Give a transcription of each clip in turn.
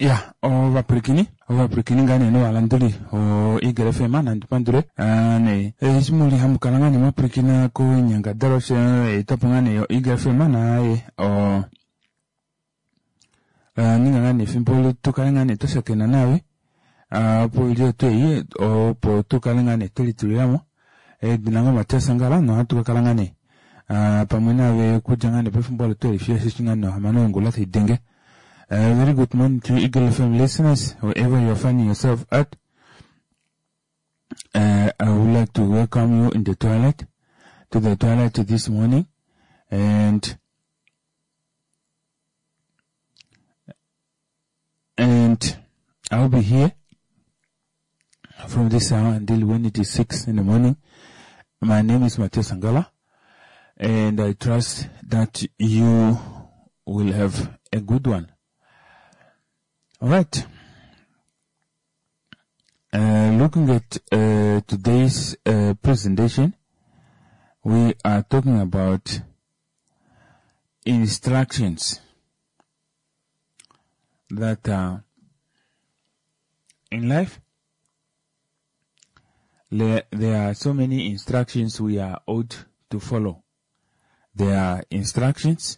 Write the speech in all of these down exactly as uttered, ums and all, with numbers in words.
Ya, o vaprikini, o vaprikini ngane no alanduli, o igere fema na ndipandure, ane, e ismuli hamukalangani maprikina ko nyanga daroshe, e tapangane o igere fema na e, o, ninga ngane fimpolo tukalangane tosakena nawe, a po ilio to ye, o po tukalangane telitulamo, e binanga matesa ngala no hatu kalangane, a pamena we kujangane pe fimpolo to e fia sishingane no hamano ngula thi denge. Uh, very good morning to Eagle F M listeners, wherever you're finding yourself at. Uh, I would like to welcome you in the twilight, to the twilight this morning, and and I'll be here from this hour until when it is six in the morning. My name is Mathieu Sangala, and I trust that you will have a good one. All right. Uh, looking at uh, today's uh, presentation, we are talking about instructions that uh, in life there, there are so many instructions we are ought to follow. There are instructions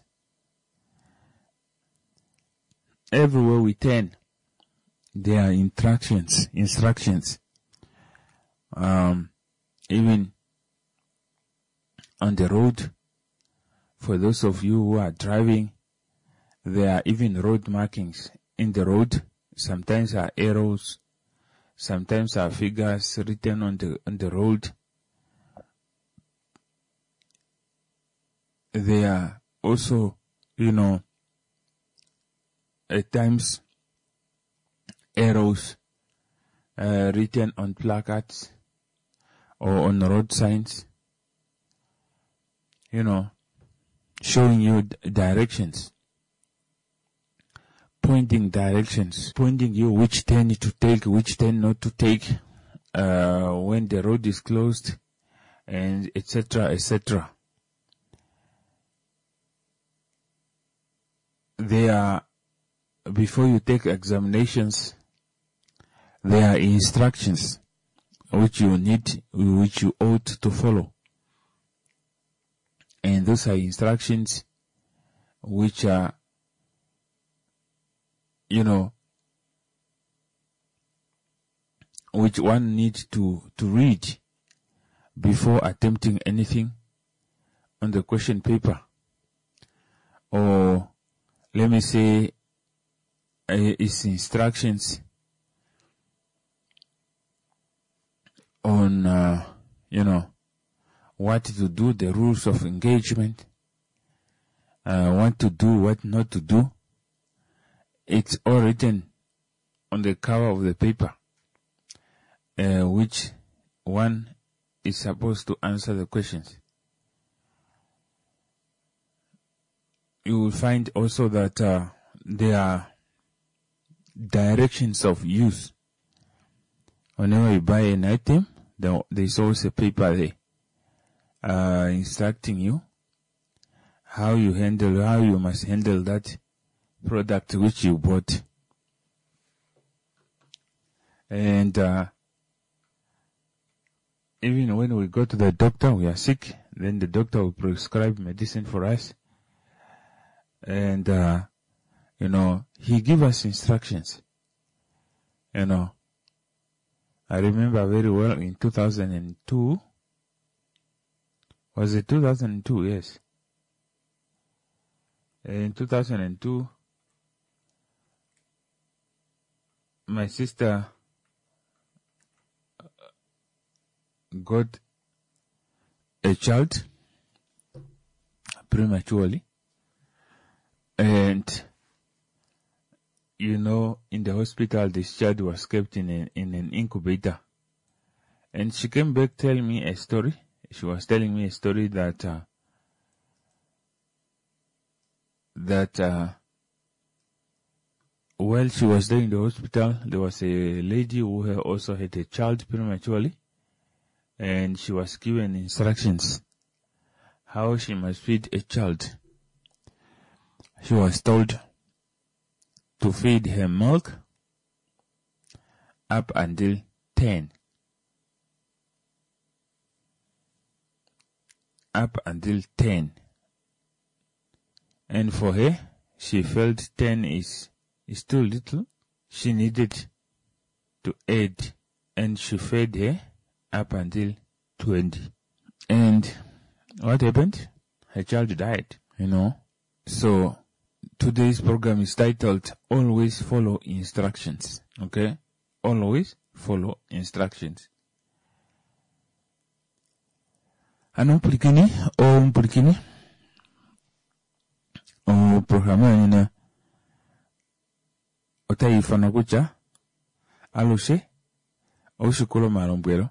everywhere we turn. There are instructions, instructions. Um, even on the road, for those of you who are driving, there are even road markings in the road. Sometimes are arrows, sometimes are figures written on the on the road. There are also, you know, at times arrows uh, written on placards or on road signs, you know, showing you d- directions, pointing directions, pointing you which turn to take, which turn not to take, uh, when the road is closed, and et cetera, et cetera. They are, before you take examinations, there are instructions which you need, which you ought to follow. And those are instructions which are, you know, which one needs to, to read before attempting anything on the question paper. Or, let me say, uh, it's instructions on, uh, you know, what to do, the rules of engagement, uh, what to do, what not to do. It's all written on the cover of the paper, uh, which one is supposed to answer the questions. You will find also that uh, there are directions of use. Whenever you buy an item, there is also a paper there uh, instructing you how you handle, how you must handle that product which you bought. And uh, even when we go to the doctor, we are sick, then the doctor will prescribe medicine for us. And, uh, you know, he give us instructions. You know, I remember very well in two thousand two, was it two thousand two? Yes. In two thousand two, my sister got a child prematurely. And, you know, in the hospital, this child was kept in, a, in an incubator. And she came back telling me a story. She was telling me a story that, uh, that, uh, while she was there in the hospital, there was a lady who had also had a child prematurely. And she was given instructions how she must feed a child. She was told to feed her milk up until ten. Up until ten. And for her, she felt ten is, is too little. She needed to add, and she fed her up until twenty. And what happened? Her child died, you know. So today's program is titled Always Follow Instructions. Okay? Always follow instructions. Ano mplikini o mplikini o programa nina otaifana kucha alose o shukolo marombwelo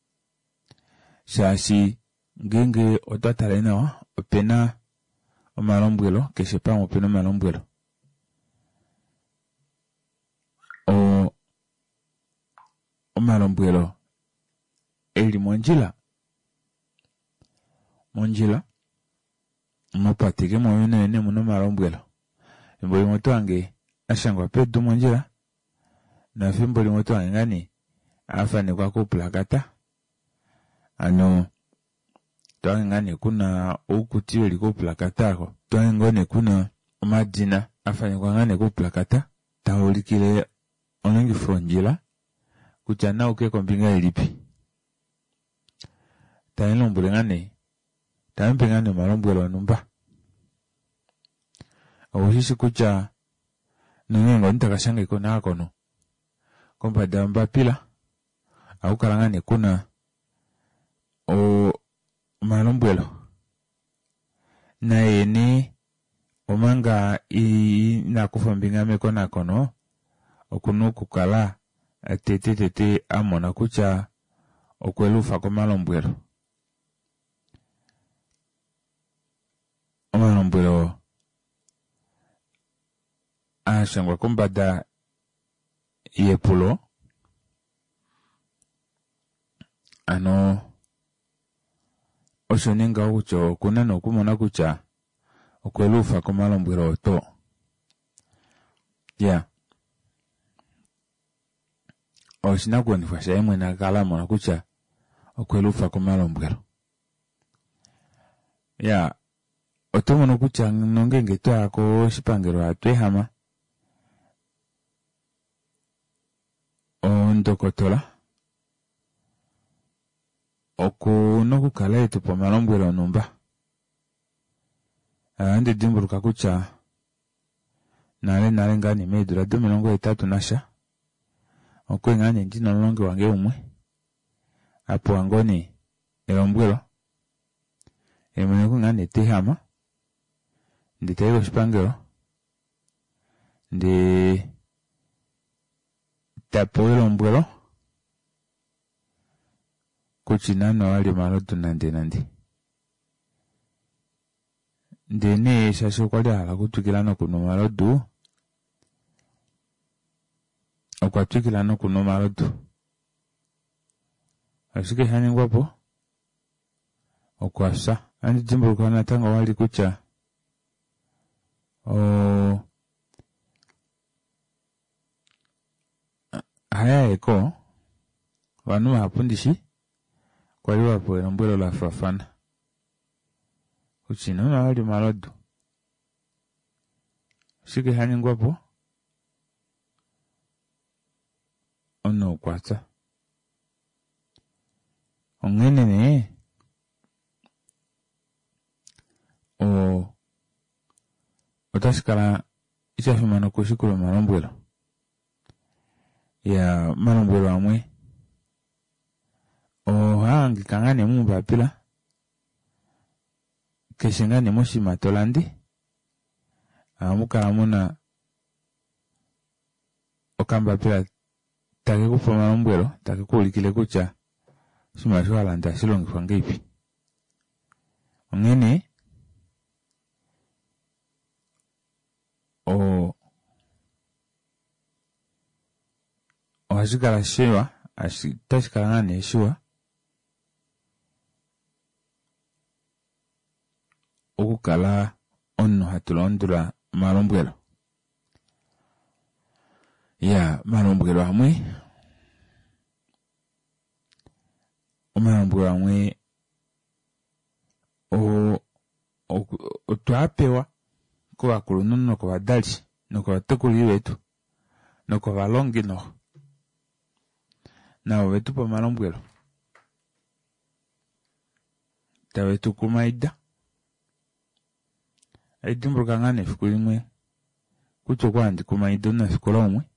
shasi ngenge otatalena wa opena o marombwelo keshepa opena marombwelo o o marombwelo eli monjila monjila mopatike moyone ene muno marombwelo mboli moto wange ashangwa pedu monjila na fimboli moto wange ngani afane kwa kuplakata ano twange ngani kuna ukutiwe liko plakatako twange ngone kuna madina afane kwa ngani kuplakata taulikile onengi fronjila kuchana uke kombinga ilipi taino mbole ngani tampe ngani marombwelo numba awushishi kucha nunengo nitakashanga iko nako no kompa damba pila au kalangani kuna o marombwelo na ene omanga i na kufambinga meko nako no okunu kukala tete tete amona kucha okwelufa ko marombwelo o marombwelo ashangwa kumbada yepulo ano oshoninga kucho kuna no kumona kucha okwelufa ko marombwelo to ya yeah. Oshina kuonifasha emwe na kala mona kucha okwelufa ko marombwelo ya yeah. Otomo no kucha nongenge to ako shipangero atwe hama ondokotola oku no kukala etu po marombwelo numba ande dimburuka kucha nale nale ngani medura domilongo etatu nasha okwe ngani ndino longe wange umwe apo wangoni erombwelo emene ku ngani tehama nditaigo shipangero ndi tapo erombwelo kuchina no wali marotu nande nande ndene shasho kwali ala kutukila no kuno marotu okwatukila no kuno marotu asike hani ngwapo okwasa andi jimbo kwa natanga wali kucha o haya eko wanu hapundishi kwa hiyo hapo erombwelo la fafana uchina na wali marodu shike hani ngwapo ono kwata ongene ne o otashikala ichafimana kushikula marombwelo ya marombwelo amwe o hangi kangane mumba pila keshengane moshi matolandi amukala muna okamba pila take kufa marombwelo take kulikile kucha shima shwala nda shilongi fangipi ongene o o ashikala shiwa ashitashikala ngane shiwa okukala onno hatulondula marombwelo ya malombwelo amwe omalombwelo amwe o otwapewa ko bakulu noko badali noko batekuli wetu noko balongi no nabo betupa omalombwelo tabetu kumaida aidimbruka ngane efiku limwe kutyo kwandi kumaida na fikola omwe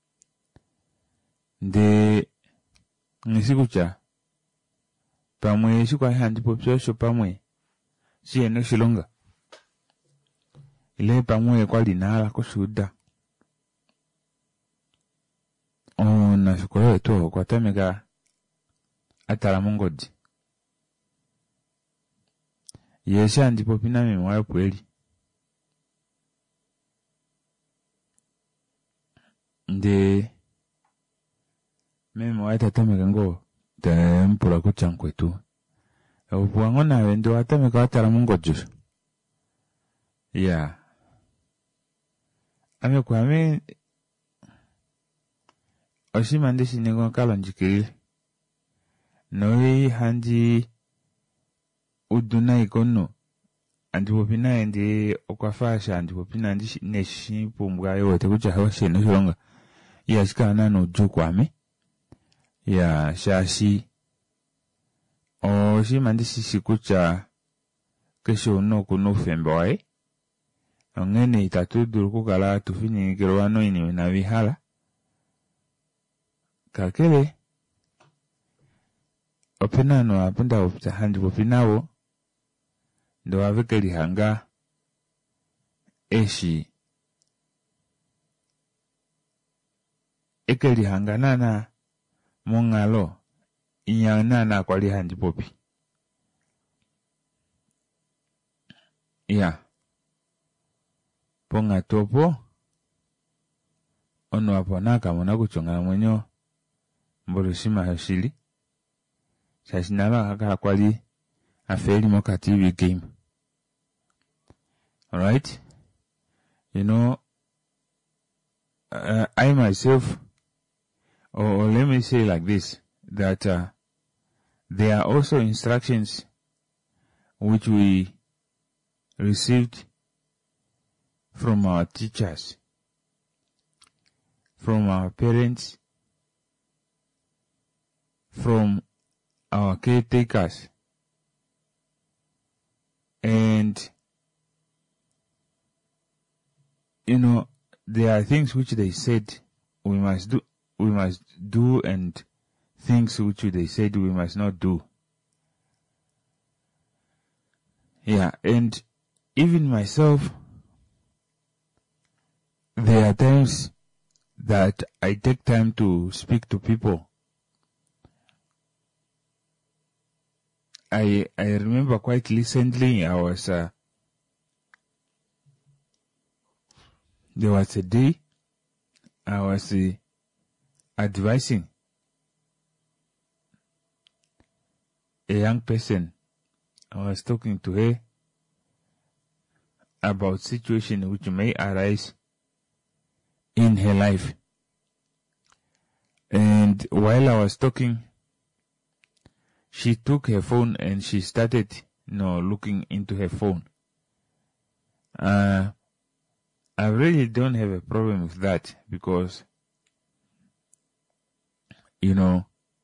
nde ngisiku kya pamwe shikwa handi popyosho pamwe siene shilonga ile pamwe kwa linala kushuda o na fikola wetu kwa tameka atala mongodi yesha ndi popina mimi wayo kweli nde mimi wayo tatameka ngo tempura kuchankwetu obuwango nawe ndo atameka atala mongodi ya ame kwa me oshima ndishi ningo kalonjikiri noi handi uduna ikono andi popina ndi okwafasha andi popina ndi neshi pumbwa yote kucha hawa sheno shonga ya shikana no jukwame ya shashi o shima ndishi shikucha kesho no kuno femboy ngene itatu duru kala tufini kirwano ini na bihala kakele opena no apunda opta handi popinawo ndo avekeli hanga eshi ekeli hanga nana mongalo inyana na kwali handi popi ya ponga topo ono aponaka mona kuchonga mwenyo mbolushima hashili shashinala hakala kwali afeli moka T V game. All right, you know, uh, I myself, or, or let me say like this, that uh, there are also instructions which we received from our teachers, from our parents, from our caretakers, and you know, there are things which they said we must do, we must do, and things which they said we must not do. Yeah, and even myself, there are times that I take time to speak to people. I I remember quite recently I was uh, there was a day I was uh, advising a young person. I was talking to her about situations which may arise in her life. And while I was talking, she took her phone and she started, you know, looking into her phone. Uh, I really don't have a problem with that because, you know,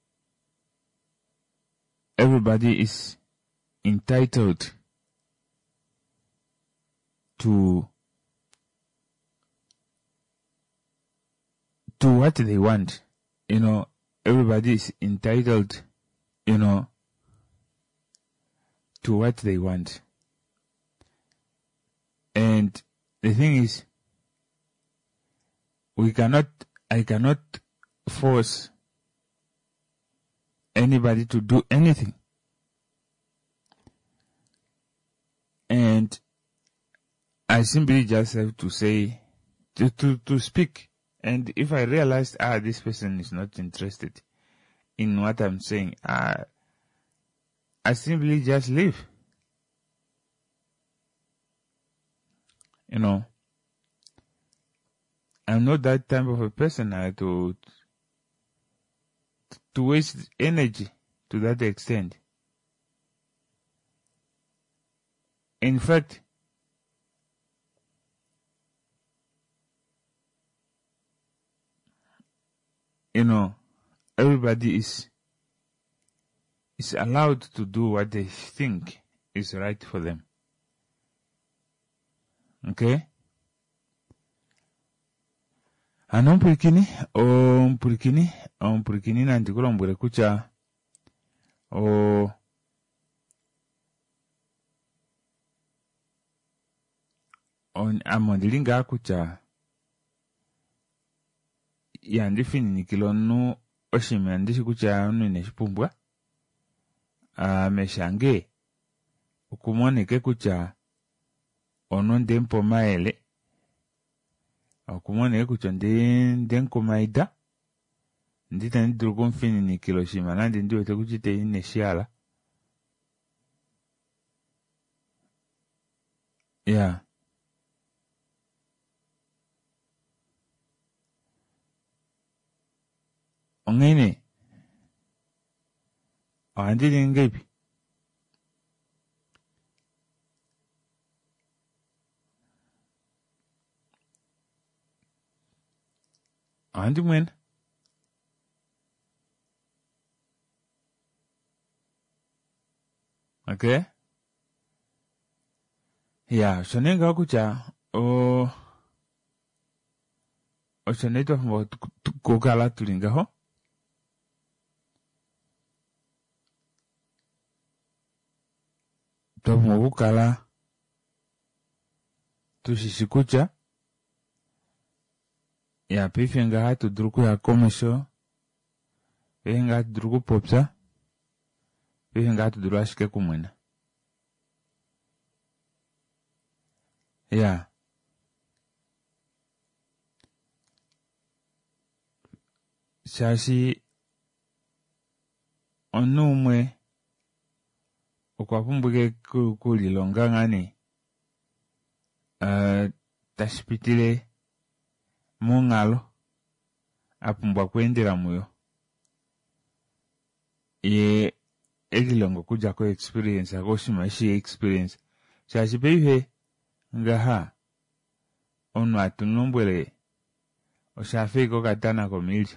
everybody is entitled to to what they want. You know, everybody is entitled, you know, to what they want. And the thing is, we cannot, I cannot force anybody to do anything. And I simply just have to say, to, to, to speak. And if I realize, ah, this person is not interested in what I'm saying, ah, I simply just leave. You know, I'm not that type of a person uh, to to waste energy to that extent. In fact, you know, everybody is is allowed to do what they think is right for them. Okay? Ano mpurikini, o mpurikini, o mpurikini na ndikula mbure kucha, o on amondilinga kucha, ya ndifini nikilonu oshime ndishi kucha unu ineshipumbwa, a meshange, ukumoneke kucha, ono ndempo maele, okumone kucho ndi ndenkomaida ndita ndiruko mfini ni kiloshima nandi ndiwe tekuchite ine shiala yeah ongene andili ngepi andi mwena okay yeah shonenga kucha o o shoneto mo kokala tulinga ho to mo kokala tushishikucha ya pifenga hatu druku ya komesho pifenga hatu druku popsa pifenga hatu duru ashike kumwena ya shashi onumwe okwapumbuke kulilonga ngani uh, tashipitile mungalo apumbwa kwendera muyo ye egilongo kuja ko experience akoshima shi experience shashi peihe ngaha onu atunumbwele oshafe ko katana ko milje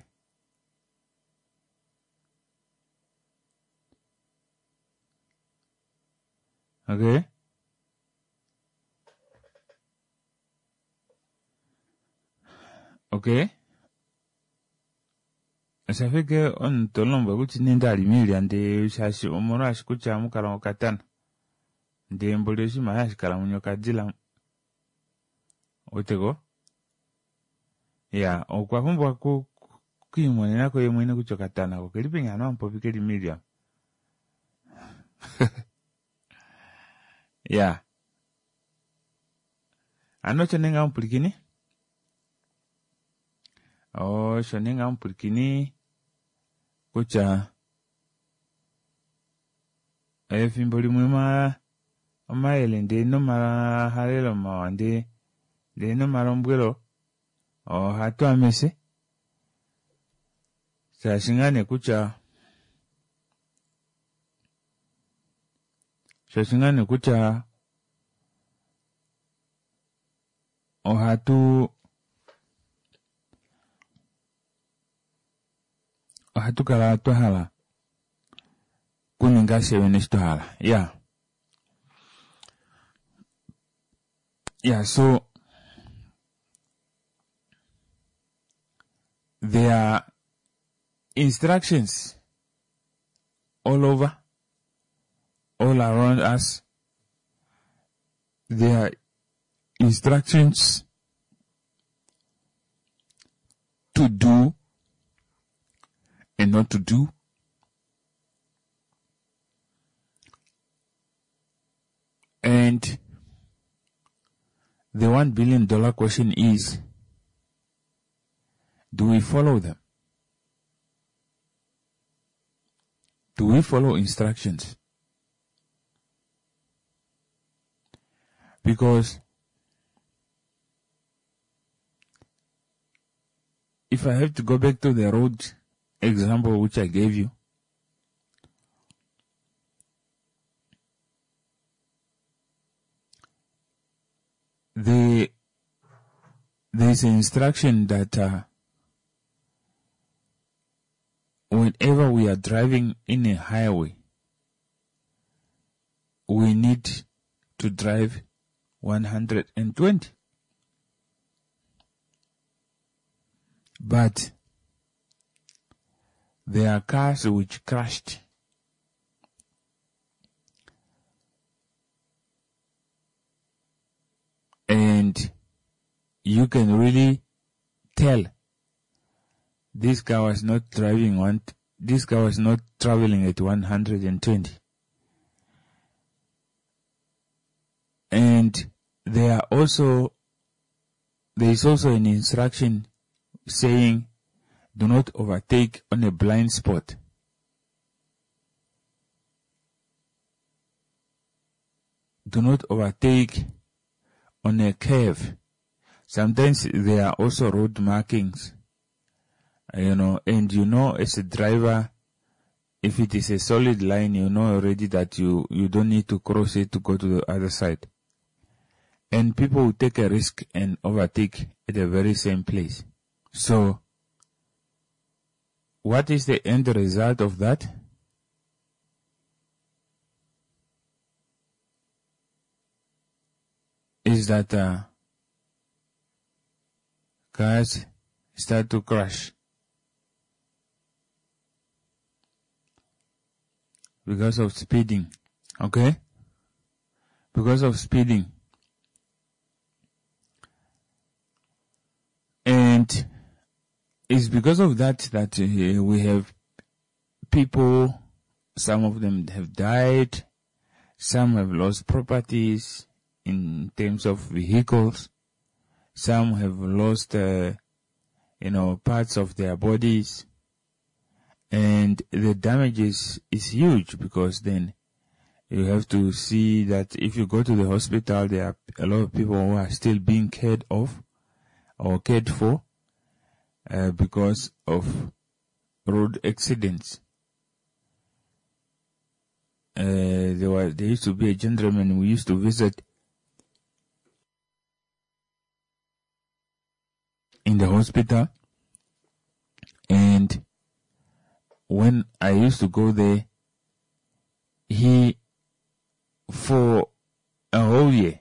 okay okay oshafe ke on tolomba kuti nenda limili ande shashi omoro ashikucha mukala ko katana nde mbole shima yashikala munyoka dila otego ya okwapumbwa ku kuimonena ko yemwene kucho katana ko kelipinga no ampo pikeli media ya anoche nenga mplikini o shonenga mplikini kucha efimboli mwema omaele nde no mara halelo mawande nde no marombwelo o hatu amese shashingane kucha shashingane kucha o hatu o hatu kala tohala kuninga shewene shtohala yeah yeah so there are instructions all over, all around us. There are instructions to do and not to do. And the one billion dollar question is, do we follow them? Do we follow instructions? Because if I have to go back to the road example which I gave you, the there is an instruction that uh, whenever we are driving in a highway, we need to drive one hundred twenty. But there are cars which crashed. And you can really tell this car was not driving one, this car was not traveling at one hundred twenty. And there are also, there is also an instruction saying, do not overtake on a blind spot. Do not overtake on a curve. Sometimes there are also road markings, you know, and you know as a driver, if it is a solid line, you know already that you, you don't need to cross it to go to the other side. And people will take a risk and overtake at the very same place. So, what is the end result of that? Is that uh, cars start to crash because of speeding, okay? Because of speeding. And it's because of that that uh, we have people, some of them have died, some have lost properties in terms of vehicles, some have lost, uh, you know, parts of their bodies, and the damage is, is huge, because then you have to see that if you go to the hospital, there are a lot of people who are still being cared of or cared for uh, because of road accidents. Uh, there was, there used to be a gentleman we used to visit in the hospital, and when I used to go there, he, for a whole year,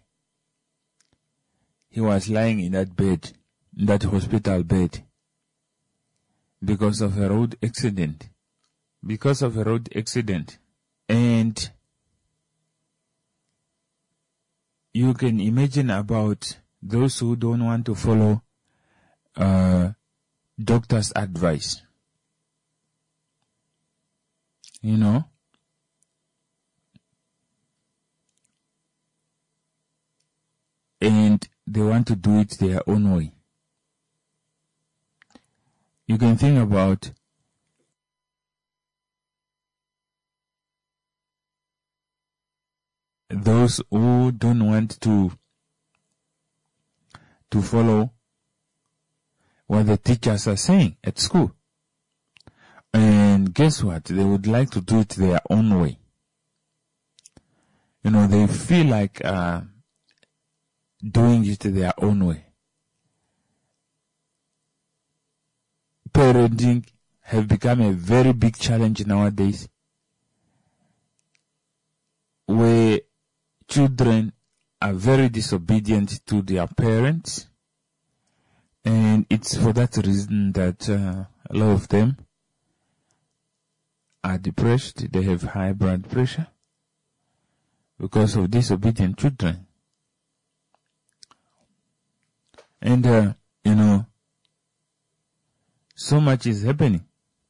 he was lying in that bed, in that hospital bed, because of a road accident. Because of a road accident. And you can imagine about those who don't want to follow uh, doctor's advice. You know? And they want to do it their own way. You can think about those who don't want to to follow what the teachers are saying at school. And guess what? They would like to do it their own way. You know, they feel like uh, doing it their own way. Parenting have become a very big challenge nowadays, where children are very disobedient to their parents, and it's for that reason that uh, a lot of them are depressed. They have high blood pressure because of disobedient children. And, uh, you know, so much is happening.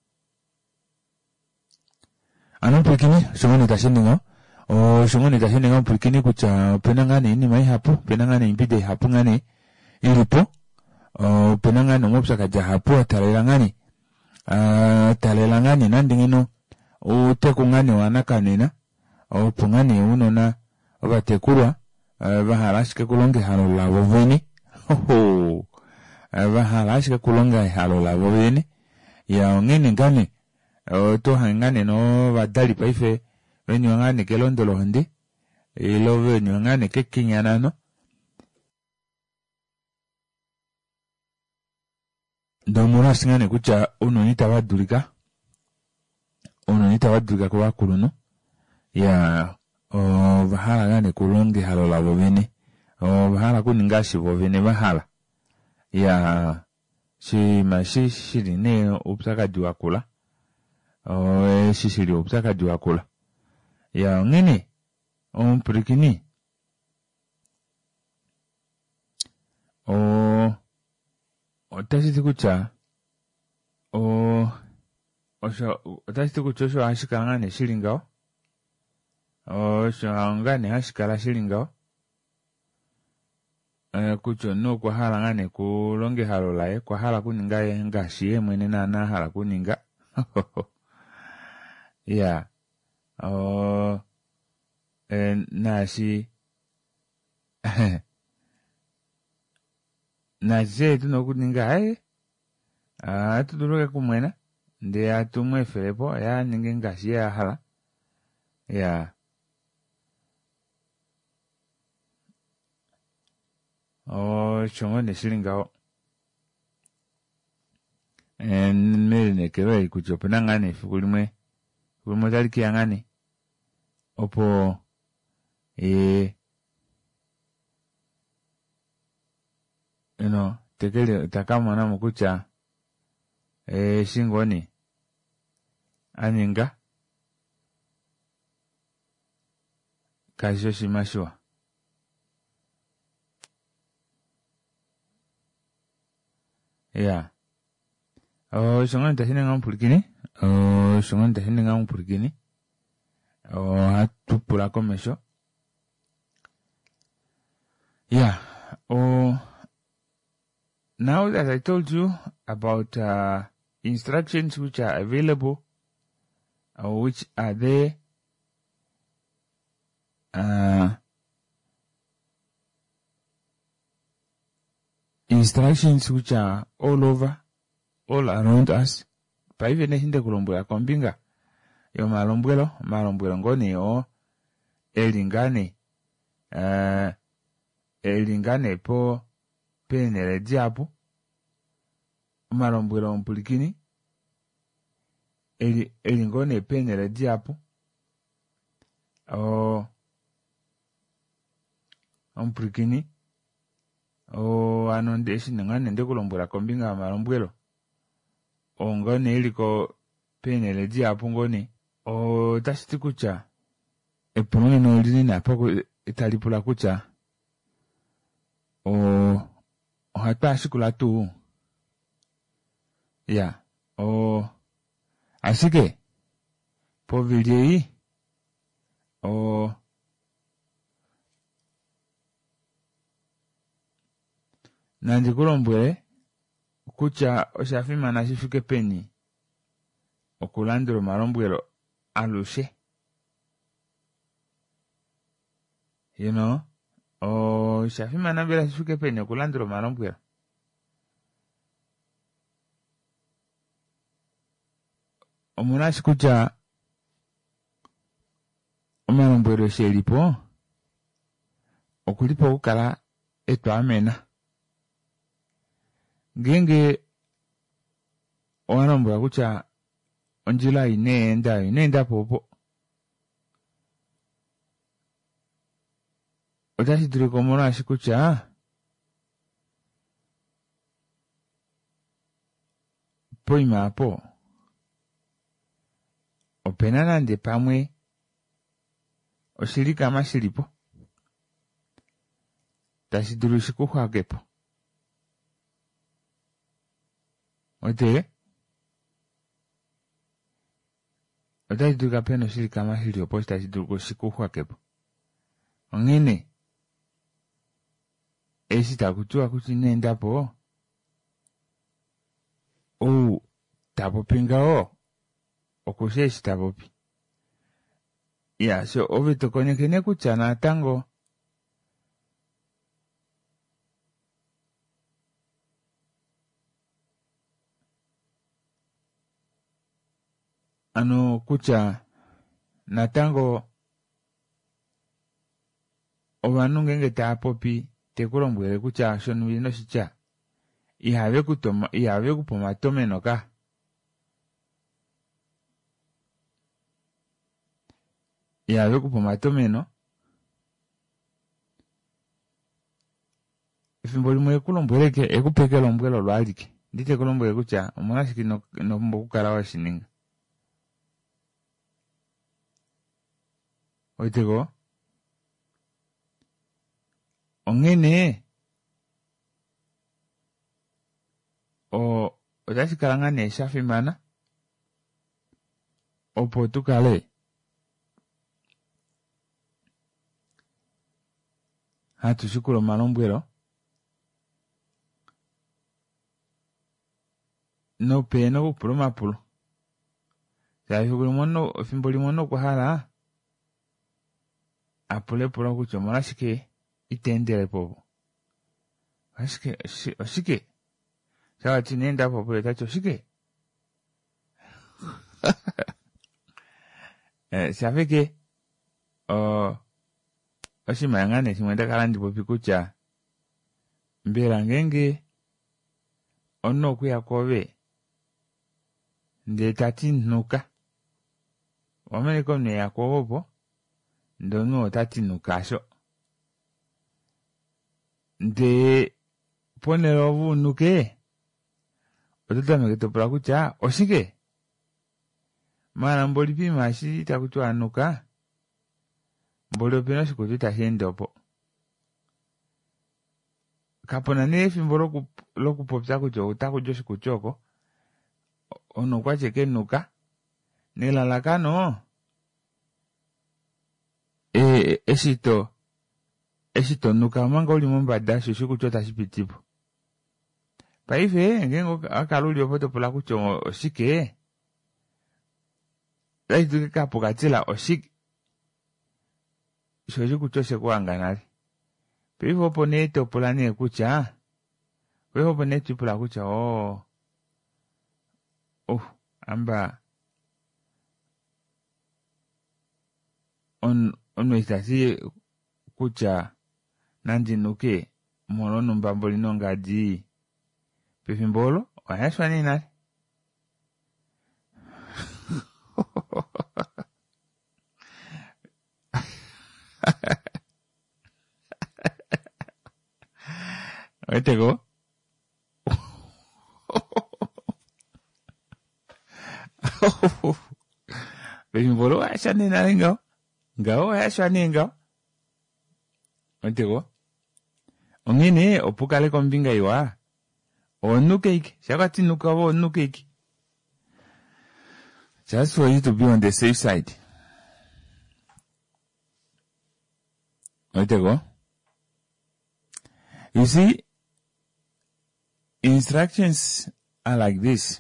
Anong pulkini? Shungoni tashiningo? O shungoni tashiningo pulkini kucha penangani ni mai hapu, penangani impide hapu ngani ilipo, o penangani umopsa kaja hapu atalelangani, atalelangani nandingino, o tekungani wanakanina, o pungani unona, oba tekurwa, vaharashke kulonge hanula woveni, ho ho. bahala ashika kulonga halola bobene ya ngene ngane to hangane no badali paife wenyo ngane kelondolo hande ilo wenyo ngane kekinyana no domura singane kucha uno nitabadulika uno nitabadulika kwa kuluno ya o bahala ngane kulonge halola bobene o bahala kuningashi bobene bahala ya si mashi shirine upsaka diwakula o shishiri upsaka diwakula ya ngene on prikini o otashi kucha o osho otashi kucha sho ashikanga ne shilingao o sho angane ashikala shilingao eh kucho no kwa hala ngane kulonge halola e kwa hala kuninga ye ngashi ye mwene na na hala kuninga ya o eh nashi naje tuno kuninga ai ah tuduruka kumwena ndi atumwe felepo ya ninge ngashi ya hala ya o chongo ne shilingao en mele ne kewe kuchopena ngane fukulimwe kulimwe taliki ya ngane opo e you know tekele takama na mukucha e shingoni aninga kashoshi mashua ya o shongon ta hinanga mpurikini o shongon ta hinanga mpurikini o hatu pula komesho ya o now that I told you about uh, instructions which are available or which are there uh, instructions which are all over, all around us. Pa hivi ne hinde kulombuela kombinga. Yo malombuelo, malombuelo ngoni yo elingane, uh, elingane po penele diapo. Malombuelo mpulikini, el, elingone penele diapo. O, mpulikini. O anondeshi ngane nde kulombola kombinga malombuelo o ngone iliko penele diapo ngone o tashiti kucha epuno no lini na pako italipula kucha o hata shikula tu ya o asike po vilei o nandi kulombwele kucha oshafima na shifike peni okulandiro malombwelo alushe you know o shafima na bila shifike peni okulandiro malombwelo omunashi kucha omalombwelo shelipo okulipo kukala etu amena ngenge owanambula kucha onjila inenda inenda popo otashituli komona ashikucha poima apo opena nande pamwe oshilika mashilipo tashituli shikuhwakepo ote otashituli kapena oshilika mashilipo tashituli shikuhwakepo ongene esita kutua kuti nenda po ou tapopinga o okusheshi tapopi ya so ovito konekene kuchana tango ano kucha natango obanu ngenge tapopi tekulombwele kucha shonu bino shicha ihave kutoma ihave kupoma tomeno ka ihave kupoma tomeno ifimbo limwe ekulombweleke ekupekela ombwelo lwalike ndite kulombwele kucha omwanashiki no nombo kukala washininga oiteko ongene o otashikala ne shafimana opo tukale hatushukula malombwelo no peno kupulo mapulo shafukula mono fimbo limono kuhala apule pulo kucho molashike itendele popo ashike ashike sawa tinenda popo tacho shike eh safike o oshimangane simwenda kalandi popi kucha mbera ngenge ono kuya kobe nde tatinuka wameneko ne yakobo ndono tatinukasho nde ponelo bunuke otutameke topula kucha oshike mara mboli pima shi takutwa anuka mboli opena shikutu tahende opo kapona nefimbo lokupopya kucho utakujo shikuchoko ono kwacheke nuka nelalakano e eshito eshito nuka manga uli mombada shushu kucho tashipitipo paife ngengo akaluli opote pula kucho oshike laituke kapo katila oshike shushu kucho shekuanganali paife opo neto pula ne kucha paife opo neto pula kucha oh oh amba on ono itasi kucha nandi nuke molono mbamboli nongadi pefimbolo wayashwa nina oiteko pefimbolo wayashwa nina ngao ngao wayashwa ningao oiteko ongene opukale kombinga iwa onukeiki shakati nuka wo onukeiki just for you to be on the safe side oiteko you see instructions are like this.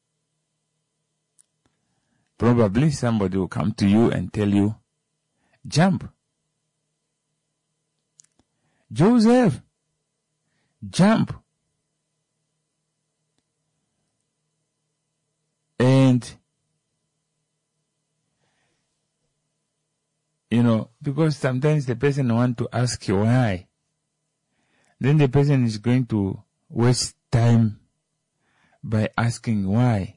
Probably somebody will come to you and tell you jump. Joseph, jump. And, you know, because sometimes the person wants to ask you why. Then the person is going to waste time by asking why.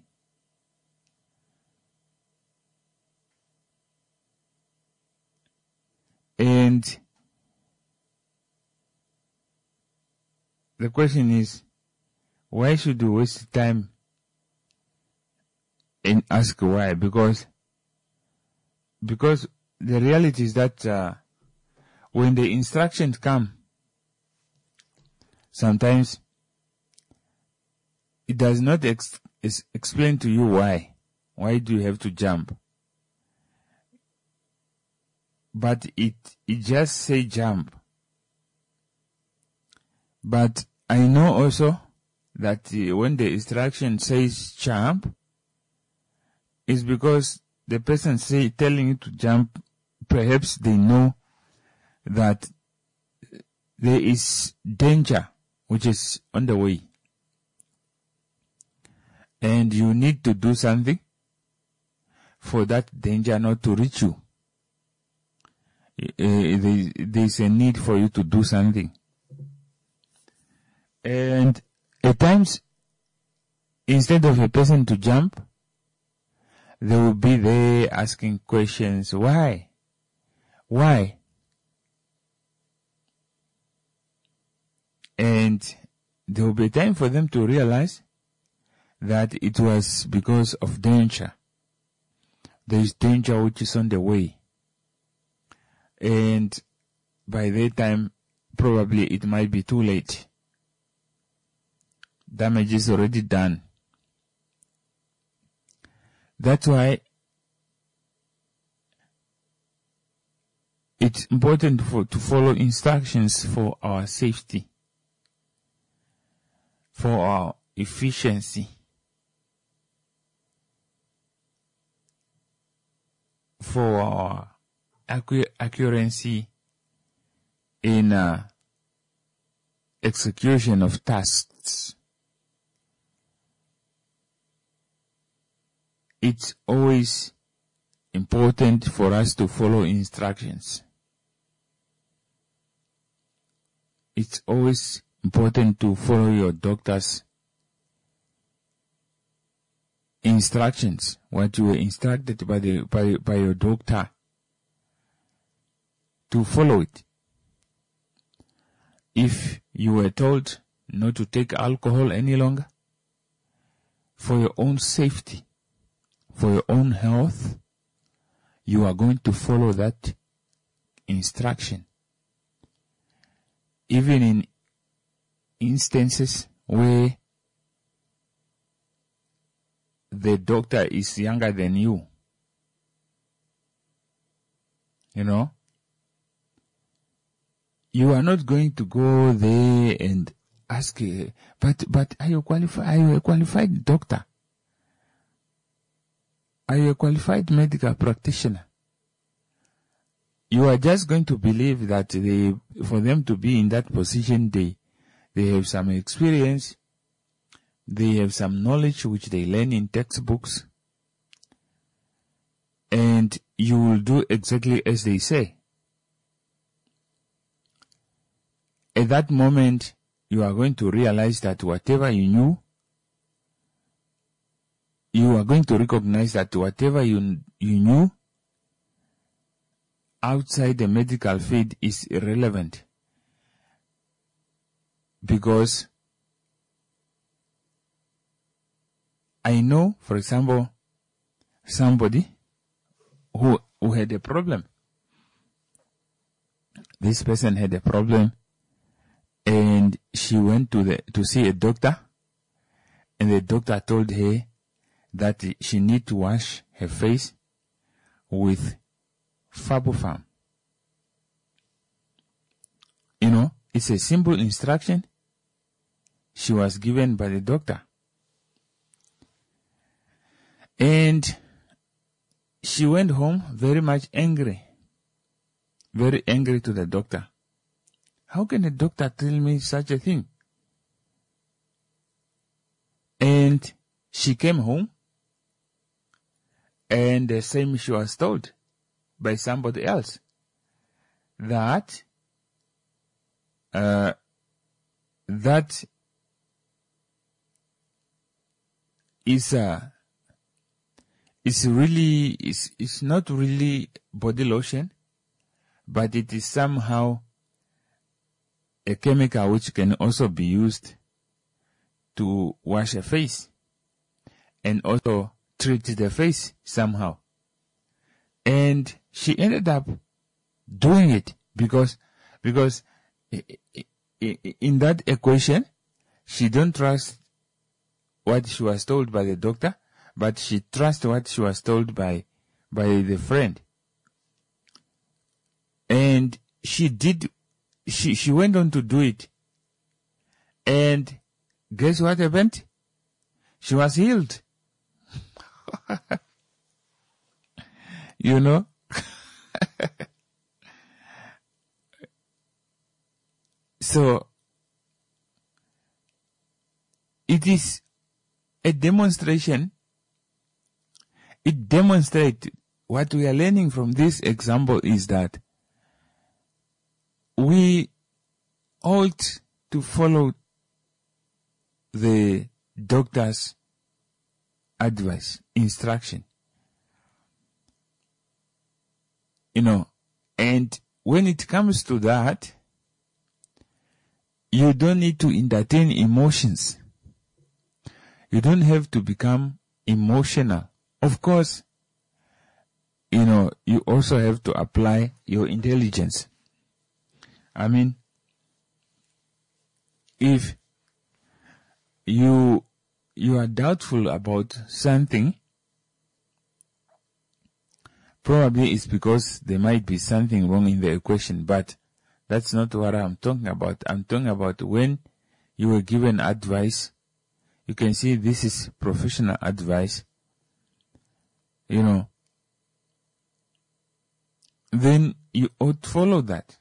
And the question is, why should you waste time and ask why? Because, because the reality is that uh, when the instructions come, sometimes it does not ex- ex- explain to you why. Why do you have to jump? But it, it just say jump. But I know also that uh, when the instruction says jump, it's because the person say telling you to jump, perhaps they know that there is danger which is on the way. And you need to do something. for that danger not to reach you. Uh, there's a need for you to do something. And at times, instead of a person to jump, they will be there asking questions. Why? Why? And there will be time for them to realize that it was because of danger. There is danger which is on the way. And by that time, probably it might be too late. Damage is already done. That's why it's important for, to follow instructions for our safety, for our efficiency, for our accu- accuracy in uh, execution of tasks. It's always important for us to follow instructions. It's always important to follow your doctor's instructions, what you were instructed by the by, by your doctor, to follow it. If you were told not to take alcohol any longer, for your own safety, for your own health, you are going to follow that instruction. Even in instances where the doctor is younger than you, you know, you are not going to go there and ask, uh, but, but are you qualified? Are you a qualified doctor? Are you a qualified medical practitioner? You are just going to believe that they, for them to be in that position, they, they have some experience, they have some knowledge which they learn in textbooks, and you will do exactly as they say. At that moment, you are going to realize that whatever you knew, you are going to recognize that whatever you, you knew outside the medical field is irrelevant. Because I know, for example, somebody who, who had a problem. This person had a problem, and she went to the, to see a doctor, and the doctor told her that she need to wash her face with Fabufam. You know, it's a simple instruction she was given by the doctor. And she went home very much angry, very angry to the doctor. How can a doctor tell me such a thing? And she came home, and the same she was told by somebody else, that uh, that is uh, is really is is not really body lotion, but it is somehow a chemical which can also be used to wash a face and also treat the face somehow. And she ended up doing it because, because in that equation, she don't trust what she was told by the doctor, but she trusts what she was told by, by the friend. And she did, she, she went on to do it. And guess what happened? She was healed. You know? So, it is a demonstration, it demonstrates, what we are learning from this example is that we ought to follow the doctor's advice, instruction. You know, and when it comes to that, you don't need to entertain emotions. You don't have to become emotional. Of course, you know, you also have to apply your intelligence. I mean, if you you are doubtful about something, probably it's because there might be something wrong in the equation, but that's not what I'm talking about. I'm talking about when you were given advice. You can see this is professional advice, you know, then you ought to follow that.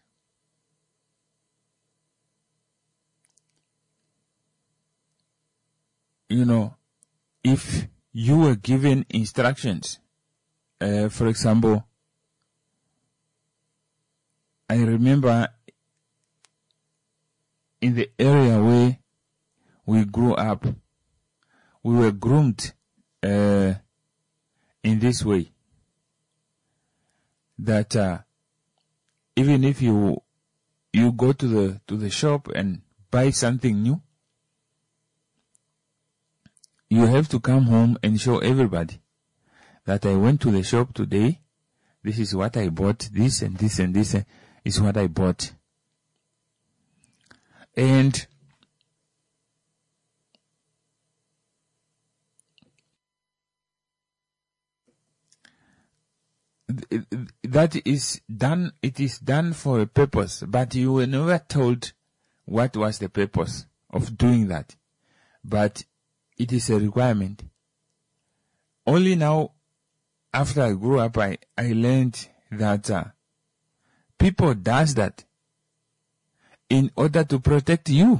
You know, if you were given instructions, uh, for example, I remember in the area where we grew up, we were groomed uh, in this way, that uh, even if you you go to the to the shop and buy something new, you have to come home and show everybody that I went to the shop today. This is what I bought. This and this and this is what I bought. And that is done, it is done for a purpose, but you were never told what was the purpose of doing that. But it is a requirement. Only now, after I grew up, I, I learned that uh, people does that in order to protect you.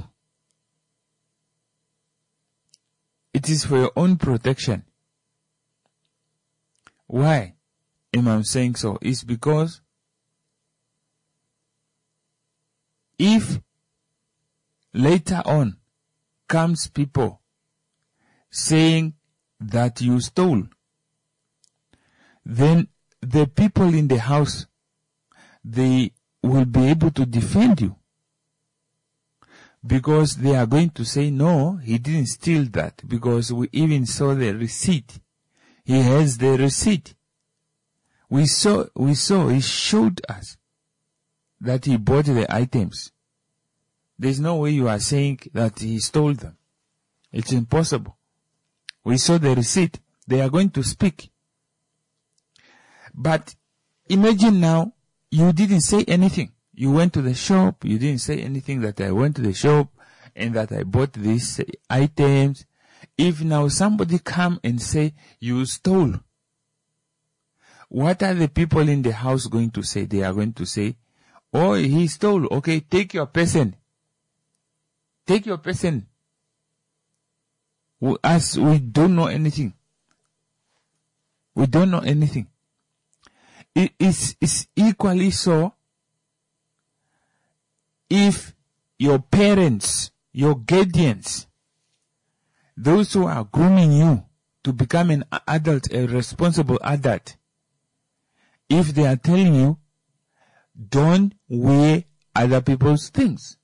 It is for your own protection. Why am I saying so? It's because if later on comes people saying that you stole, then the people in the house, they will be able to defend you, because they are going to say, no, he didn't steal that, because we even saw the receipt. He has the receipt. We saw, we saw, he showed us that he bought the items. There's no way you are saying that he stole them. It's impossible. We saw the receipt. They are going to speak. But imagine now, you didn't say anything. You went to the shop. You didn't say anything that I went to the shop and that I bought these items. If now somebody come and say you stole, what are the people in the house going to say? They are going to say, oh, he stole. Okay, take your person. Take your person. As we don't know anything. We don't know anything. It is it's equally so if your parents, your guardians, those who are grooming you to become an adult, a responsible adult, if they are telling you, don't wear other people's things.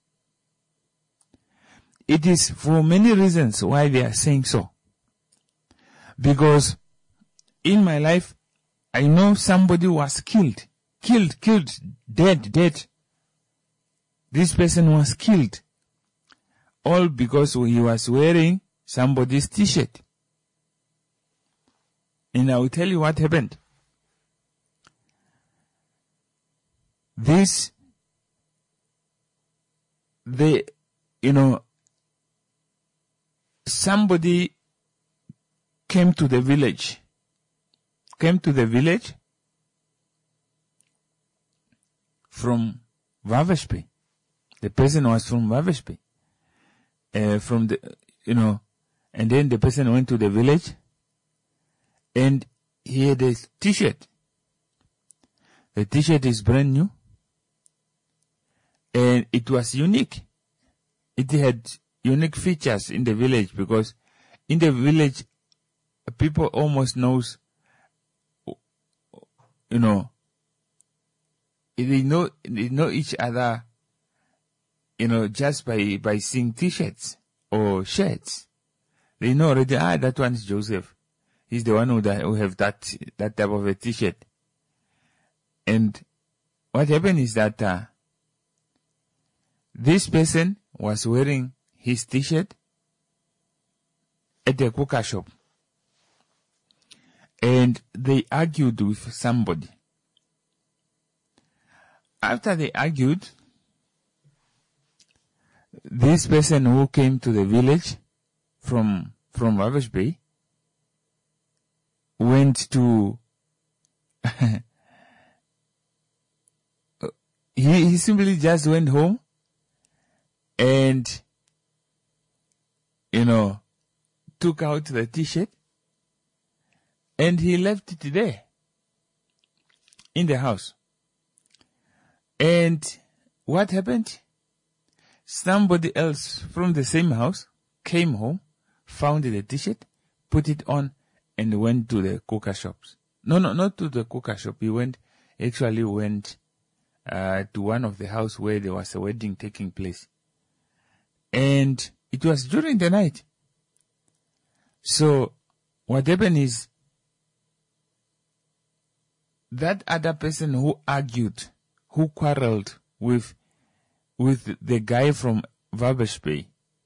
It is for many reasons why they are saying so. Because in my life, I know somebody was killed. Killed, killed, dead, dead. This person was killed. All because he was wearing somebody's t-shirt. And I will tell you what happened. This, the, you know, somebody came to the village, came to the village from Wawaspe. The person was from Wawaspe. Uh, from the, you know, and then the person went to the village, and he had a t-shirt. The t-shirt is brand new. And it was unique. It had unique features in the village because in the village, people almost knows, you know, they know, they know each other, you know, just by, by seeing t-shirts or shirts. They know already, ah, that one is Joseph. He's the one who, that, who have that, that type of a t-shirt. And what happened is that, uh, this person was wearing his t-shirt at the cooker shop. And they argued with somebody. After they argued, this person who came to the village from, from Walvis Bay went to, he, he simply just went home and, you know, took out the t-shirt and he left it there in the house. And what happened? Somebody else from the same house came home, found the t-shirt, put it on, and went to the cooker shops. No, no, not to the cooker shop. He went, actually went uh, to one of the house where there was a wedding taking place. And it was during the night. So what happened is that other person who argued, who quarreled with with the guy from Walvis Bay,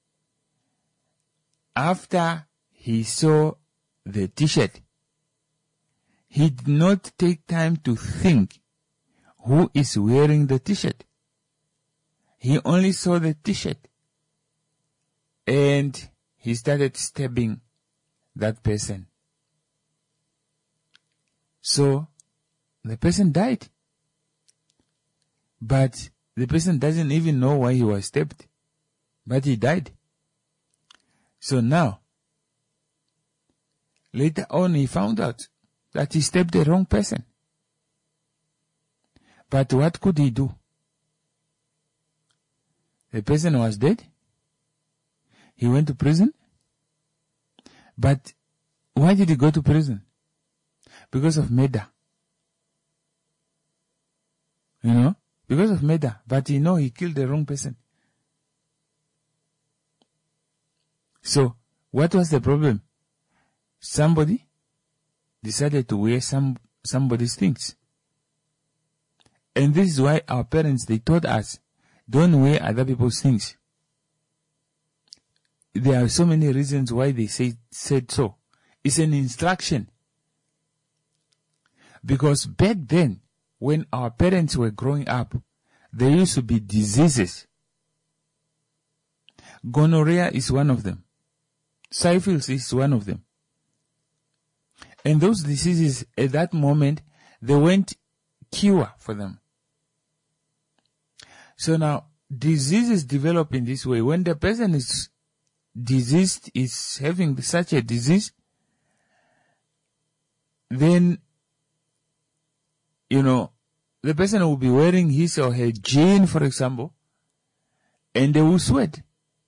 after he saw the t-shirt, he did not take time to think who is wearing the t-shirt. He only saw the t-shirt and he started stabbing that person. So the person died. But the person doesn't even know why he was stabbed. But he died. So now, later on he found out that he stabbed the wrong person. But what could he do? The person was dead. He went to prison. But why did he go to prison? Because of murder. You know? Because of murder. But you know he killed the wrong person. So, what was the problem? Somebody decided to wear some somebody's things. And this is why our parents, they taught us, don't wear other people's things. There are so many reasons why they say, said so. It's an instruction. Because back then, when our parents were growing up, there used to be diseases. Gonorrhea is one of them. Syphilis is one of them. And those diseases, at that moment, there weren't cure for them. So now, diseases develop in this way. When the person is diseased, is having such a disease, then, you know, the person will be wearing his or her jean, for example, and they will sweat.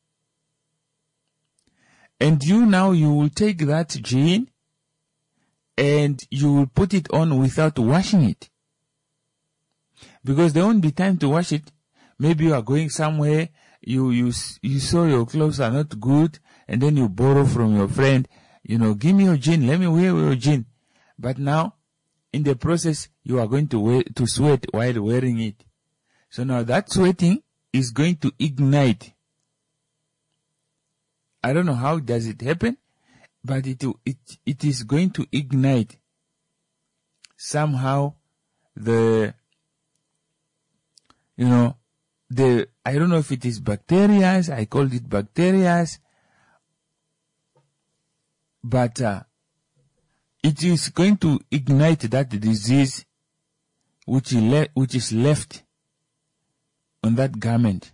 And you now, you will take that jean and you will put it on without washing it. Because there won't be time to wash it. Maybe you are going somewhere, you, you, you saw your clothes are not good, and then you borrow from your friend, you know, give me your jean, let me wear your jean. But now, in the process, you are going to wear, to sweat while wearing it. So now that sweating is going to ignite. I don't know how does it happen, but it, it, it is going to ignite somehow the, you know, the, I don't know if it is bacteria, I called it bacteria, but, uh, it is going to ignite that disease which is, le- which is left on that garment.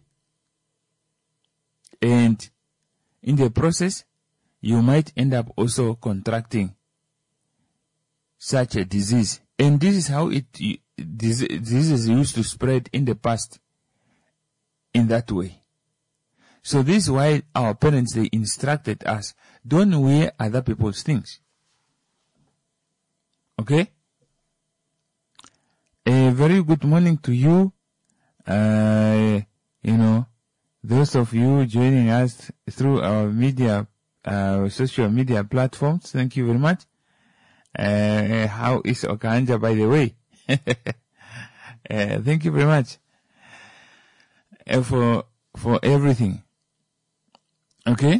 And in the process, you might end up also contracting such a disease. And this is how it, diseases used to spread in the past. In that way. So this is why our parents, they instructed us, don't wear other people's things. Okay? A very good morning to you. Uh, you know, those of you joining us through our media, uh, social media platforms, thank you very much. Uh, how is Okanja, by the way? uh, thank you very much uh, for for everything. Okay?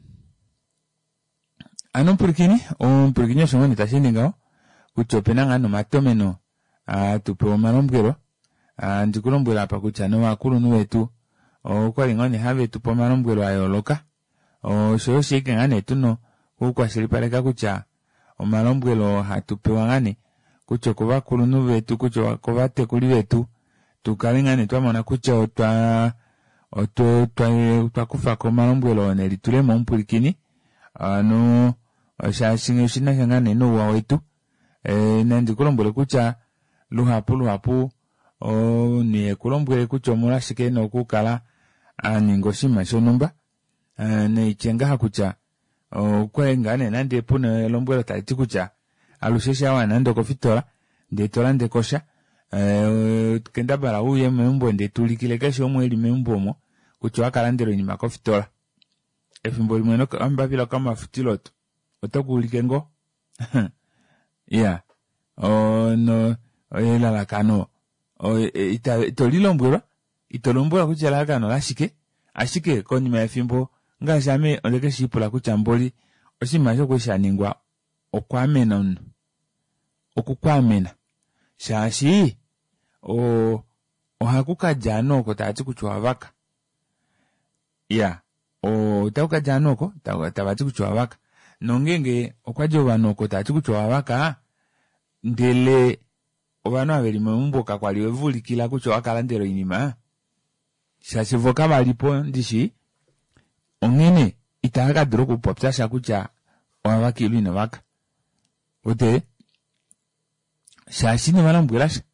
Ano purikini, o purikini shomoni tashini ngao, kuchopenanga no matomeno, a tupo marombero, a ndikulombwela hapa kuchano wa kulu nuwetu, o kwa lingoni have tupo marombero ayoloka, o shoo shike ngane tuno, kukwa shiripaleka kucha, o marombero hatupewa ngane, kucho kuwa kulu nuwetu, kucho kuwa tekuli wetu, tukalingane tuwa mwana kucha otwa, otwa, otwa, otwa kufa kwa marombero nelitule mpurikini, ano, sha singe shina ngane no wa wetu, e, nandi kulombwele kucha, luhapu luhapu, o ni kulombwele kucho mula shike no kukala, ani ngoshima shonumba, ne ichenga hakucha, o kwa ngane nandi pune lombwele taliti kucha, alushesha wa nando kofitola, nde tola nde kosha, e, kenda bara uye membo nde tulikile kesho mweli membo mo, kucho wakalandero ni makofitola. Efimboli mweno amba vila kama futiloto. Otoku ulikengo? Yeah. O no, o yela la kano. O ita, ito lilombura. Ito lombura kucha la kano la shike. Ashike koni me efimbo. Nga jame ondeke shipula kucha mboli. Oshi majo kusha ningwa. Okwa mena unu. Okukwa mena. Shashi. O, o hakuka jano ko taati kuchwa waka. Yeah. O tauka janoko, tabati kuchwa waka. Nongenge, okwajo wanoko, tati kuchwa waka, ndele, obano aveli mumboka kwa liwevuli kila kuchwa waka landero inima. Shasi voka walipo ndishi, ongene, itaka droku popta shakucha, wawaki ilu ina waka. Ote, shasi ni wana mbwilasha.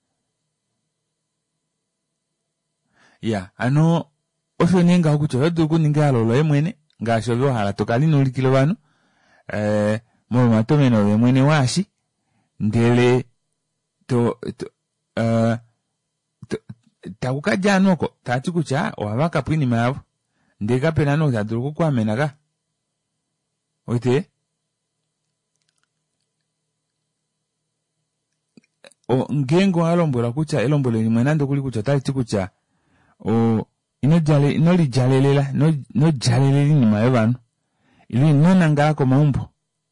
Ya, ano, Osho ninga hukucho, yodu kuninga alolo ye mwene, nga shovyo hala tokali nuli kilo wano, eh, mo matomeno ye mwene washi, ndele, to, to, uh, to, takuka janoko, tati kucha, wawaka pwini maavu, ndeka penano tadruku kwa menaga. Oite? O, ngengo alombola kucha, elombole ni mwenando kuli kucha, tati kucha, o, ino jale, ino li jalelela, no, no jaleleli ni maevano. Ili ino nanga ako maumbo.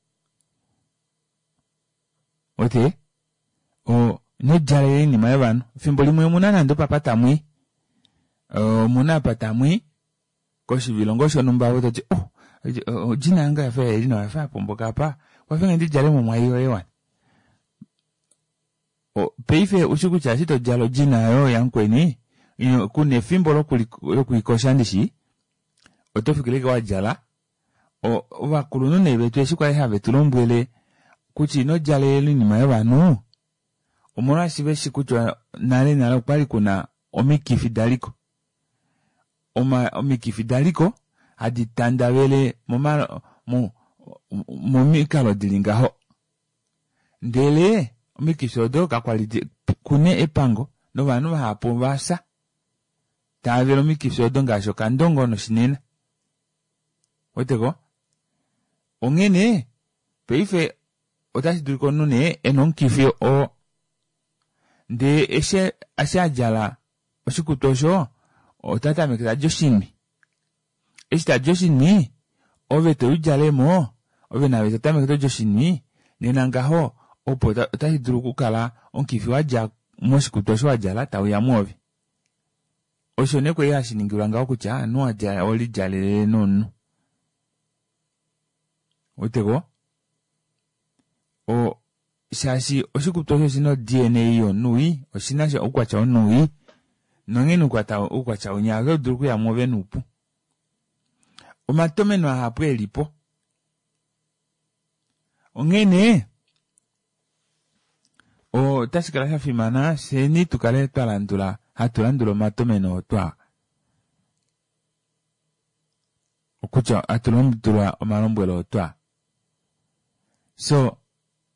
Ote? O, ino jaleleli ni maevano. Fimboli mwe muna nando papata mwi. O, muna pata mwi. Koshi vilongosho numba woto je, oh, o, jina anga ya fea, jina ya fea pomboka pa. Wafenga ndi jale mwa hiyo ewan. O, peife ushuku chasito jalo jina yo yankweni. Ino kune fimbo lo kuikoshandishi, otofikileke wajala, o wakulunu nebetu eshikwa ehave tulombwele, kuchi ino jale elu ni maevanu, omora shiveshi kuchwa nale nala upali kuna omikifidaliko. Oma omikifidaliko, hadi tandawele moma, momikalo dilingaho. Ndele, omikifisodo kakwalidi, kune epango, no vanu hapo vasa, Tavelo mikifyo donga shoka ndongo no shinena. Oteko? Ongene, peife, otashi duriko nune, enon kifyo o, de eshe, ashe ajala, oshikutosho, otata mekita joshinmi. Eshita joshinmi, ove te ujale mo, ove na vetata mekita joshinmi, nenangaho, opo, otashi duriko kala, on kifyo aja, moshikutosho ajala, tau ya muovi. Osho neko ya shiningiranga okucha no aja oli jalele nonu. Otego? O shashi oshikutosho sino D N A yo nui, oshinasha ukwacha onui, nongenu ukwata ukwacha onyaga duruku ya mwove nupu. Omatome no hapwe lipo. Ongene, o tasikala hafimana seni tukale talandula hatulandulo matomeno twa. Okucha atulondula malombuelo twa. So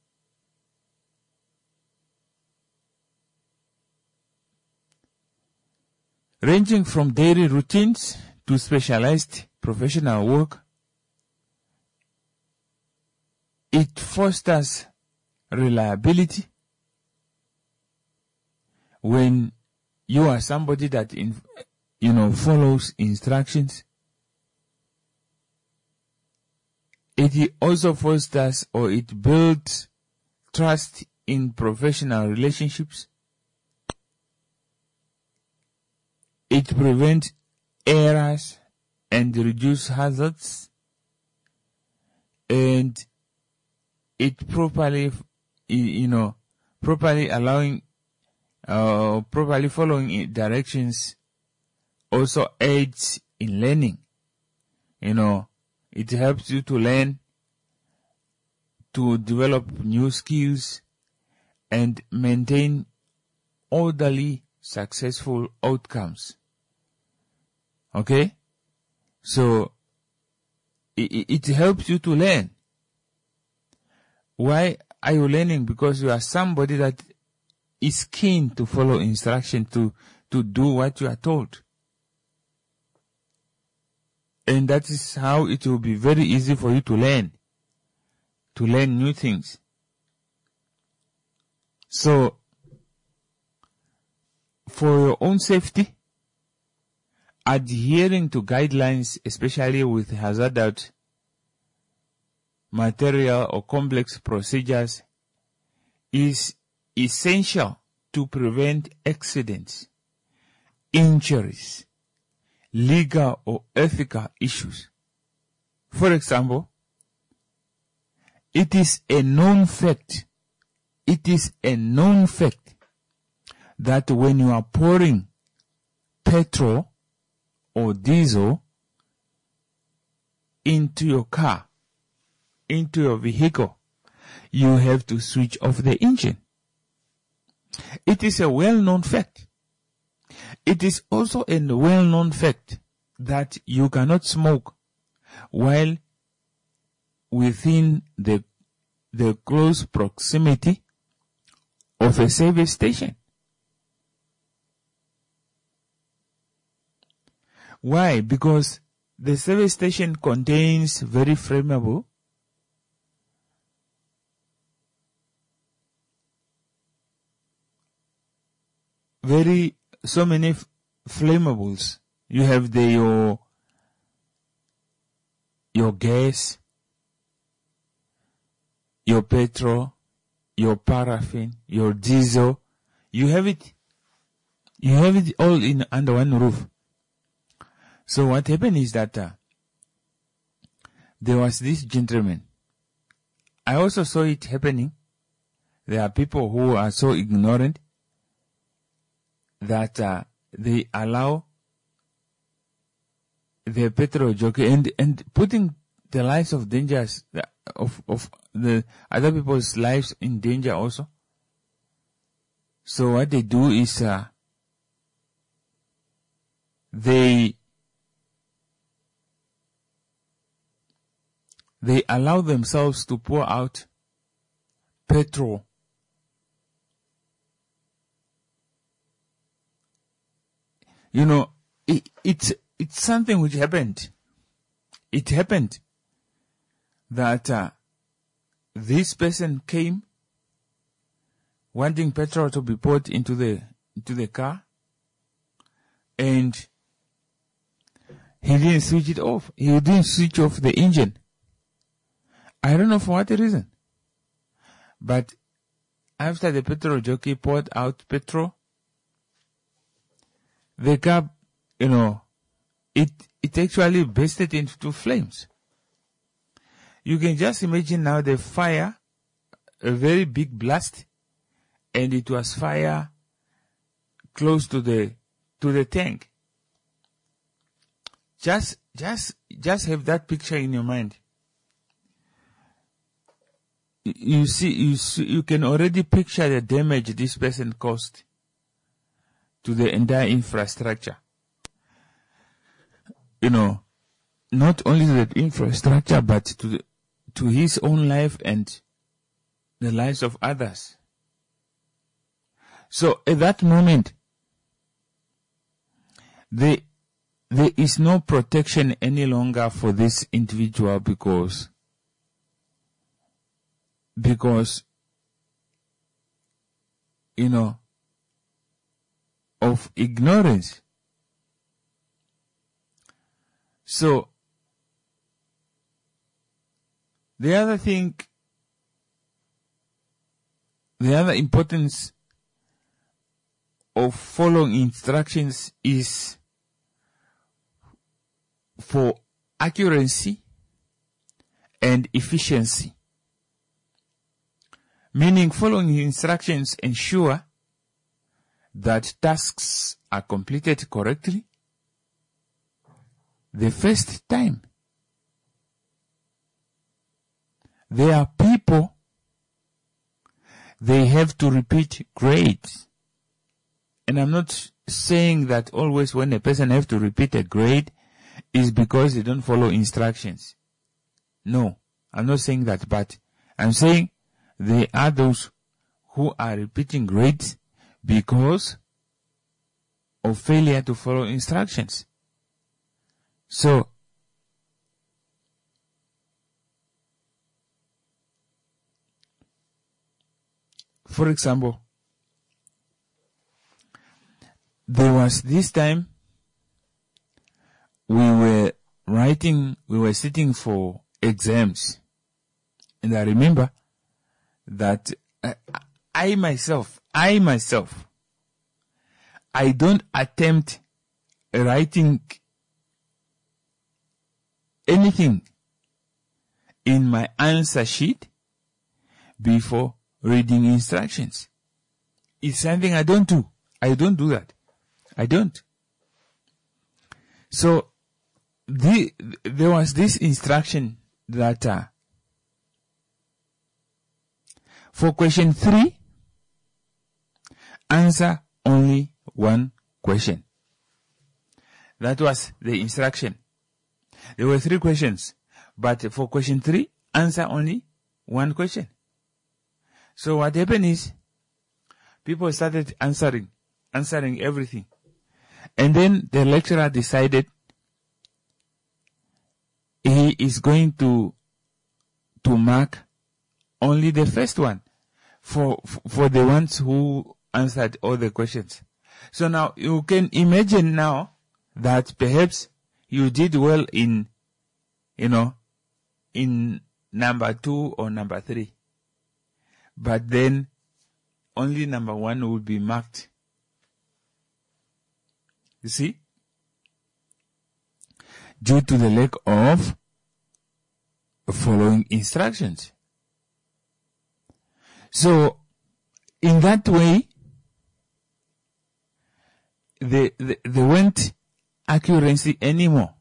ranging from daily routines to specialized professional work, it fosters reliability. When you are somebody that, in, you know, follows instructions, it also fosters or it builds trust in professional relationships. It prevents errors and reduces hazards, and it properly, you know, properly allowing, uh, properly following directions also aids in learning. You know, it helps you to learn, to develop new skills, and maintain orderly, successful outcomes. Okay? So, it, it helps you to learn. Why are you learning? Because you are somebody that is keen to follow instruction, to, to do what you are told. And that is how it will be very easy for you to learn, to learn new things. So, for your own safety, adhering to guidelines, especially with hazardous material or complex procedures, is essential to prevent accidents, injuries, legal or ethical issues. For example, it is a known fact, it is a known fact that when you are pouring petrol or diesel into your car, into your vehicle, you have to switch off the engine. It is a well-known fact. It is also a well-known fact that you cannot smoke while within the, the close proximity of a service station. Why? Because the service station contains very flammable, very, so many f- flammables. You have the, your, your gas, your petrol, your paraffin, your diesel. You have it, you have it all in under one roof. So what happened is that uh, there was this gentleman. I also saw it happening. There are people who are so ignorant that uh, they allow the petrol jockey and, and putting the lives of dangers of of the other people's lives in danger also. So what they do is uh, they they allow themselves to pour out petrol You know, it, it's, it's something which happened. It happened that uh, this person came wanting petrol to be poured into the, into the car, and he didn't switch it off. He didn't switch off the engine. I don't know for what reason. But after the petrol jockey poured out petrol, the car, you know, it, it actually bursted into flames. You can just imagine now the fire, a very big blast, and it was fire close to the, to the tank. Just, just, just have that picture in your mind. you see, you see, you can already picture the damage this person caused to the entire infrastructure. You know, not only to the infrastructure, but to the, to his own life and the lives of others. So at that moment, there, there is no protection any longer for this individual because, because, you know, of ignorance. So, the other thing, the other importance of following instructions is for accuracy and efficiency. Meaning following instructions ensure that tasks are completed correctly the first time. There are people, they have to repeat grades. And I'm not saying that always when a person has to repeat a grade is because they don't follow instructions. No, I'm not saying that, but I'm saying there are those who are repeating grades because of failure to follow instructions. So, for example, there was this time we were writing, we were sitting for exams. And I remember that I, I myself, I myself, I don't attempt writing anything in my answer sheet before reading instructions. It's something I don't do. I don't do that. I don't. So, the, there was this instruction that uh, for question three, answer only one question. That was the instruction. There were three questions, but for question three, answer only one question. So what happened is, people started answering, answering everything. And then the lecturer decided he is going to, to mark only the first one for, for the ones who answered all the questions. So now you can imagine now that perhaps you did well in, you know, in number two or number three. But then only number one will be marked. You see? Due to the lack of following instructions. So, in that way, they, they, they weren't accuracy anymore.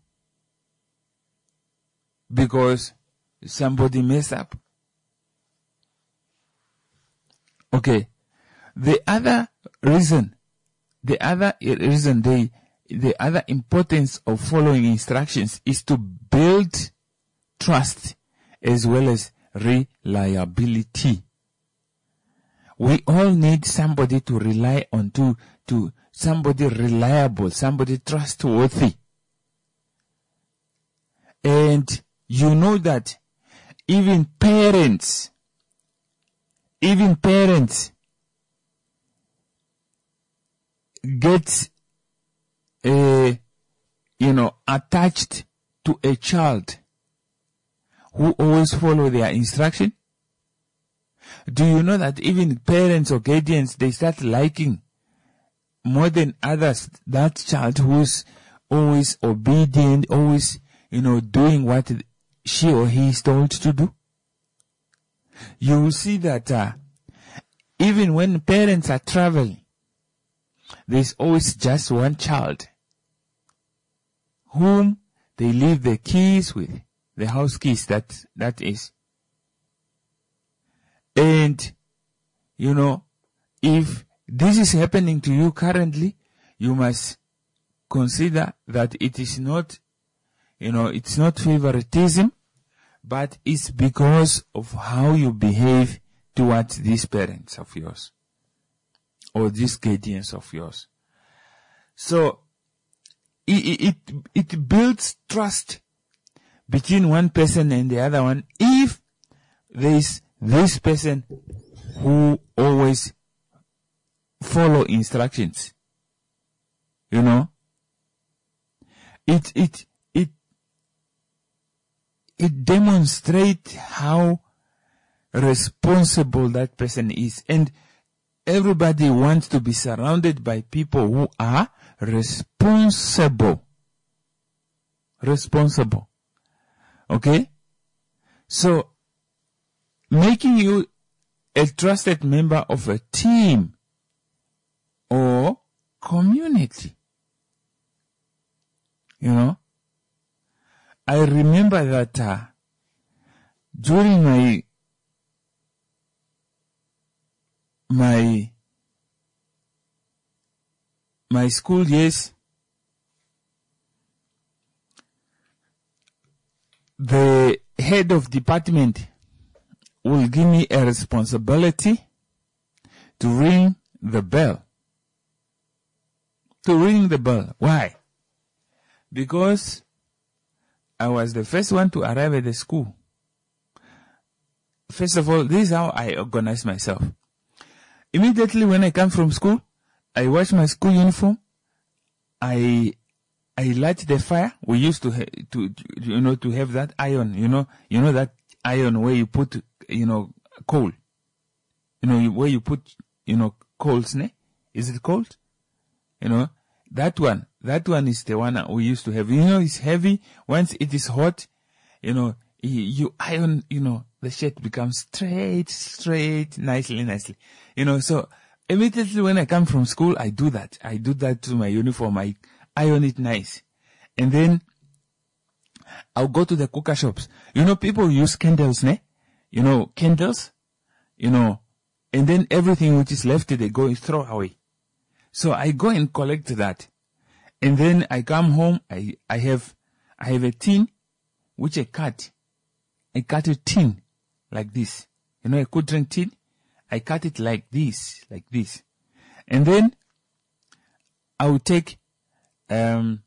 Because somebody messed up. Okay. The other reason, the other reason, they, the other importance of following instructions is to build trust as well as reliability. We all need somebody to rely on, to, to somebody reliable, somebody trustworthy. And you know that even parents, even parents get, uh, you know, attached to a child who always follow their instruction. Do you know that even parents or guardians, they start liking more than others that child who's always obedient, always, you know, doing what she or he is told to do? You will see that uh, even when parents are traveling, there's always just one child whom they leave the keys with, the house keys, that, that is. And, you know, if this is happening to you currently, you must consider that it is not, you know, it's not favoritism, but it's because of how you behave towards these parents of yours or these guardians of yours. So it, it, it builds trust between one person and the other one if there is this person who always follow instructions. You know, it, it, it, it demonstrates how responsible that person is. And everybody wants to be surrounded by people who are responsible. Responsible. Okay? So, making you a trusted member of a team or community. You know? I remember that uh, during my my my school years, the head of department will give me a responsibility to ring the bell. To ring the bell. Why? Because I was the first one to arrive at the school. First of all, this is how I organize myself. Immediately when I come from school, I wash my school uniform. I I light the fire. We used to ha- to you know to have that iron. You know you know that iron where you put you know coal. You know where you put you know coals. Ne? Is it cold? You know that one. That one is the one we used to have. You know it's heavy. Once it is hot, you know you, you iron. You know the shirt becomes straight, straight, nicely, nicely. You know so immediately when I come from school, I do that. I do that to my uniform. I iron it nice. And then I'll go to the cooker shops. You know, people use candles, ne? You know, candles, you know, and then everything which is left, they go and throw away. So I go and collect that. And then I come home, I, I have, I have a tin, which I cut. I cut a tin like this. You know, a cold drink tin. I cut it like this, like this. And then I will take, um,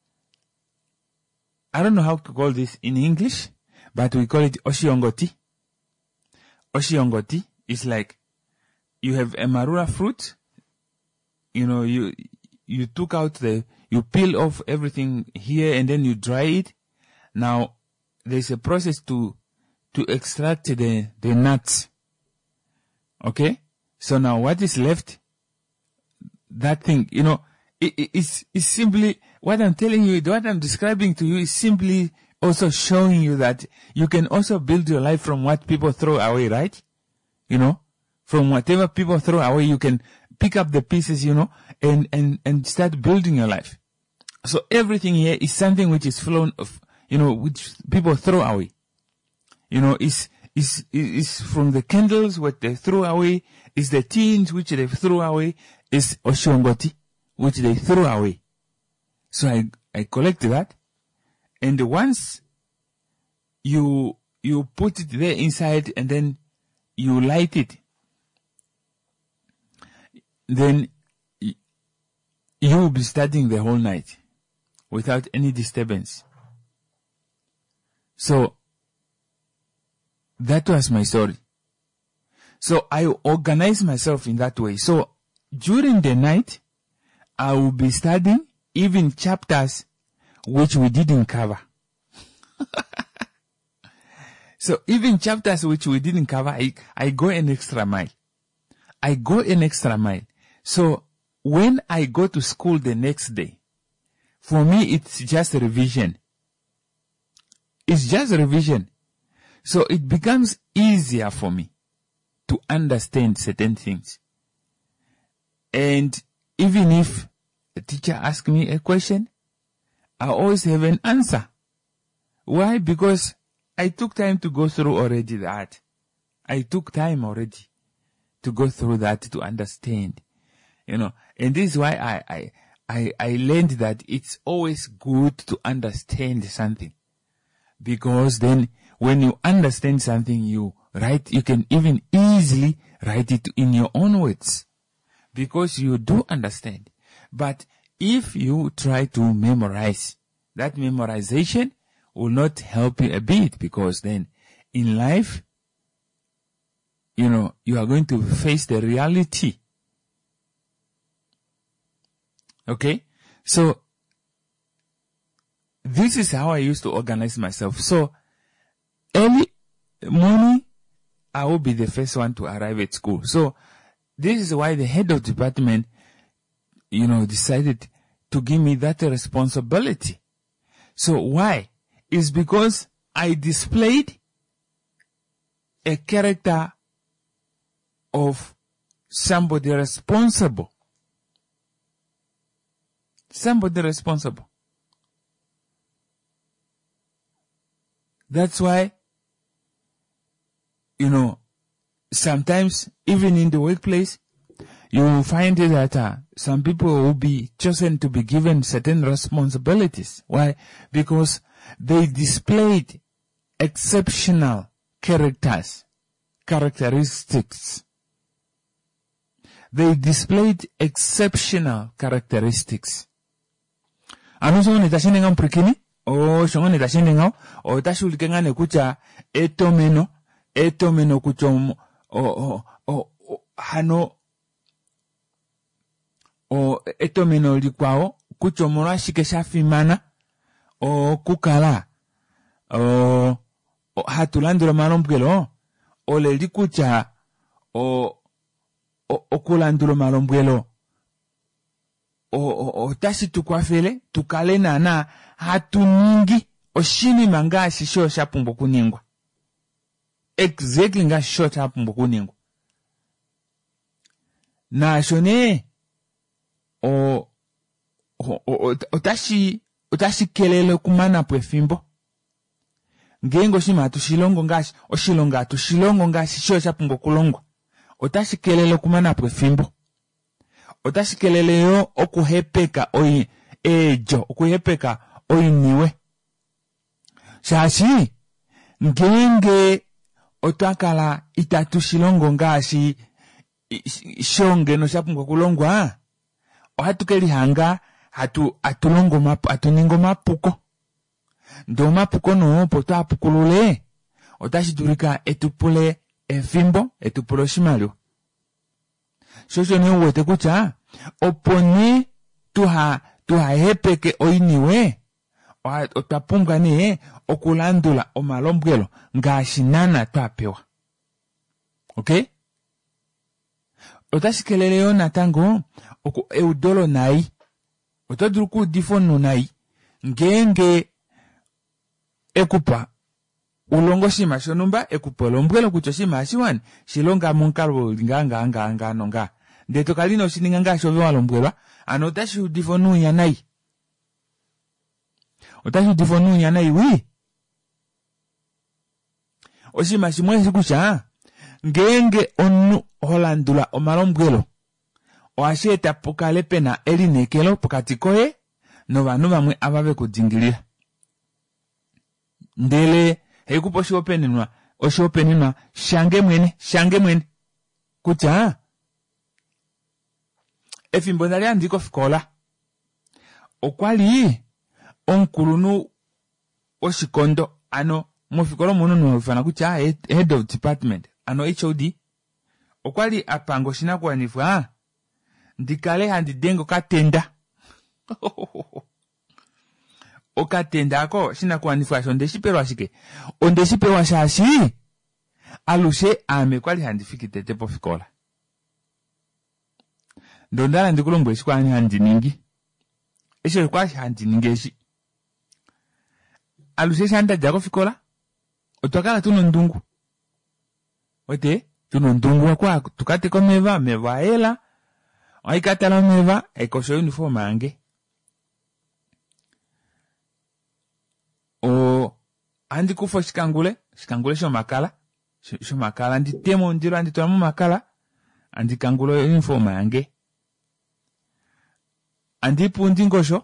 I don't know how to call this in English, but we call it oshiongoti. Oshiongoti is like, you have a marula fruit, you know, you, you took out the, you peel off everything here and then you dry it. Now, there's a process to, to extract the, the nuts. Okay? So now what is left? That thing, you know, it, it, it's, it's simply, what I'm telling you, what I'm describing to you is simply also showing you that you can also build your life from what people throw away, right? You know, from whatever people throw away, you can pick up the pieces, you know, and, and, and start building your life. So everything here is something which is flown of, you know, which people throw away. You know, is, is, is from the candles what they throw away, is the tins which they throw away, is oshongoti, which they throw away. So I, I collect that. And once you, you put it there inside and then you light it, then you will be studying the whole night without any disturbance. So that was my story. So I organize myself in that way. So during the night, I will be studying even chapters which we didn't cover. So even chapters which we didn't cover, I, I go an extra mile. I go an extra mile. So when I go to school the next day, for me it's just a revision. It's just a revision. So it becomes easier for me to understand certain things. And even if the teacher asks me a question, I always have an answer. Why? Because I took time to go through already that. I took time already to go through that to understand, you know, and this is why I, I, I, I learned that it's always good to understand something, because then when you understand something, you write, you can even easily write it in your own words, because you do understand. But if you try to memorize, that memorization will not help you a bit, because then in life, you know, you are going to face the reality. Okay? So, this is how I used to organize myself. So, early morning, I will be the first one to arrive at school. So, this is why the head of department, you know, decided to give me that responsibility. So, why? It's because I displayed a character of somebody responsible. Somebody responsible. That's why, you know, sometimes even in the workplace, you will find that uh, some people will be chosen to be given certain responsibilities. Why? Because they displayed exceptional characters, characteristics. They displayed exceptional characteristics. Ano so nita sinenga mprekini o so nita sinenga o tashulike ngane kucha etomeno etomeno kucho o o o hano o etomeno likwao kucho mora shike shafimana o kukala o hatulandula malombwelo o le likucha o okulandula malombwelo o o o tashi tukwafele tukale nana hatuningi oshini manga shisho shapumbo kuningwa exactly nga shisho shapumbo kuningwa na shone o o o otashi otashi kelele kumana pwefimbo ngengo shima tushilongo ngashi oshilonga tushilongo ngashi shisho shapumbo kulongwa otashi kelele kumana pwefimbo otashikelele yo okuhepeka oyi ejo okuhepeka oyiniwe shashi ngenge otwakala itatu shilongo ngashi shonge no shapungwa kulongwa ohatukeli hanga hatu atulongo mapu atuningo mapuko ndo mapuko no poto apukulule otashidurika etupule efimbo etupule oshimalio shosho ni uwete kucha opone tuha tuha hepeke oiniwe otwapunga ne okulandula omalombwelo ngashinana twapewa. Okay? Otashikelele yo natango oku eudolo nai otodruku difonu nai ngenge ekupa ulongo shima shonumba ekupa lombwelo kucho shima shiwani shilonga munkalo nganga anga anga nonga ndeto kalino shininga nga shove walombwelwa ano otashi difonu ya nai otashi difonu ya nai wi oshima shimwe shikusha ngenge onu holandula omalombwelo oasheta pokale pena elinekelo pokati koye no bantu bamwe ababe kudingilira ndele hekupo shopenenwa oshopenenwa shange mwene shange mwene kucha efimbo ndali andiko fikola okwali onkulunu oshikondo ano mufikola muno no fana kucha head of department ano H O D okwali apango shinakuanifwa ndikale handidengo katenda okatenda ako shinakuanifwa sho ndeshiperwa shike ondeshiperwa shashi alushe ame kwali handifikitete po fikola ndondala ndikulombo eshikwani handiningi esho kwashi handiningi eshi alushe shanda jako fikola otwakala tuno ndungu ote tuno ndungu kwa tukate ko meva meva ela aikatala meva ekosho uniform ange o andi kufo shikangule shikangule sho makala sho makala andi temo ndiro andi tola mu makala andi kangulo informa yange andi pundi ngosho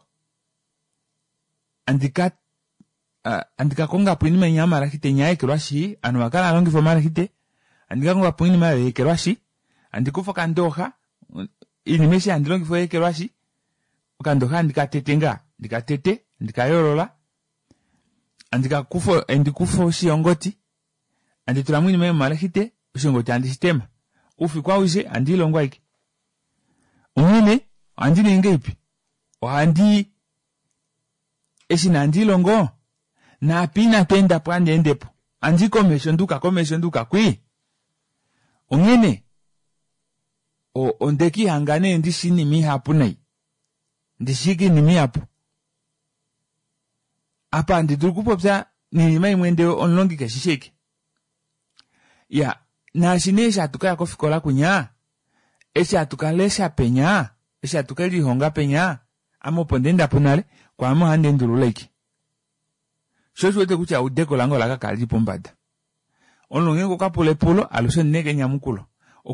andi kat uh, andi kakonga pwini manyama rakite nyae kirwashi anu makala alongi fo marakite andi kakonga pwini ma kirwashi andi kufa kandoha ini meshi andi longi fo kirwashi kandoha andi katetenga andi katete andi kayorola andi kakufo andi kufo shiongoti andi tulamwini mwe marakite shiongoti andi sistema ufi kwa uje andi longwa iki umene andi nenge ipi o andi esi nandi longo na pina tenda pande endepo andi komesho nduka komesho nduka kwi ungene o ondeki hangane ndi shini mi hapu nai ndi shiki ni mi hapu apa andi durukupopsa ni mai mwende onlongi kashishiki ya na shinesha atuka ya kofikola kunya esi atuka lesha penya esi atuka li honga penya amo pondenda punale kwa amo hande ndurula iki shoshu wete kucha udeko lango laka kali pombada onlonge ko kapule pulo aluso nege nyamukulo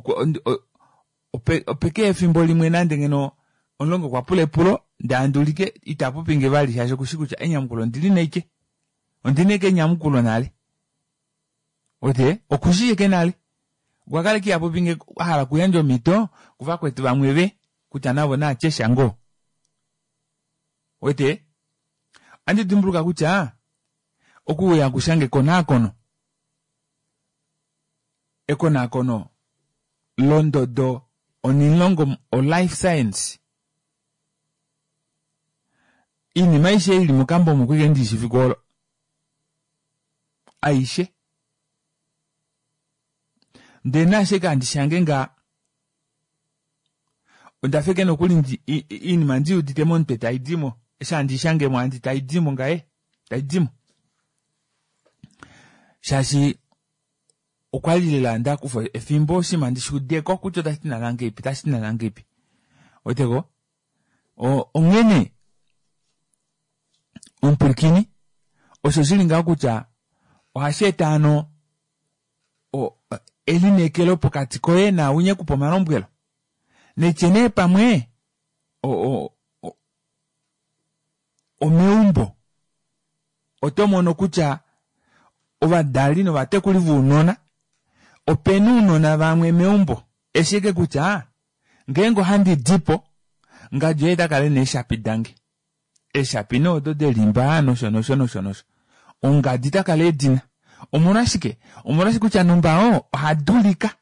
opeke efimbo limwe nande ngeno onlonge kwa pule pulo ndandulike itapo pinge bali shasho kushikucha enyamukulo ndiline ike ondineke nyamukulo nale ote okushiye kenale gwakale ki apo pinge hala kuyanjo mito kuva kwetu bamwebe kutanabo na cheshango ote andi dimbruka kucha okuya kushange konakono ekonakono londo do onilongo o life science ini maisha ili mukambo mukwege ndi shifikolo aishe ndena sheka ndishange nga undafeke no kuli ini manzi uditemo nte taidimo esha ndishange mwa ndi taidimo nga e taidimo shashi okwalila nda kufa efimbo shima ndishudeko kucho tasina langepi tasina langepi otego o ongene umpurkini ososilinga kucha ohashetano o elinekelo pokati koye na unye kupomara mbwelo nechene pamwe o o o, o meumbo otomono kucha ovadali no vatekulivu unona openu unona vamwe meumbo eshike kucha ngengo handi dipo ngajoeta kale neshapi dange eshapi no do de limba no shono shono shono ongadita kale dina omurashike omurashike kucha numba o hadulika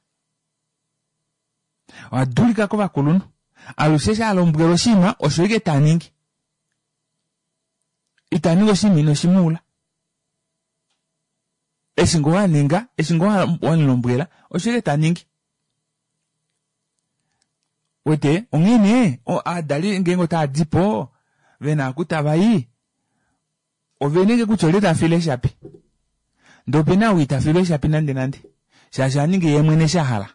hadulika ko bakulunu alusesha alombwero shima oshoike taningi itaningo shimi no shimula esingo waninga esingo wanilombwela oshoike taningi wete ongene o adali ngengo ta dipo vena kutabai ovenenge kucholeta file shapi ndopena wita file shapi nande nande shasha ninge yemwene shahala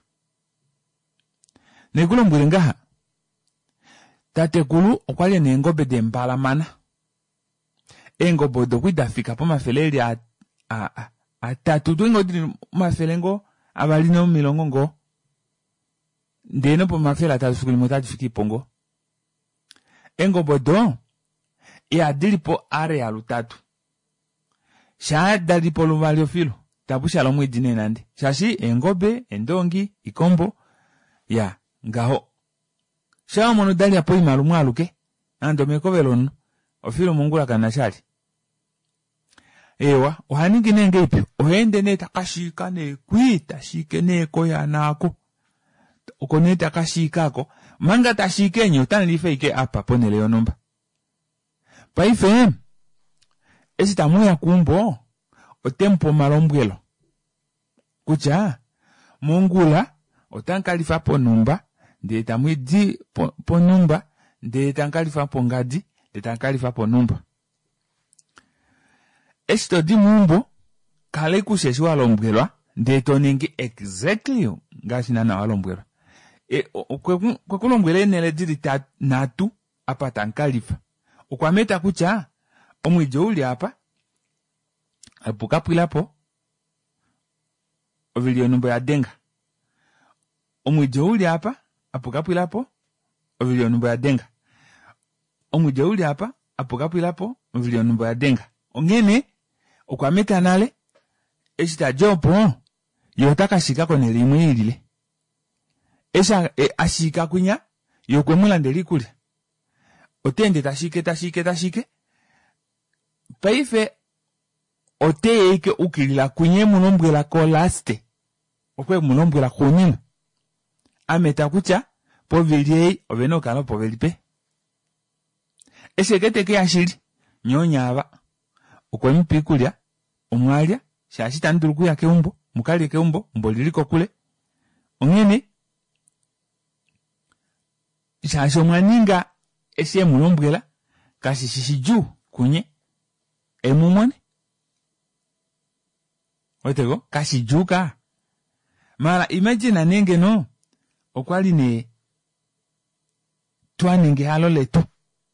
nekulo mbwirengaha tatekulu okwale nengobe de mbala mana engobo do kwidafika po mafeleli a a atatu twingo diri mafelengo abalino milongo ngo ndeno po mafela tatu fikuli motatu fiki pongo engobo do ya dilipo are ya lutatu sha dalipo luvalio filo tapusha lo mwidine nandi shashi engobe endongi ikombo ya ngaho sha mono dali apo imalu mwaluke ando mekovelono ofilo mungula kana shali ewa ohaningi nenge ipi ohende ne takashika ne kwita shike ne koya nako okone takashika ko manga tashikenyo tanilifeike apa ponele yonomba paife esita moya kumbo otempo malombwelo kucha mungula otankalifa ponumba ndeta mwidi ponumba ndeta nkalifa pongadi ndeta nkalifa ponumba esito di mumbo kale kusheshi walombwelwa ndeto ningi exactly ngashina na walombwelwa e kwekulombwele nele diri natu apa tankalifa ukwameta kucha omwijo uli apa apukapwilapo ovili onumbo ya denga. Omwijo uli hapa, apukapu ilapo, ovili onumbo ya denga. Omwijo uli hapa, apukapu ilapo, ovili onumbo ya denga. Ongene, okwameta nale, eshita jopo, yotaka shika kone limwe ilile. Esha e, ashika kunya, yokwe mulandeli kule. Otende tashike, tashike, tashike. Paife, ote eke ukilila kunye munombwela ko laste. Okwe munombwela kunye. Ameta kucha, povili oveno kano povili pe. Eshe kete ke ashiri, nyonya aba. Okwe mpikulia, umwalia, shashita nduluku ya keumbo, mukali keumbo, mboliliko kule. Ongene, shasho mwaninga, eshe munombwela, kasi shishiju kunye, emumone. Otego, kasi juga. Mara, imagine anenge no, okwali ne, tuaninge halo letu.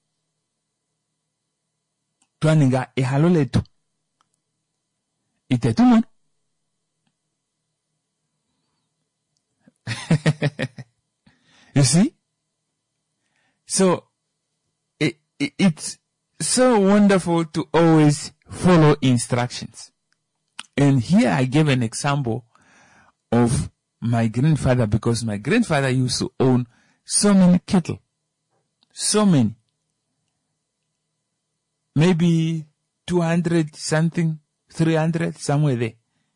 Tuaninga e halo letu. Ite tumon. You see? So, it, it, it's so wonderful to always follow instructions. And here I gave an example of my grandfather, because my grandfather used to own so many cattle. So many. Maybe two hundred something, three hundred, somewhere there.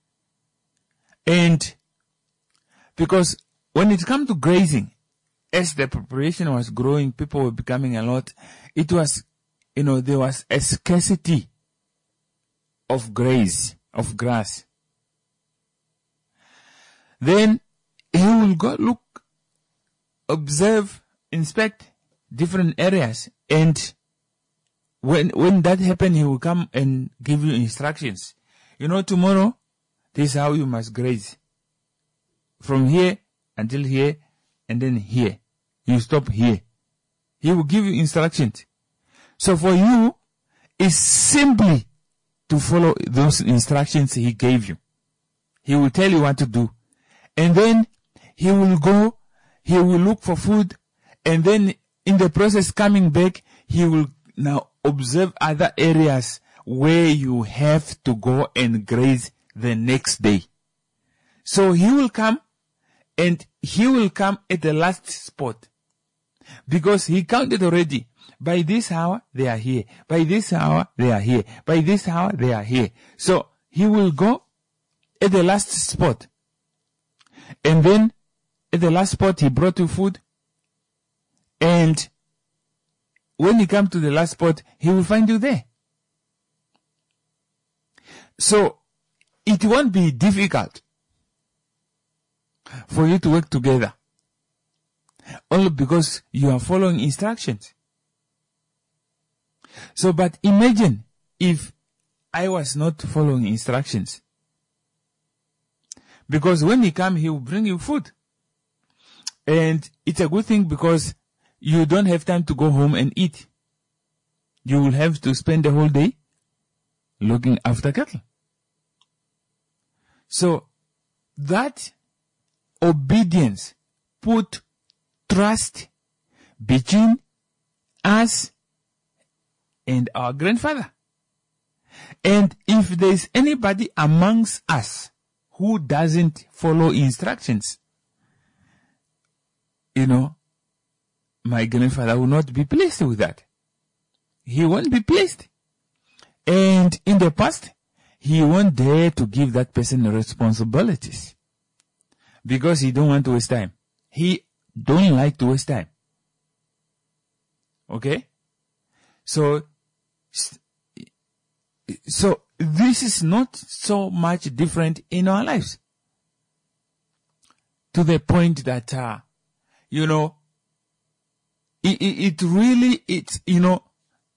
And because when it comes to grazing, as the population was growing, people were becoming a lot, it was, you know, there was a scarcity of graze, of grass. Then he will go look, observe, inspect different areas, and when when that happens, he will come and give you instructions. You know, tomorrow, this is how you must graze. From here until here, and then here. You stop here. He will give you instructions. So for you, it's simply to follow those instructions he gave you. He will tell you what to do. And then he will go, he will look for food, and then in the process coming back, he will now observe other areas where you have to go and graze the next day. So he will come, and he will come at the last spot. Because he counted already. By this hour, they are here. By this hour, they are here. By this hour, they are here. So he will go at the last spot. And then at the last spot, he brought you food. And when he comes to the last spot, he will find you there. So it won't be difficult for you to work together. Only because you are following instructions. So, but imagine if I was not following instructions. Because when he comes, he will bring you food. And it's a good thing because you don't have time to go home and eat. You will have to spend the whole day looking after cattle. So, that obedience put trust between us and our grandfather. And if there is anybody amongst us who doesn't follow instructions, you know, my grandfather will not be pleased with that. He won't be pleased. And in the past, he won't dare to give that person responsibilities because he don't want to waste time. He don't like to waste time. Okay? So, so this is not so much different in our lives. To the point that, uh, you know, it, it, it really, it's, you know,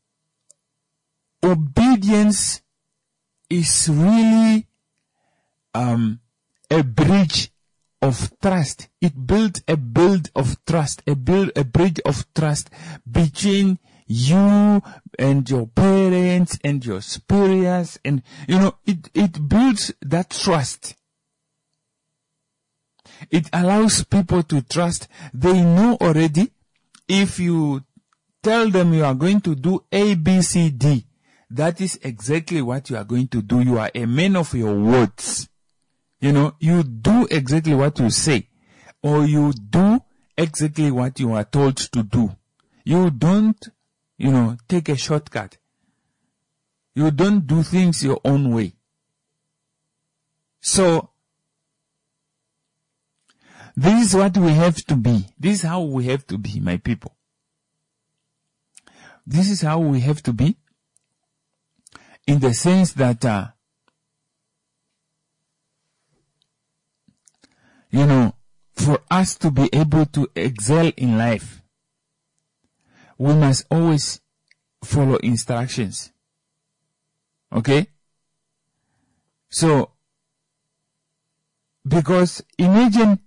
obedience is really, um, a bridge of trust. It built a build of trust, a build, a bridge of trust between you and your parents and your superiors, and, you know, it, it builds that trust. It allows people to trust. They know already if you tell them you are going to do A, B, C, D, that is exactly what you are going to do. You are a man of your words. You know, you do exactly what you say, or you do exactly what you are told to do. You don't, you know, take a shortcut. You don't do things your own way. So, this is what we have to be. This is how we have to be, my people. This is how we have to be, in the sense that, uh, you know, for us to be able to excel in life, we must always follow instructions. Okay? So, because imagine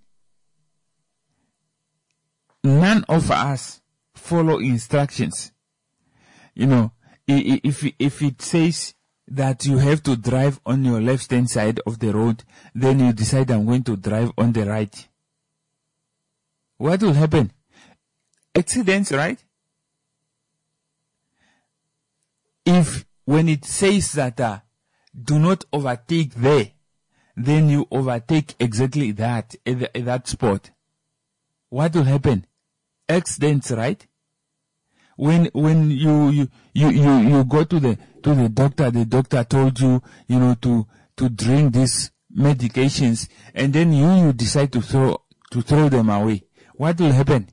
none of us follow instructions. You know, if, if it says that you have to drive on your left-hand side of the road, then you decide I'm going to drive on the right. What will happen? Accidents, right? If when it says that uh, do not overtake there, then you overtake exactly that at, the, at that spot, what will happen? Accidents, right? When when you you, you, you you go to the to the doctor, the doctor told you, you know, to to drink these medications, and then you, you decide to throw to throw them away. What will happen?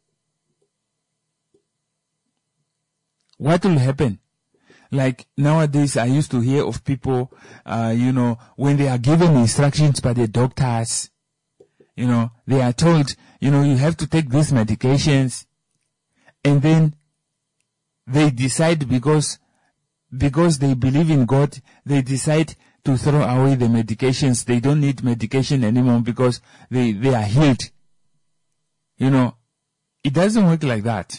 What will happen? Like nowadays, I used to hear of people, uh, you know, when they are given instructions by the doctors, you know, they are told, you know, you have to take these medications, and then they decide because, because they believe in God, they decide to throw away the medications. They don't need medication anymore because they, they are healed. You know, it doesn't work like that.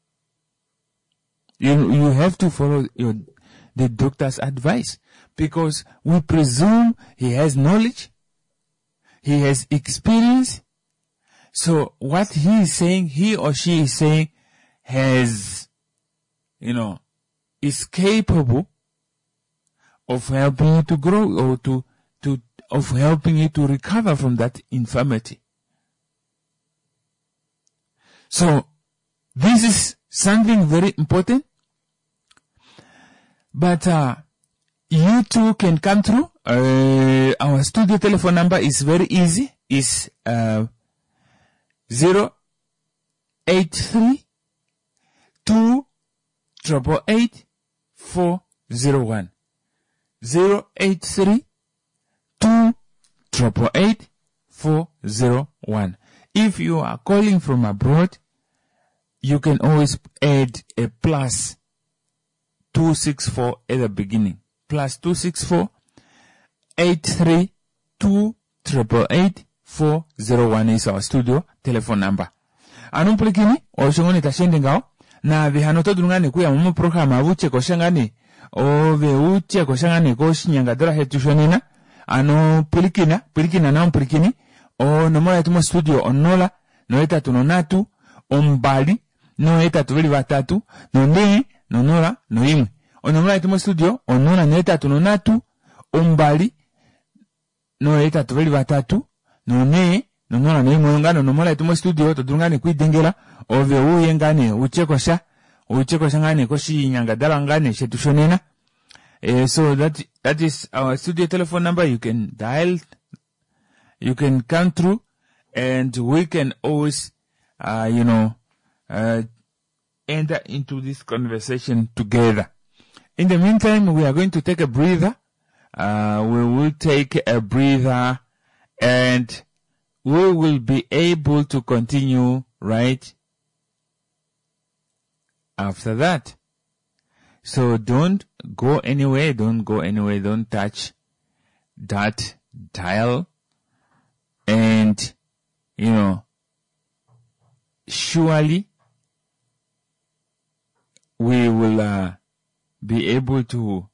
You, you have to follow your, the doctor's advice, because we presume he has knowledge, he has experience. So what he is saying, he or she is saying, has, you know, is capable of helping you to grow, or to, to, of helping you to recover from that infirmity. So, this is something very important. But, uh, you too can come through. Uh, our studio telephone number is very easy. It's, uh, zero eight three two eight eight four zero one. zero eight three two eight eight four zero one. If you are calling from abroad, you can always add a plus two six four at the beginning. Plus two six four eight three two eight eight four zero one is our studio telephone number. Anumplikini oshongoni tashende ngao na vihano todungane kuya mu program abuche koshangane o ve uche koshangane ko shinyangadora hetushonina ano pulikina pulikina na pulikini o nomola tumo studio onola no eta tunonatu ombali no eta tubili batatu no ne no nola no imwe onomola tumo studio onola no eta tunonatu ombali no eta tubili batatu no ne no nola no imwe ngano nomola tumo studio todungane kuidengela ove uye ngane uchekosha uchekosha ngane koshi nyangadala ngane shetushonena. Uh, so that that is our studio telephone number. You can dial, you can come through, and we can always, uh, you know, uh, enter into this conversation together. In the meantime, we are going to take a breather. Uh, we will take a breather, and we will be able to continue right after that. So don't go anywhere, don't go anywhere, don't touch that dial. And, you know, surely we will uh, be able to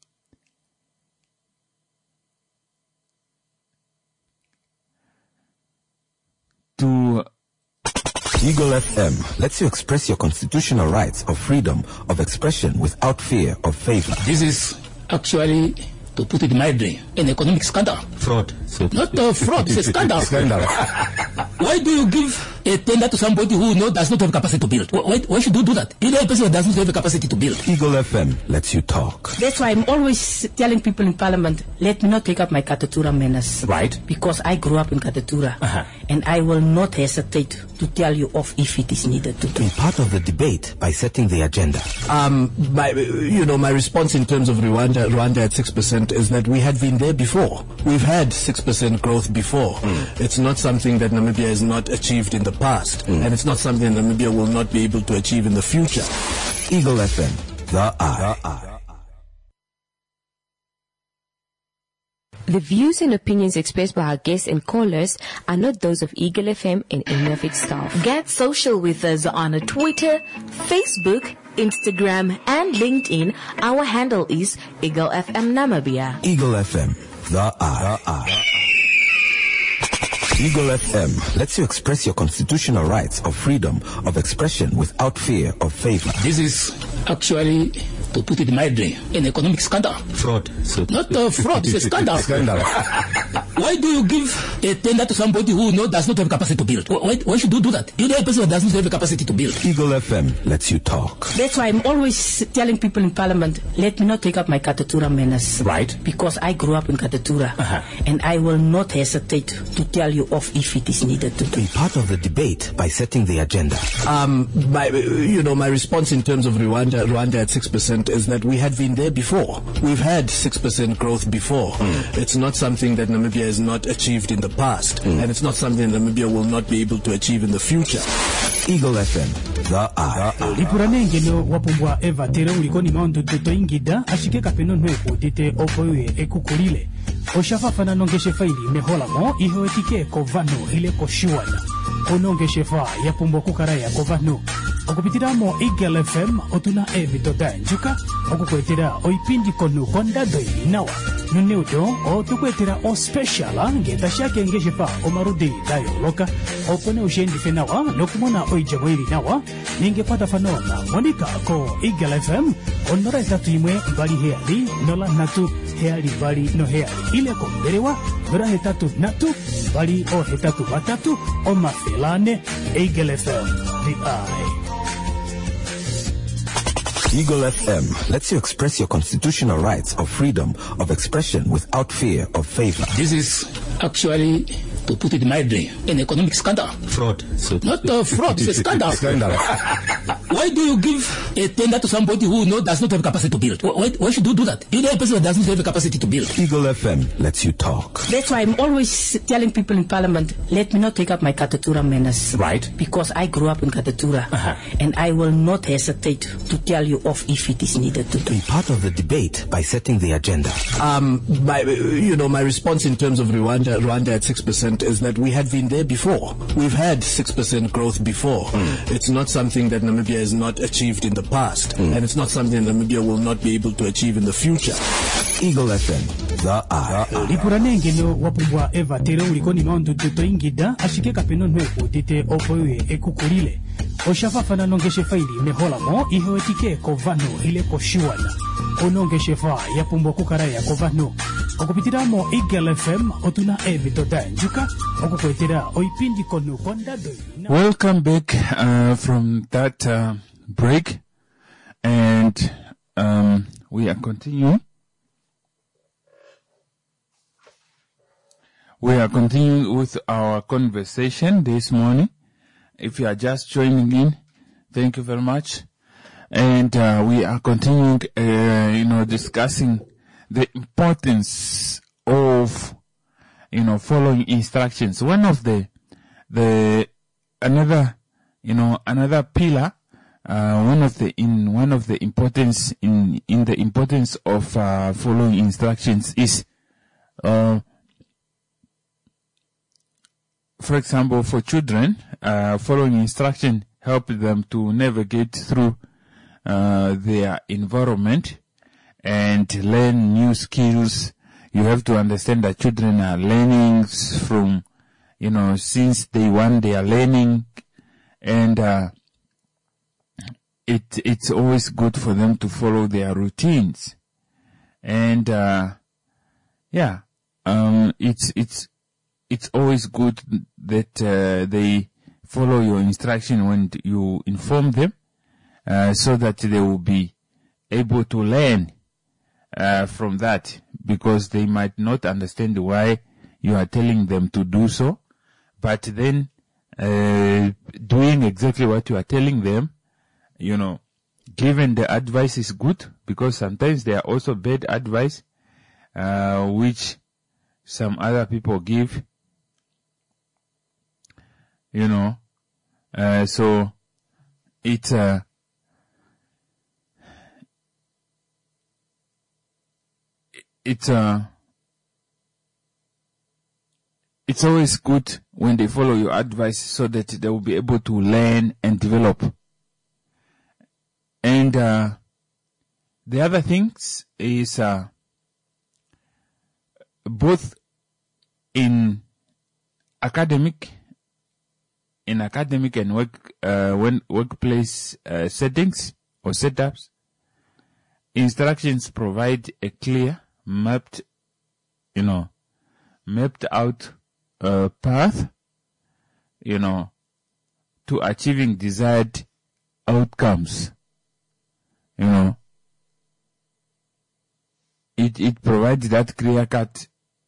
to Eagle F M lets you express your constitutional rights of freedom of expression without fear of favor. This is actually, to put it mildly, an economic scandal. Fraud. So Not a fraud, it's a scandal. Scandal. Why do you give a tender to somebody who know, does not have capacity to build? Why, why should you do that? You know a person who does not have the capacity to build. Eagle F M lets you talk. That's why I'm always telling people in Parliament, let me not take up my Katatura manners. Right. Because I grew up in Katatura. Uh-huh. And I will not hesitate to tell you off if it is needed to do. Be part of the debate by setting the agenda. Um, my, you know, my response in terms of Rwanda, Rwanda at six percent is that we had been there before. We've had six percent growth before. Mm. It's not something that Namibia has not achieved in the past. Mm. And it's not something that Namibia will not be able to achieve in the future. Eagle F M, the eye. The eye. The views and opinions expressed by our guests and callers are not those of Eagle F M and any of its staff. Get social with us on Twitter, Facebook, Instagram, and LinkedIn. Our handle is Eagle F M Namibia. Eagle F M, the eye. The eye. Eagle F M lets you express your constitutional rights of freedom of expression without fear of favor. This is actually, to put it mildly, an economic scandal. Fraud. So Not a fraud, it's a scandal. Scandal. Why do you give a tender to somebody who know, does not have capacity to build? Why, why should you do that? You know a person who does not have the capacity to build. Eagle F M lets you talk. That's why I'm always telling people in Parliament, let me not take up my Katatura manners. Right. Because I grew up in Katatura. Uh-huh. And I will not hesitate to tell you off if it is needed to do. Be part of the debate by setting the agenda. Um, my, you know, my response in terms of Rwanda, Rwanda at six percent is that we had been there before. We've had six percent growth before. Mm. It's not something that Namibia has not achieved in the past. Mm. And it's not something that Namibia will not be able to achieve in the future. Eagle F M, the eye. Lipuranengelo wapumbwa eva tere ulikoni maundu tuto ingida ashike kapeno nwepo tite opoye ekukulile. Oshafafana nongeshe faili mehola mo iho etike kovano ile koshiwana. Onongeshe fa ya pumbo kukaraya kovano. Okupitiramo Eagle F M otuna ebitoda njuka. Okukwetera oipindi konu konda doi nawa. Nuneudo o tukwetera o special ngeta shake ngeshe fa omarudi dayo loka. Opone ushendi fenawa nokumona oijamwiri nawa. Ningepata fanona monika ko Eagle F M onora tatu imwe bali heali nola natu heali bali no heali ile komberewa nora hetatu natu bali o hetatu batatu o mafelane Eagle F M the eye. Eagle F M lets you express your constitutional rights of freedom of expression without fear of favor. This is actually, to put it mildly, an economic scandal. Fraud. So Not a fraud, it's a scandal. Scandal. Why do you give a tender to somebody who know, does not have capacity to build? Why, why should you do that? You know a person who does not have the capacity to build. Eagle F M lets you talk. That's why I'm always telling people in Parliament, let me not take up my Katatura manners. Right. Because I grew up in Katatura. Uh-huh. And I will not hesitate to tell you off if it is needed to do. Be part of the debate by setting the agenda. Um, my, you know, my response in terms of Rwanda, Rwanda at six percent is that we had been there before. We've had six percent growth before. Mm. It's not something that Namibia has not achieved in the past. Mm. And it's not something that Namibia will not be able to achieve in the future. Eagle F M, the eye. Lipuranengelo wapumbwa eva tere ulikoni maundu tuto ingida ashike kapeno nwepo tite opoye ekukulile. Oshafafana nongeshe faili mehola mo iho etike kovano ile koshiwana. Onongeshe fa ya pumbo kukaraya kovano. Okupitiramo Eagle F M otuna ebitoda njuka. Okukwetera oipindi konu konda doi. Welcome back uh, from that uh, break, and um, we are continuing. We are continuing with our conversation this morning. If you are just joining in, thank you very much. And uh, we are continuing, uh, you know, discussing the importance of, you know, following instructions. One of the, the, another, you know, another pillar, uh, one of the, in, one of the importance, in, in the importance of, uh, following instructions is, uh, for example, for children, uh, following instruction help them to navigate through, uh, their environment and learn new skills. You have to understand that children are learning from, you know, since day one they are learning, and uh, it it's always good for them to follow their routines, and uh, yeah, um, it's it's it's always good that uh, they follow your instruction when you inform them, uh, so that they will be able to learn uh, from that, because they might not understand why you are telling them to do so, but then uh, doing exactly what you are telling them, you know, given the advice is good, because sometimes there are also bad advice, uh, which some other people give, you know, uh, so it's, uh, it's, uh, it's always good when they follow your advice, so that they will be able to learn and develop. And uh, the other things is uh, both in academic, in academic and work, uh, when workplace uh, settings or setups, instructions provide a clear, mapped, you know, mapped out uh, path, you know, to achieving desired outcomes. You know, it it provides that clear-cut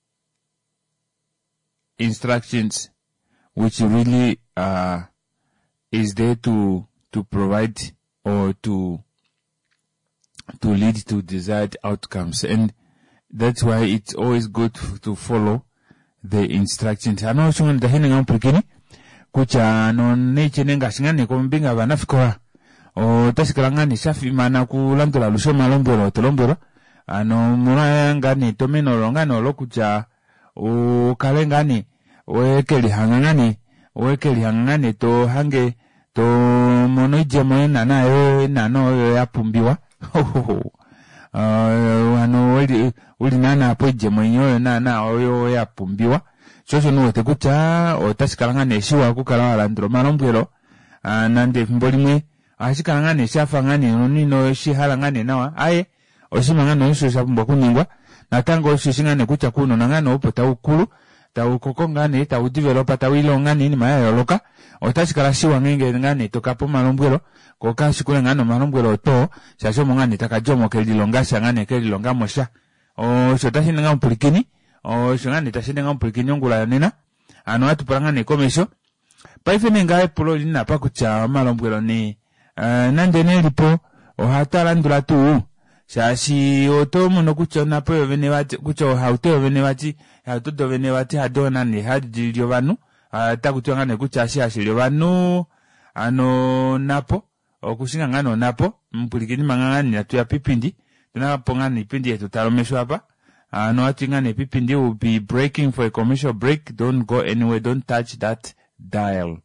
instructions, which really uh is there to to provide or to to lead to desired outcomes, and that's why it's always good to follow the instructions. Ano shungan dahini ngampukini kucha no neche nenga shingane kumbinga banafikoa o tasikalangani shafi mana kulandula lushoma lombolo tolombolo ano muna ngani tomino longano lokucha o kalengani wekeli hangangani wekeli hangangani to hange to monoje moena nayo nano yapumbiwa uh, ano uli uli nana apoje moyo nana oyo yapumbiwa shosho no tekucha o tasikalangani shiwa kukala landro malombolo anande mbolimwe ashikalangane shafangane nonino shihalangane nawa aye oshimangane osho shapumba kuningwa natango osho shingane kucha kuno nangane opota ukulu ta ukokongane ta udevelopa ta wilongane ni maya yoloka otashikala shiwa ngenge ngane tokapo malombwelo koka shikule ngano malombwelo to shasho mongane takajomo kelilongasha ngane kelilongamosha o shotashi nga mpulikini o shingane tashinde nga mpulikini ngula nena ano atupangane komesho paifene ngae pulo lina pakucha malombwelo ni Uh, nande nelipo ohatala ndula tu shashi otomo no kuchona po vene wati kucho hauteo vene wati hautodo vene wati hadona ni hadilio vanu atakutonga ne kuchashi ashilio vanu ano napo okushinga ngano napo mpulikini mangangani na tuya pipindi tunaponga ni pindi yetu talomesho hapa ano atinga ne pipindi will be breaking for a commercial break. Don't go anywhere, don't touch that dial.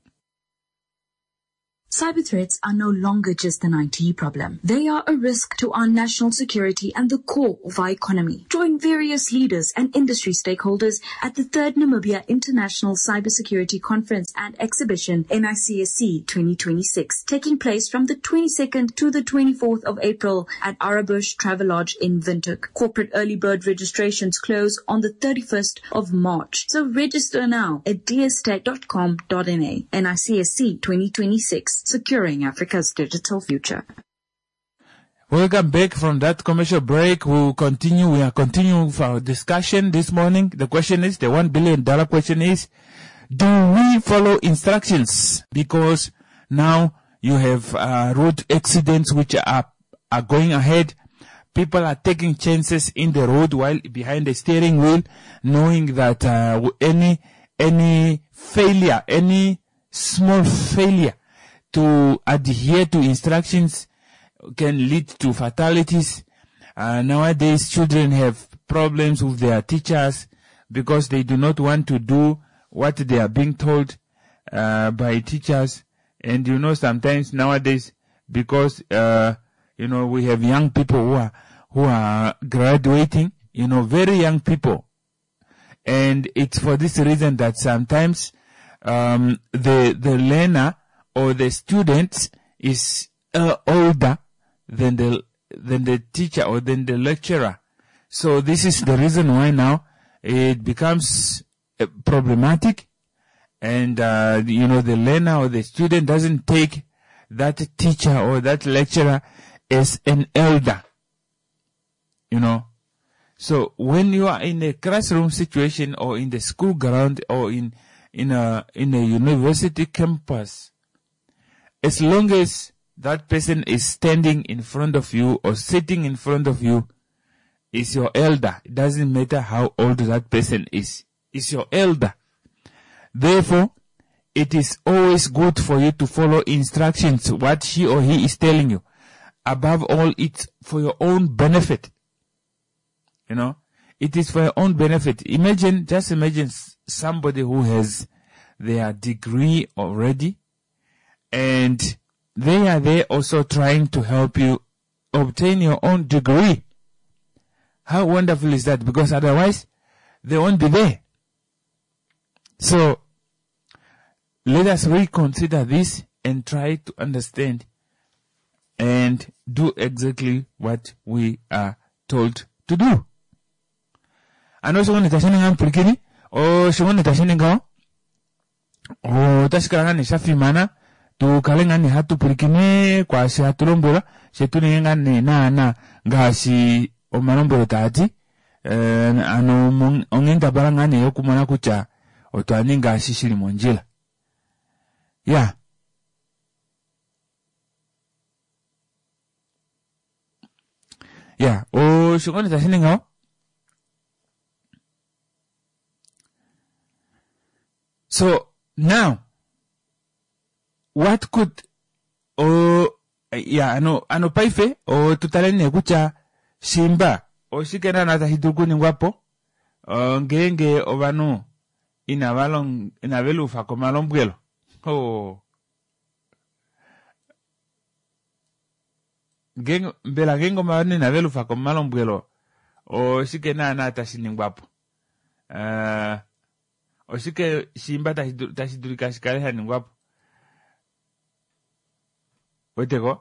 Cyber threats are no longer just an I T problem. They are a risk to our national security and the core of our economy. Join various leaders and industry stakeholders at the third Namibia International Cybersecurity Conference and Exhibition N I C S C twenty twenty-six, taking place from the twenty-second to the twenty-fourth of April at Arabush Travelodge in Windhoek. Corporate early bird registrations close on the thirty-first of March. So register now at d s tech dot com dot n a. N I C S C twenty twenty-six. Securing Africa's digital future. Welcome back from that commercial break. We'll continue. We are continuing with our discussion this morning. The question is, the one billion dollar question is, do we follow instructions? Because now you have uh, road accidents which are are going ahead. People are taking chances in the road while behind the steering wheel, knowing that uh, any any failure, any small failure to adhere to instructions can lead to fatalities. Uh, nowadays, children have problems with their teachers because they do not want to do what they are being told uh, by teachers. And you know, sometimes nowadays, because uh, you know, we have young people who are who are graduating, you know, very young people, and it's for this reason that sometimes um, the, the learner or the student is uh, older than the, than the teacher or than the lecturer. So this is the reason why now it becomes uh, problematic. And, uh, you know, the learner or the student doesn't take that teacher or that lecturer as an elder. You know. So when you are in a classroom situation or in the school ground or in, in a, in a university campus, as long as that person is standing in front of you or sitting in front of you, is your elder. It doesn't matter how old that person is. Is your elder. Therefore, it is always good for you to follow instructions, what she or he is telling you. Above all, it's for your own benefit. You know, it is for your own benefit. Imagine, just imagine somebody who has their degree already, and they are there also trying to help you obtain your own degree. How wonderful is that? Because otherwise, they won't be there. So, let us reconsider this and try to understand and do exactly what we are told to do. Ano shongo nitashini nga mplikini, o shongo nitashini nga, o tashikara nga nishafimana, tu kale nga ni hatu plikini kwa shi hatu lombora, shetuni nga ni na na nga shi o malombora taati, eh, ano ongenda bara nga ni yoku mwana kucha, o tuani nga shi shili monjila. Yeah. Yeah. O shongo nitashini nga, so now, what could, oh, yeah, ano, ano paife, o tutalene kucha simba, o shikena nata hidukuni ngwapo, o ngenge ovanu, inavalong, inavelu fakomalombuelo. Oh. Gengo, mbela gengo mawani inavelu fakomalombuelo, o shikena nata siningwapo. Uh, Osike shimba tashidurika shikare hani ngwapo. Weteko?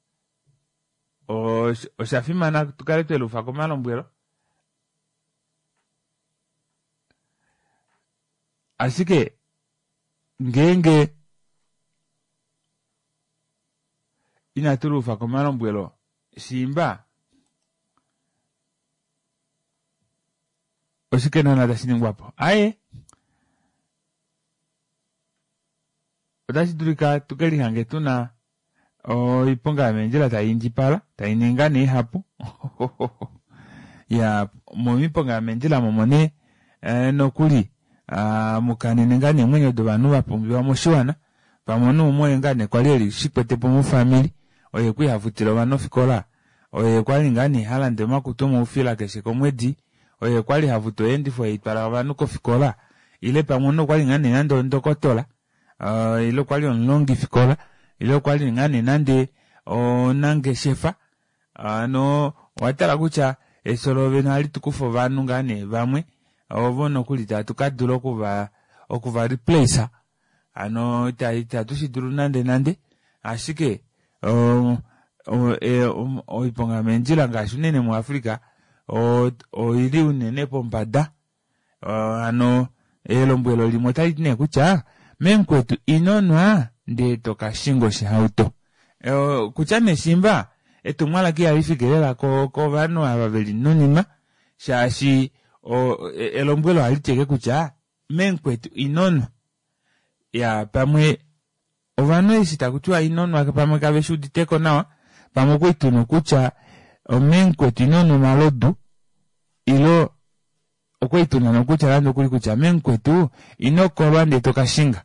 O shafima na tukare tuelu fako malombuelo. Asike ngenge inaturu fako malombuelo. Shimba osike na nata shini ngwapo. Aye. Otashi durika tukeli hange tuna o iponga menjela ta inji pala ta inenga ni hapu ya momi ponga menjela momone eh, no kuli ah mukani nengane mwenye do banu bapumbi wa moshiwana pamonu mwe ngane kwali shikwete pomu family oye kuyavutira bano fikola oye kwali ngani halande makutomo ufila keshe komwedi oye kwali havuto endi fo itara banu ko fikola ile pamonu kwali ngani nando ndokotola. Uh, ilo kwali onlongi fikola, ilo kwali ngani nande o nange shefa, uh, no watara kucha esolo veno hali tukufo vanu ngane vamwe, ovono kulita tukadula okuva, okuva replacer, ano ita ita tushiduru nande nande, ashike, o, o, e, o, o iponga menjila nga shunene mu Afrika, o, o ili unene pombada, o, ano, elombuelo limota itine kucha, menkwetu inonwa nde toka shingo shihauto. E, kuchane shimba, etu mwala kia alifikilela ko, ko vanu ababeli nunima, shashi, o, e, elombuelo haliteke kucha, menkwetu inonwa. Ya, pamwe, o vanu esita kuchua inonwa pamwe kabeshu diteko nawa, pamwe kwetu no kucha, o menkwetu inonwa malodu, ilo, o kwetu no kucha lando kuli kucha, menkwetu inoko bande toka shinga.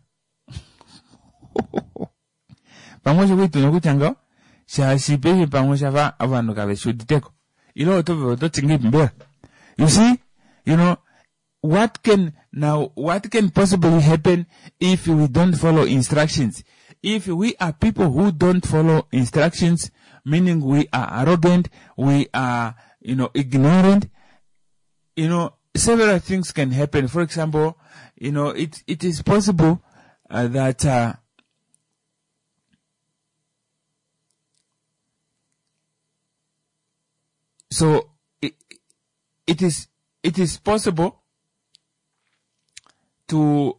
Pamosha kwetu no kuchanga sha sipehe pamosha va avano kabeshu diteko ilo otobe ototingi mbera. You see, you know what can now what can possibly happen if we don't follow instructions? If we are people who don't follow instructions, meaning we are arrogant, we are, you know, ignorant, you know, several things can happen. For example, you know, it it is possible uh, that uh, so it, it is it is possible to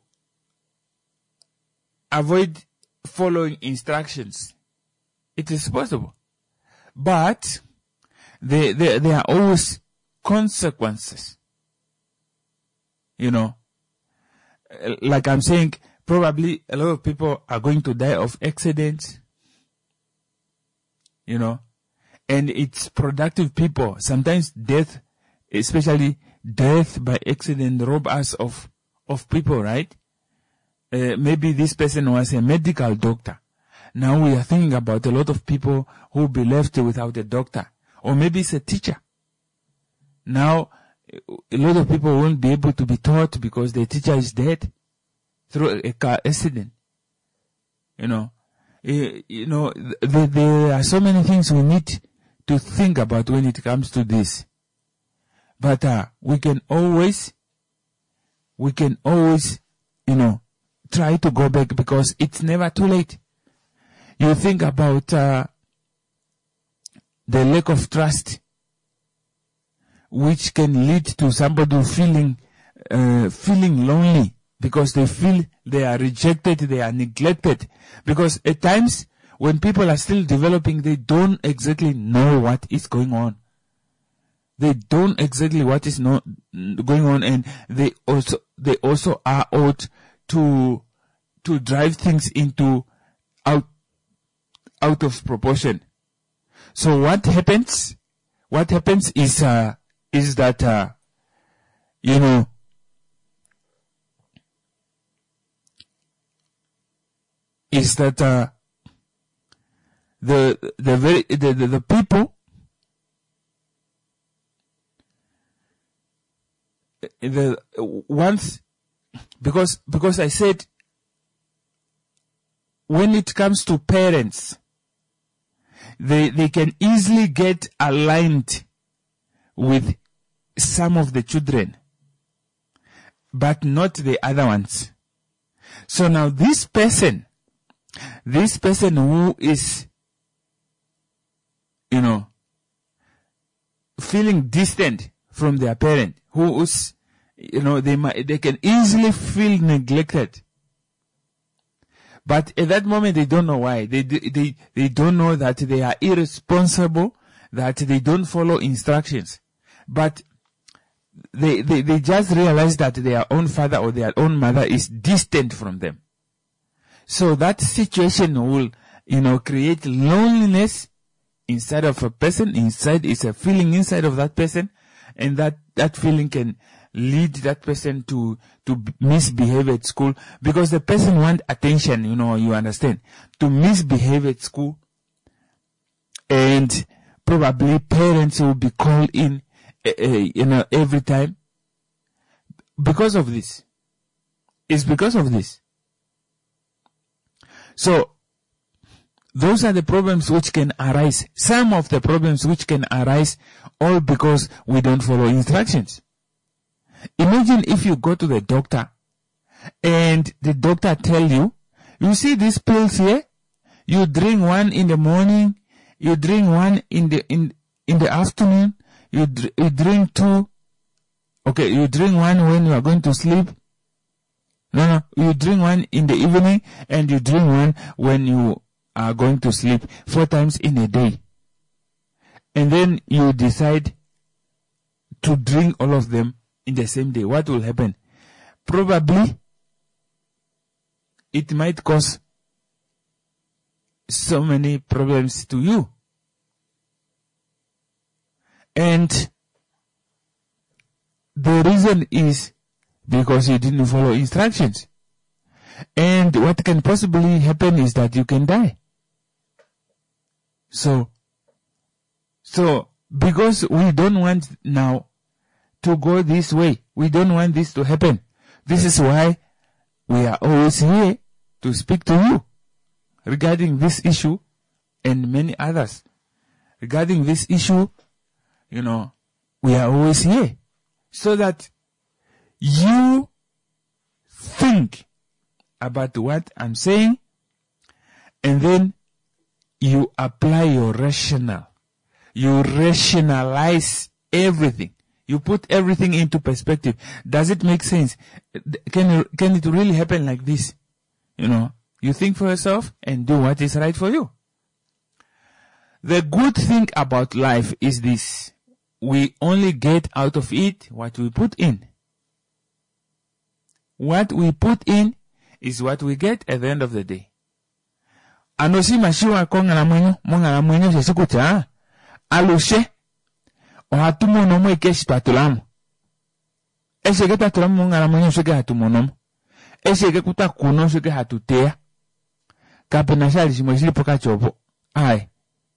avoid following instructions. It is possible, but there there, there are always consequences. You know, like I'm saying, probably a lot of people are going to die of accidents. You know, and it's productive people. Sometimes death, especially death by accident, rob us of, of people, right? Uh, maybe this person was a medical doctor. Now we are thinking about a lot of people who will be left without a doctor. Or maybe it's a teacher. Now, a lot of people won't be able to be taught because the teacher is dead through a car accident. You know, uh, you know, th- there are so many things we need to think about when it comes to this. But uh, we can always, we can always, you know, try to go back because it's never too late. You think about uh, the lack of trust, which can lead to somebody feeling, uh, feeling lonely because they feel they are rejected, they are neglected. Because at times, when people are still developing, they don't exactly know what is going on. They don't exactly what is not going on, and they also they also are out to to drive things into out out of proportion. So what happens? What happens is uh, is that uh, you know is that uh, the the very the, the, the people the once because because I said when it comes to parents, they they can easily get aligned with some of the children, but not the other ones. So now this person, this person who is, you know, feeling distant from their parent, who is, you know, they might, they can easily feel neglected. But at that moment, they don't know why. They, they, they don't know that they are irresponsible, that they don't follow instructions. But they, they, they just realize that their own father or their own mother is distant from them. So that situation will, you know, create loneliness inside of a person. Inside is a feeling inside of that person, and that, that feeling can lead that person to, to misbehave at school because the person wants attention, you know, you understand, to misbehave at school. And probably parents will be called in, uh, uh, you know, every time because of this. It's because of this. So, those are the problems which can arise. Some of the problems which can arise all because we don't follow instructions. Imagine if you go to the doctor and the doctor tell you, you see these pills here, you drink one in the morning, you drink one in the in in the afternoon, you, dr- you drink two, okay, you drink one when you are going to sleep. No, no, you drink one in the evening and you drink one when you are going to sleep, four times in a day. And then you decide to drink all of them in the same day. What will happen? Probably it might cause so many problems to you. And the reason is because you didn't follow instructions. And what can possibly happen is that you can die. So, so because we don't want now to go this way, we don't want this to happen. This is why we are always here to speak to you regarding this issue and many others. Regarding this issue, you know, we are always here so that you think about what I'm saying, and then you apply your rational. You rationalize everything. You put everything into perspective. Does it make sense? Can, can it really happen like this? You know, you think for yourself and do what is right for you. The good thing about life is this. We only get out of it what we put in. What we put in is what we get at the end of the day. Anosi mashiwa konga na mwenyo, monga na mwenyo sesikuta, alushe, ohatumo nomo ikeshi patulamu. Ese ke patulamu monga na mwenyo sheke hatumo nomo. Ese ke kuta kuno sheke hatutea. Kapena shali shimweshili poka chopo. Aye.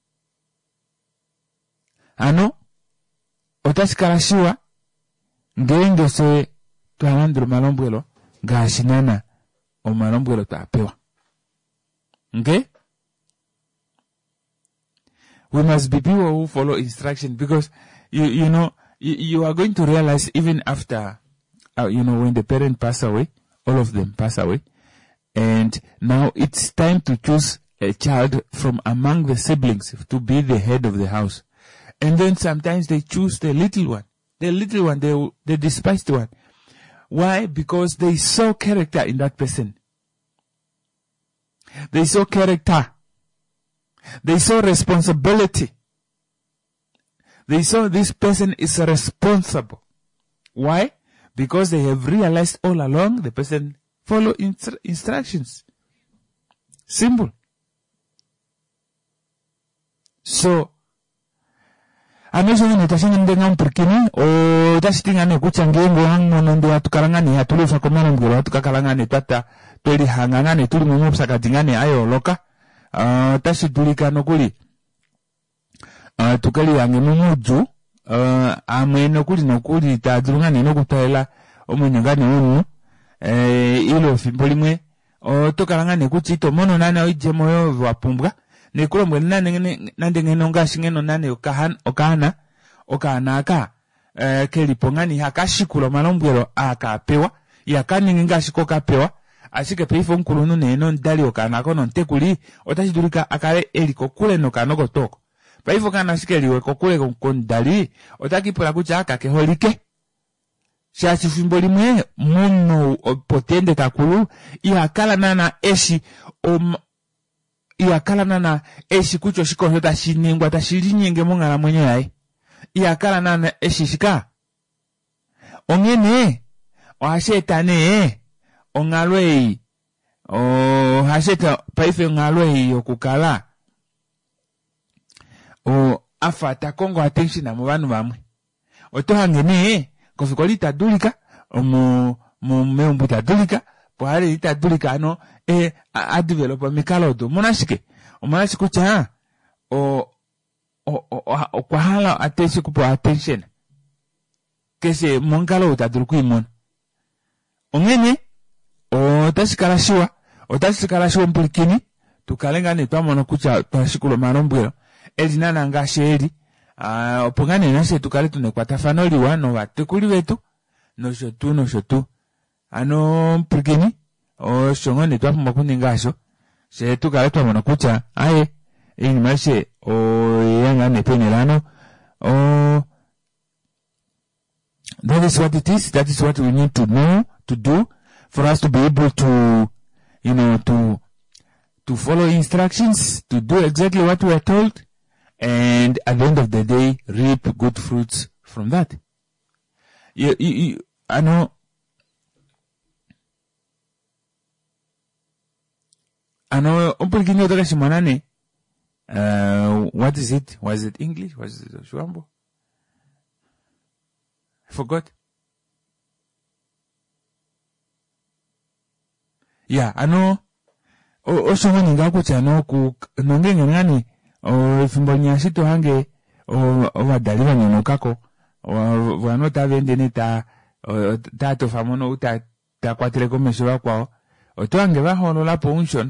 Ano, otasikarashiwa, ngenge se tuhalandru malombwelo, gashinana, o malombwelo tuapewa. Okay? We must be people who follow instruction, because you, you know, you, you are going to realize even after, uh, you know, when the parent pass away, all of them pass away, and now it's time to choose a child from among the siblings to be the head of the house. And then sometimes they choose the little one. The little one, the, the despised one. Why? Because they saw character in that person. They saw character. They saw responsibility. They saw this person is responsible. Why? Because they have realized all along the person follow instru- instructions. Simple. So, ameso ni tashinga ndenga mpirkini o tashitinga ne kuchangengo hango nondo atukarangani hatulufa komana mgiro atukakalangani tata toli hangangani tuli mumupsa katingani ayo loka uh, tashidulika nokuli uh, tukali yange mumuju uh, amwe nokuli nokuli tadurungani nokutaela omunyangani unu eh, ilo fimbolimwe o tokalangani kuchito mono nane oijemo yo wapumbwa Nekuro mwe nane nande ngeno ngashi ngeno nane okahan okana okana aka eh, kelipongani hakashikulo malombwelo akapewa yakani ngashi kokapewa ashike peifo nkulu neno ndali okana kono ntekuli otashidulika akale eliko kule no kanoko toko peifo kana shikeliwe kokule kondali otakipula kucha akakeholike shachi fimboli mwe muno potende takulu yakala nana eshi om Iyakala nana eshi kucho shiko tashiningwa tashilinyenge mongala mwenye yae. Iyakala nana eshi shika. Ongene, o hashetane, o ngalwei, o hasheta paife ngalwei okukala. O afata kongo attention na mubanu bamwe. Otohangene, kofikoli tadulika, o mu, mu meumbu tadulika, Pohari ita dulika ano e a developa mikalodo monashike o monashike cha o o o o kwa hala attention kupo attention kese mongalo utadulku imon ongene o tashikala shiwa o tashikala shiwa mpulkini tukalenga ne twamono kucha twashikulo marombwelo elinana ngasheri a opongane nase tukale tunekwata fanoli wano batekuli betu no shotu no shotu ano mpurkini o shongoni twa pumba kuningasho se tukale twamona kucha aye ini mashe o yanga nepenelano o that is what it is. That is what we need to know to do for us to be able to, you know, to to follow instructions, to do exactly what we are told, and at the end of the day reap good fruits from that. You, you, you, I know Ano, umpulkini otoka shimanane, uh, what is it? Was it English? Was it Shwambo? I forgot. Yeah, ano, o, o shomoni ngaku chano ku, nongenge ngani, o, fimbonya shito hange, o, o, wadaliwa nyonokako, o, wanota vendene ta, o, ta tofamono uta, ta kwa telekomesho kwao, o, to hange wahono lapo unshona.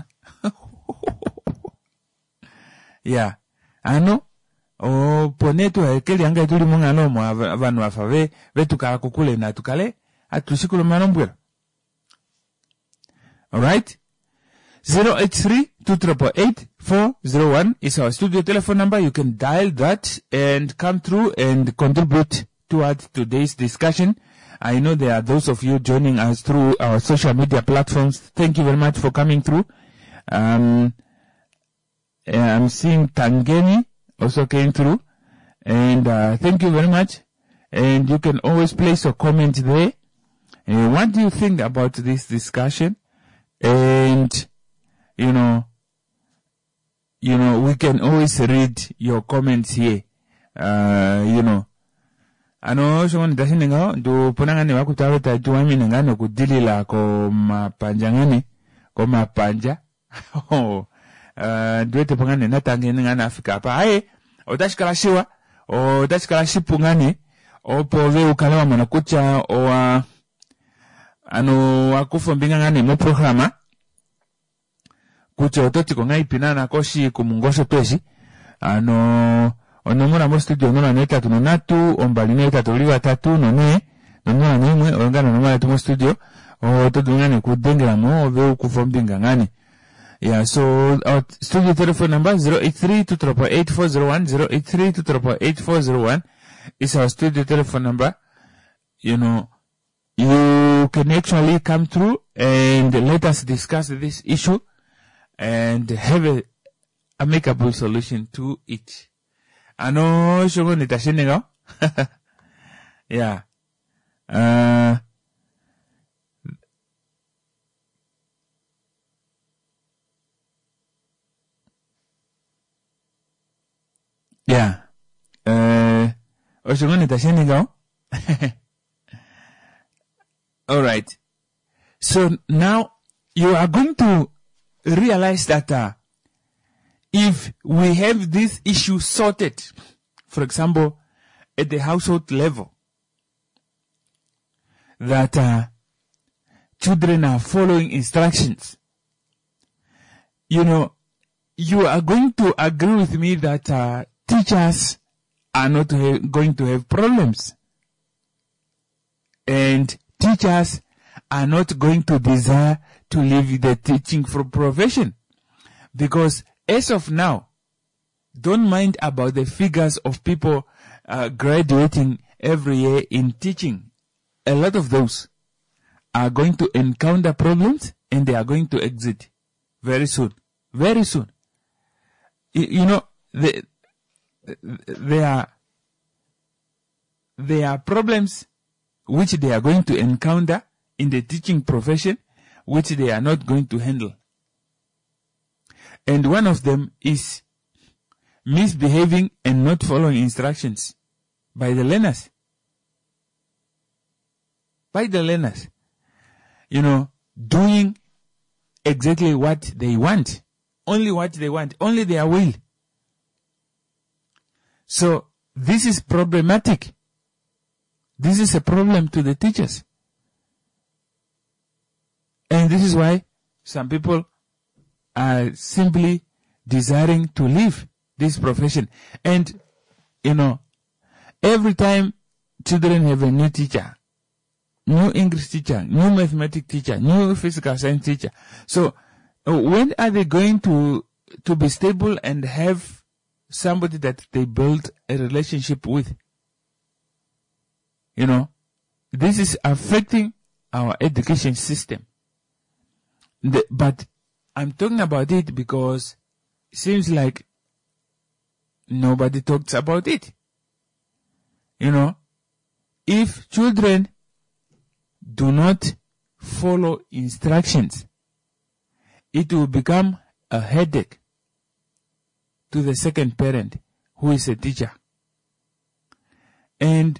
Yeah. Ano, o ponetu ekeli anga tuli munga no mo avanu afave vetukala kukule na tukale atushikulo manombwela. Alright? zero eight three, two eight eight, four zero one is our studio telephone number. You can dial that and come through and contribute towards today's discussion. I know there are those of you joining us through our social media platforms. Thank you very much for coming through. Um, I'm seeing Tangeni also came through. And uh, thank you very much. And you can always place a comment there. Uh, what do you think about this discussion? And, you know, you know, we can always read your comments here. Uh, you know, ano shongo nitasinenga do ponangane wakutawe tajuami nengane kudilila ko mapanjangane ko mapanja. Oh, uh, duete pongane natangene ngana Afrika apa. Aye, otashikala shiwa, otashikala shipungane, o pove ukalawa manakucha o uh, ano wakufo mbingangane mo programa. Kucho ototi konga ipinana koshi kumungosho peshi. Ano onomura mo studio nona neta tunonatu ombali neta tuliwa tatu none nona nimwe ongana nomala tumo studio o todungane kudengera mo ve ukufombinga ngane. Yeah, so our studio telephone number zero eight three, two eight eight, four zero one, zero eight three, two eight eight, four zero one is our studio telephone number. You know, you can actually come through and let us discuss this issue and have a amicable solution to it. Ano shogo nitashinega. Yeah. Uh Yeah. Uh shogo nitashinega. All right. So now you are going to realize that uh, if we have this issue sorted, for example, at the household level, that uh, children are following instructions, you know, you are going to agree with me that uh, teachers are not ha- going to have problems. And teachers are not going to desire to leave the teaching profession. Because as of now, don't mind about the figures of people uh, graduating every year in teaching. A lot of those are going to encounter problems and they are going to exit very soon. Very soon. You, you know, the, there are, there are problems which they are going to encounter in the teaching profession, which they are not going to handle. And one of them is misbehaving and not following instructions by the learners. By the learners. You know, doing exactly what they want. Only what they want. Only their will. So, this is problematic. This is a problem to the teachers. And this is why some people are simply desiring to leave this profession. And, you know, every time children have a new teacher, new English teacher, new mathematics teacher, new physical science teacher. So, uh, when are they going to, to be stable and have somebody that they build a relationship with? You know, this is affecting our education system. The, but I'm talking about it because it seems like nobody talks about it. You know, if children do not follow instructions, it will become a headache to the second parent who is a teacher. And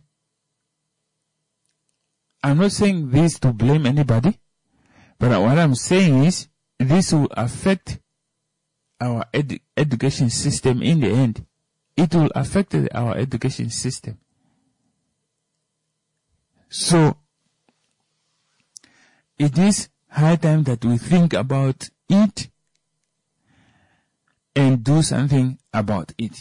I'm not saying this to blame anybody, but what I'm saying is this will affect our edu- education system in the end. It will affect our education system. So, it is high time that we think about it and do something about it.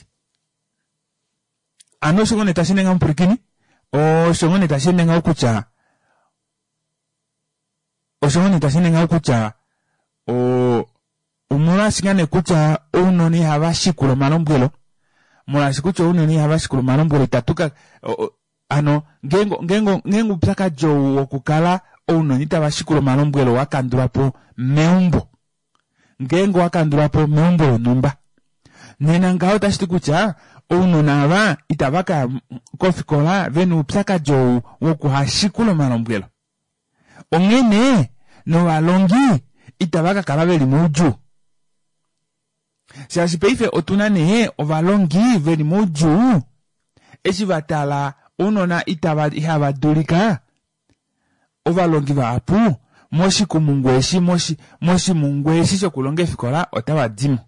Ano shongo netashine nga mpurikini? O shongo netashine nga ukucha? O shongo netashine nga ukucha o umurashingane kucha unoni habashikulo malombwelo murashikucha unoni habashikulo malombwelo itatuka o, o, ano ngengo ngengo ngengo paka jo okukala unoni tabashikulo malombwelo wakandurapo meumbo ngengo wakandurapo meumbo numba nena ngao tashitukucha unona aba itabaka kofikola venu paka jo wokuhashikulo malombwelo ongene no alongi itabaka kalabeli muju si peife otunane ovalongi veli muju esi vatala unona itaba ihaba dulika ovalongi vapu moshi kumungweshi moshi moshi mungweshi shokulonga fikola otaba dimo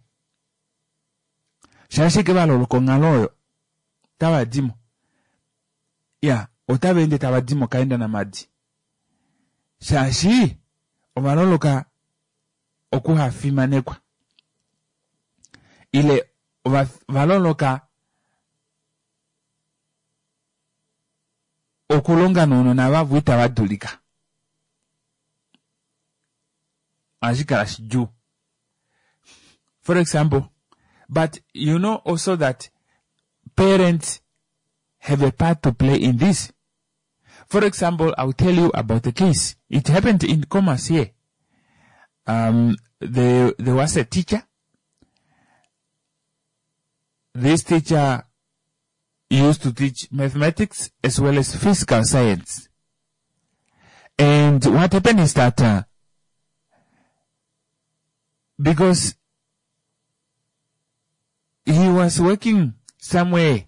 shashi ke valoloko ngaloyo taba dimo ya otaba ende taba dimo kaenda na madi shashi ovaloloka okuhafimanekwa ile valoloka okulonga nono na vavuita vadulika ajikala shiju. For example, but you know also that parents have a part to play in this. For example, I'll tell you about the case. It happened in Commerce here. Um, there, there was a teacher. This teacher used to teach mathematics as well as physical science. And what happened is that, uh, because he was working somewhere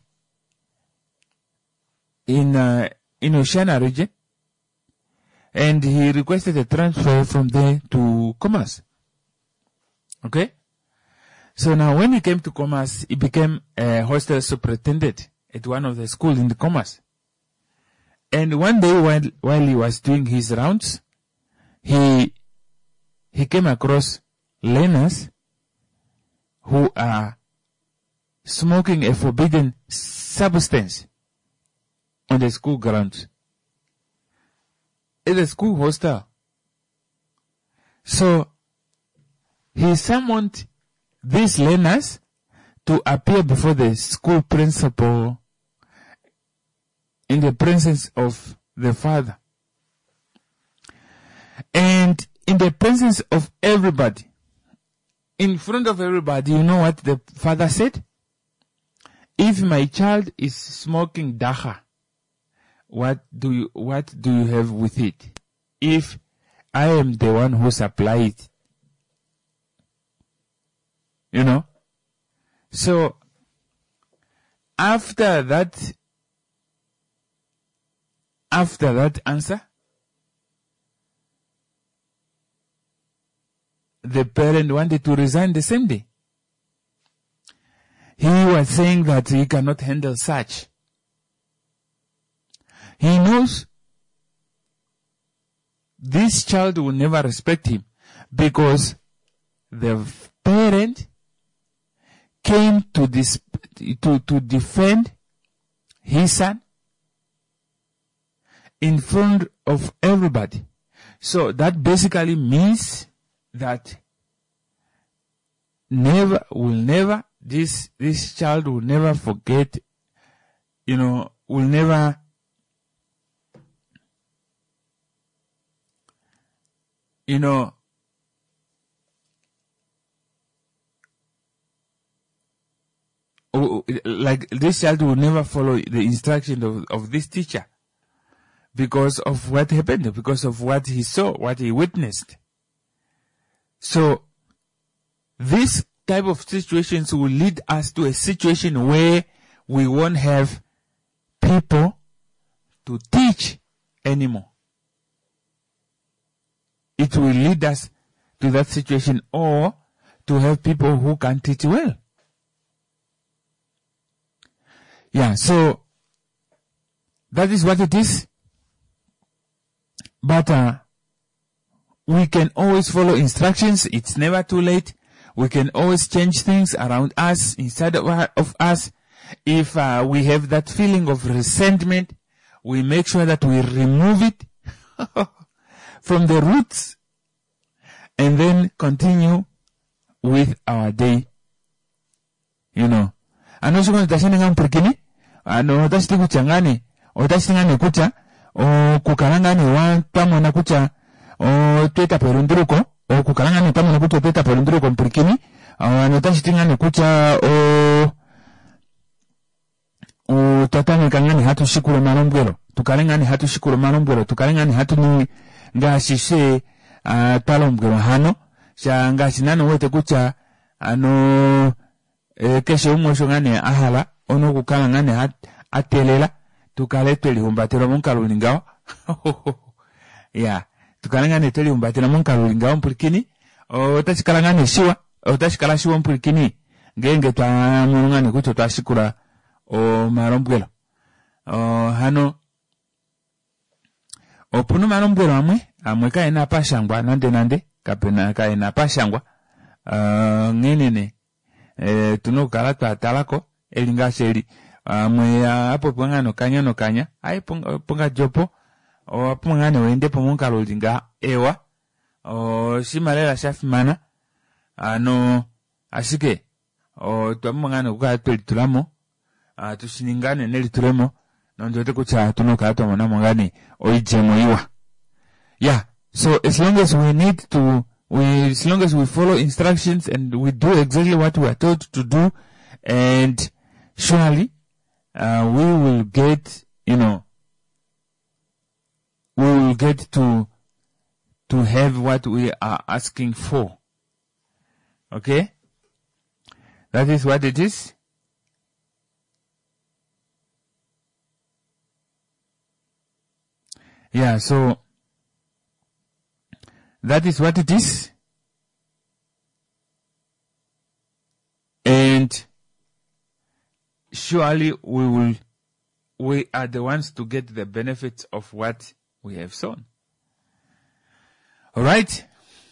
in, uh, in Oceania region, and he requested a transfer from there to Commerce. Okay? So now when he came to Commerce, he became a hostel superintendent at one of the schools in the Commerce. And one day while, while he was doing his rounds, he, he came across learners who are smoking a forbidden substance on the school grounds. It's a school hostel. So, he summoned these learners to appear before the school principal in the presence of the father. And in the presence of everybody, in front of everybody, you know what the father said? If my child is smoking dacha, what do you, what do you have with it? If I am the one who supplied it. You know? So, after that, after that answer, the parent wanted to resign the same day. He was saying that he cannot handle such. He knows this child will never respect him because the parent came to this, to, to defend his son in front of everybody. So that basically means that never, will never, this, this child will never forget, you know, will never you know, like this child will never follow the instruction of, of this teacher because of what happened, because of what he saw, what he witnessed. So, this type of situations will lead us to a situation where we won't have people to teach anymore. It will lead us to that situation, or to have people who can teach well. Yeah, so that is what it is. But uh, we can always follow instructions. It's never too late. We can always change things around us, inside of, our, of us. If uh, we have that feeling of resentment, we make sure that we remove it from the roots. and then continue with our day. You know. Ano siko tashini ngam perkini, ano tashiti kuchangani, o tashiti ngani kucha, o kukarangani wa tamo na kucha, o tueta perunduruko, o kukarangani tamo na kucha tueta perunduruko perkini, ano tashiti ngani kucha, o o tatani kangani hatu shikuro marombwero, tukarangani hatu shikuro marombwero, tukarangani hatu ni nga shishe uh, talombwero hano, sha nga sinano wete kucha, ano e kesho umosho ngane ahala ono kukala ngane at, atelela tukale teli humbatira munkalo lingao ya tukale ngane teli humbatira munkalo lingao mpulkini o tashikala ngane shiwa o tashikala shiwa mpulkini ngenge twa ngane kucho twashikura o marombwelo o hano o punu marombwelo amwe amwe ka ina pashangwa nande nande kapena ka ina pashangwa uh, ngenene eh tuno kala twa talako elinga sheri amwe apo pongano kanya no kanya ai ponga, ponga jopo o pongano wende pomonka lolinga ewa o shimalela shafimana ano ashike o twamongano kwa tulamo a tusiningane neli tulemo nonjote kucha tuno kala twamona mongani oijemo iwa. Yeah, so as long as we need to We, as long as we follow instructions and we do exactly what we are told to do, and surely, uh, we will get, you know, we will get to, to have what we are asking for. Okay? That is what it is. Yeah, so, that is what it is. And surely we will, we are the ones to get the benefits of what we have sown. Alright?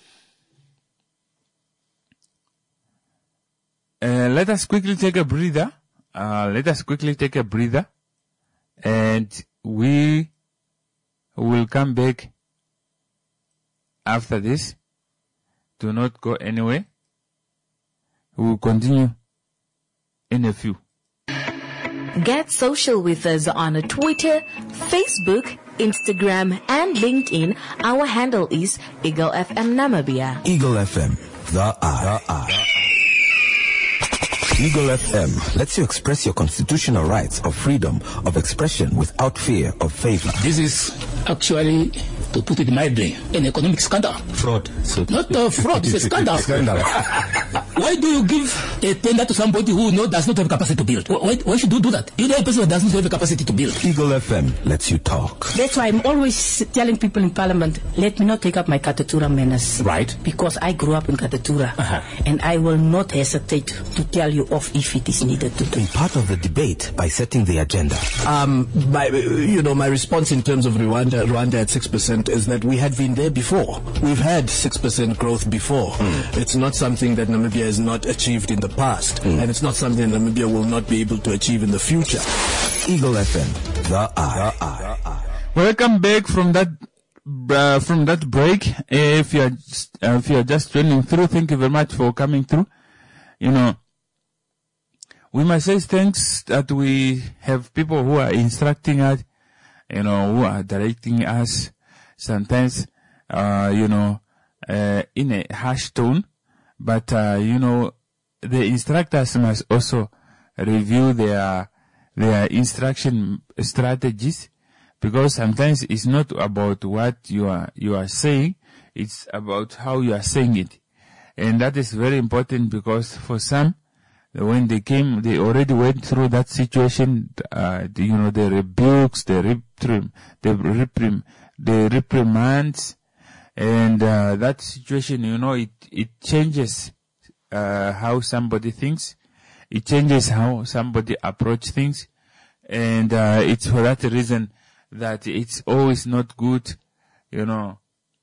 Uh, let us quickly take a breather. Uh, let us quickly take a breather. And we will come back after this. Do not go anywhere. We will continue in a few. Get social with us on Twitter, Facebook, Instagram, and LinkedIn. Our handle is Eagle F M Namibia. Eagle F M, the R. The R. Eagle F M lets you express your constitutional rights of freedom of expression without fear of favor. This is actually, to put it mildly, an economic scandal. Fraud. So Not a fraud, it's a scandal. Scandal. Why do you give a tender to somebody who no, does not have capacity to build? Why, why should you do that? You know a person who does not have the capacity to build. Eagle F M lets you talk. That's why I'm always telling people in Parliament, let me not take up my Katatura manners. Right. Because I grew up in Katatura. Uh-huh. And I will not hesitate to tell you off if it is needed to do. Be part of the debate by setting the agenda. Um, my, you know, my response in terms of Rwanda, Rwanda at six percent is that we had been there before. We've had six percent growth before. Mm. It's not something that Namibia has not achieved in the past. Mm. And it's not something that Namibia will not be able to achieve in the future. Eagle F M, the R. The R. Welcome back from that uh, from that break. If you are just, uh, if you are just joining through, thank you very much for coming through. You know, we must say thanks that we have people who are instructing us, you know, who are directing us. Sometimes, uh, you know, uh, in a harsh tone, but uh, you know, the instructors must also review their their instruction strategies, because sometimes it's not about what you are you are saying, it's about how you are saying it. And that is very important, because for some, when they came, they already went through that situation, uh, the, you know, the rebukes, the reprim, the reprim, the reprimands, and uh, that situation, you know, it, it changes uh, how somebody thinks. It changes how somebody approach things. And uh, it's for that reason that it's always not good, you know,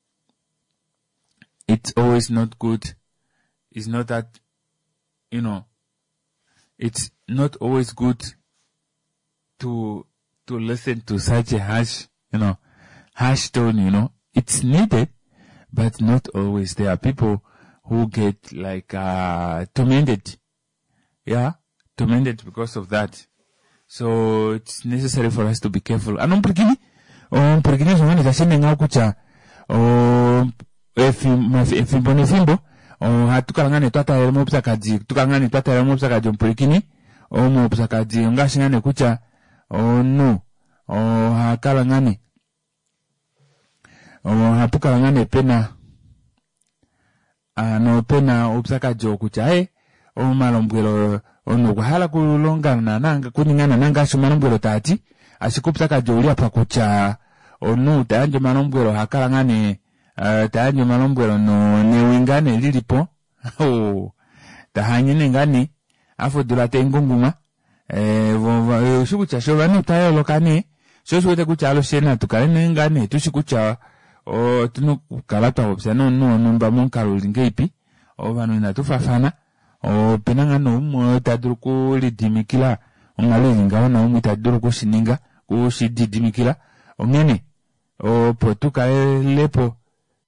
it's always not good. It's not that, you know, it's not always good to to listen to such a harsh, you know, harsh tone, you know. It's needed, but not always. There are people who get like uh tormented. Yeah, tormented because of that. So it's necessary for us to be careful. Anon perkini? O perkini zungani tasende ngau kucha. O efimbo nefimbo. O hatukalangane twata elmo psakaji. Tukalangane twata elmo psakaji perkini. O mo psakaji ngashingane kucha. O no. O hakalangane. O hapukalangane pena. Ano pena upsakaji okucha. Eh. O malombwelo ono kuhala kulonga na nanga kuningana nanga shumanombwelo tati asikupsaka joli apa kucha onu tanje manombwelo hakalangane uh, tanje manombwelo no newingane lilipo oh tahanyine ngani afo dulate ngunguma eh shukucha shobanu tayo lokane soswete kucha lo sena tukale ngane tushikucha o tunu kalata opsa no no numba monkalo lingepi o banu na tufafana o penanga no mo tadruko lidimikila ngale linga na mo tadruko sininga ko sididimikila ongene o potuka lepo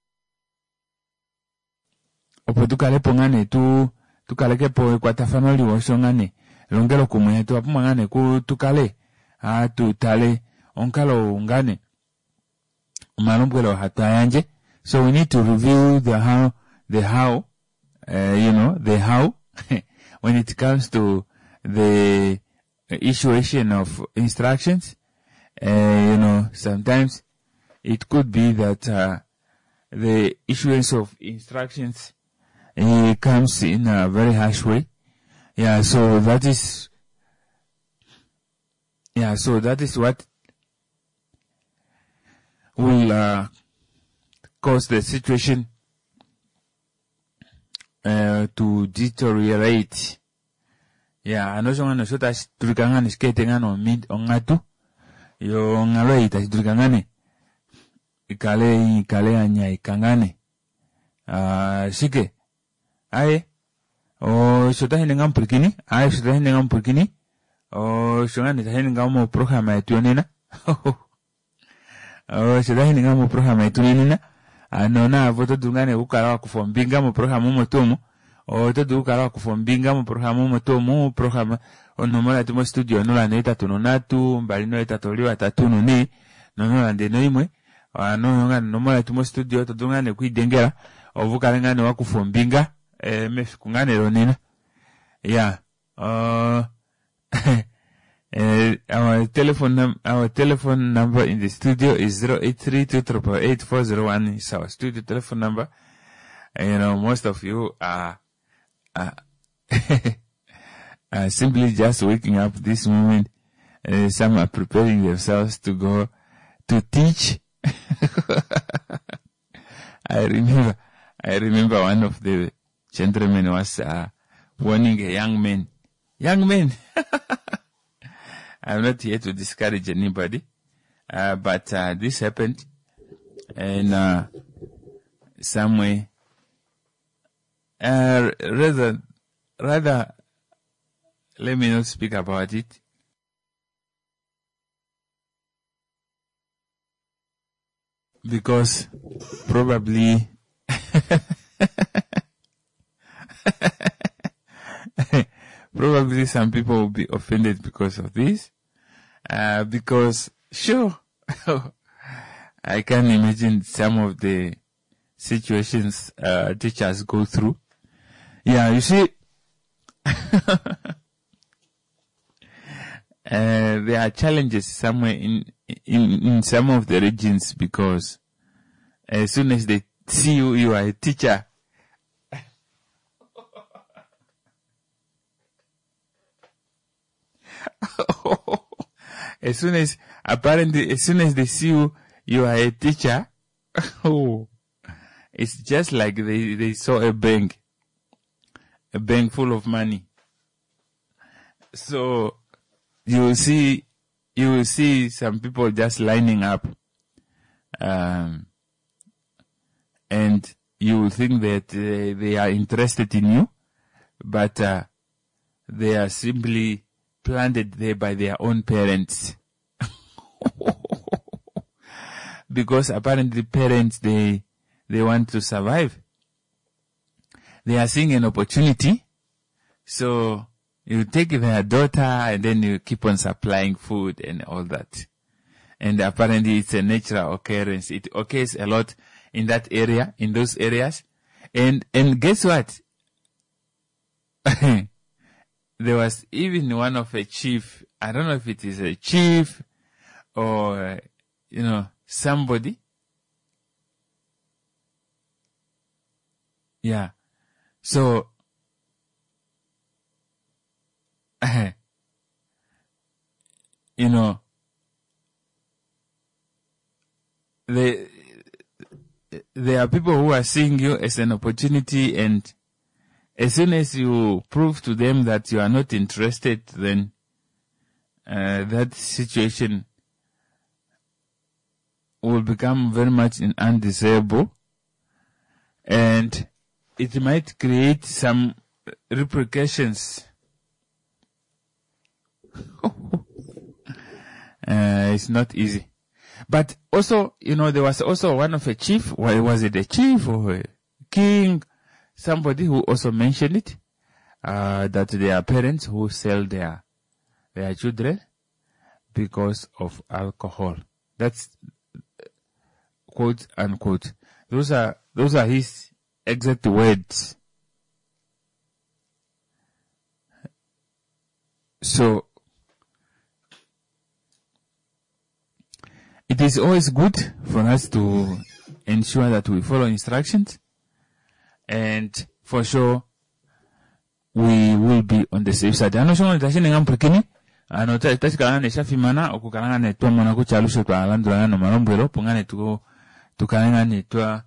o potuka lepo ngane tu tukaleke po kwatafano liwosho ngane longelo kumwe tu apuma ngane ku tukale a tu tale onkalo ngane manombwelo hatayanje. So we need to review the how the how uh, you know the how when it comes to the issuation of instructions. Uh, you know, sometimes it could be that uh, the issuance of instructions uh, comes in a very harsh way. Yeah, so that is, yeah, so that is what will uh, cause the situation uh, to deteriorate. Yeah, anosho ngano shota turikangani skete ngano mid ongatu yo ngalo ita turikangani ikale ikale anya ikangane ah shike aye o shota hene ngam purkini aye shota hene ngam purkini o shongani ta hene ngam programa etuonena o shota hene ngam programa etuonena anona voto dungane ukala ku fombinga mo programa mo tomo o to du kala ku fombinga mo programa mo to mo programa ono mala tumo studio no la neta tuno natu mbali no eta toliwa tatuno ni no no ande no imwe ano nga no mala tumo studio to dungane ku idengera ovukala ngane wa ku fombinga eh mefukungane ronina yeah uh uh, our telephone num- our telephone number in the studio is zero eight three two eight eight four zero one. It's our studio telephone number. And, you know, most of you are, are, are simply just waking up this moment. Uh, some are preparing themselves to go to teach. I remember, I remember one of the gentlemen was uh, warning a young man. Young man! I'm not here to discourage anybody, uh, but uh, this happened, and uh, some way, uh, rather, rather, let me not speak about it. Because probably probably some people will be offended because of this. Uh, because sure, I can imagine some of the situations uh, teachers go through. Yeah, you see, uh, there are challenges somewhere in, in in some of the regions because as soon as they see you, you are a teacher. As soon as, apparently, as soon as they see you, you are a teacher. Oh, it's just like they, they saw a bank, a bank full of money. So you will see, you will see some people just lining up, um, and you will think that uh, they are interested in you, but uh, they are simply planted there by their own parents. Because apparently parents, they, they want to survive. They are seeing an opportunity. So you take their daughter and then you keep on supplying food and all that. And apparently it's a natural occurrence. It occurs a lot in that area, in those areas. And, and guess what? There was even one of a chief, I don't know if it is a chief or, uh, you know, somebody. Yeah. So, you know, they, there are people who are seeing you as an opportunity, and as soon as you prove to them that you are not interested, then uh, that situation will become very much undesirable, and it might create some repercussions. uh, it's not easy. But also, you know, there was also one of a chief, well, was it a chief or a king, somebody who also mentioned it, uh, that there are parents who sell their, their children because of alcohol. That's quote unquote. Those are, those are his exact words. So, it is always good for us to ensure that we follow instructions, and for sure we will be on the safe side. Ano shongo nitashini ngamprekini, ano tashikala ne shafimana okukalanga ne twa mwana kuchalusho kwa alandulanga no marombwero pungane tuko tukalanga ne twa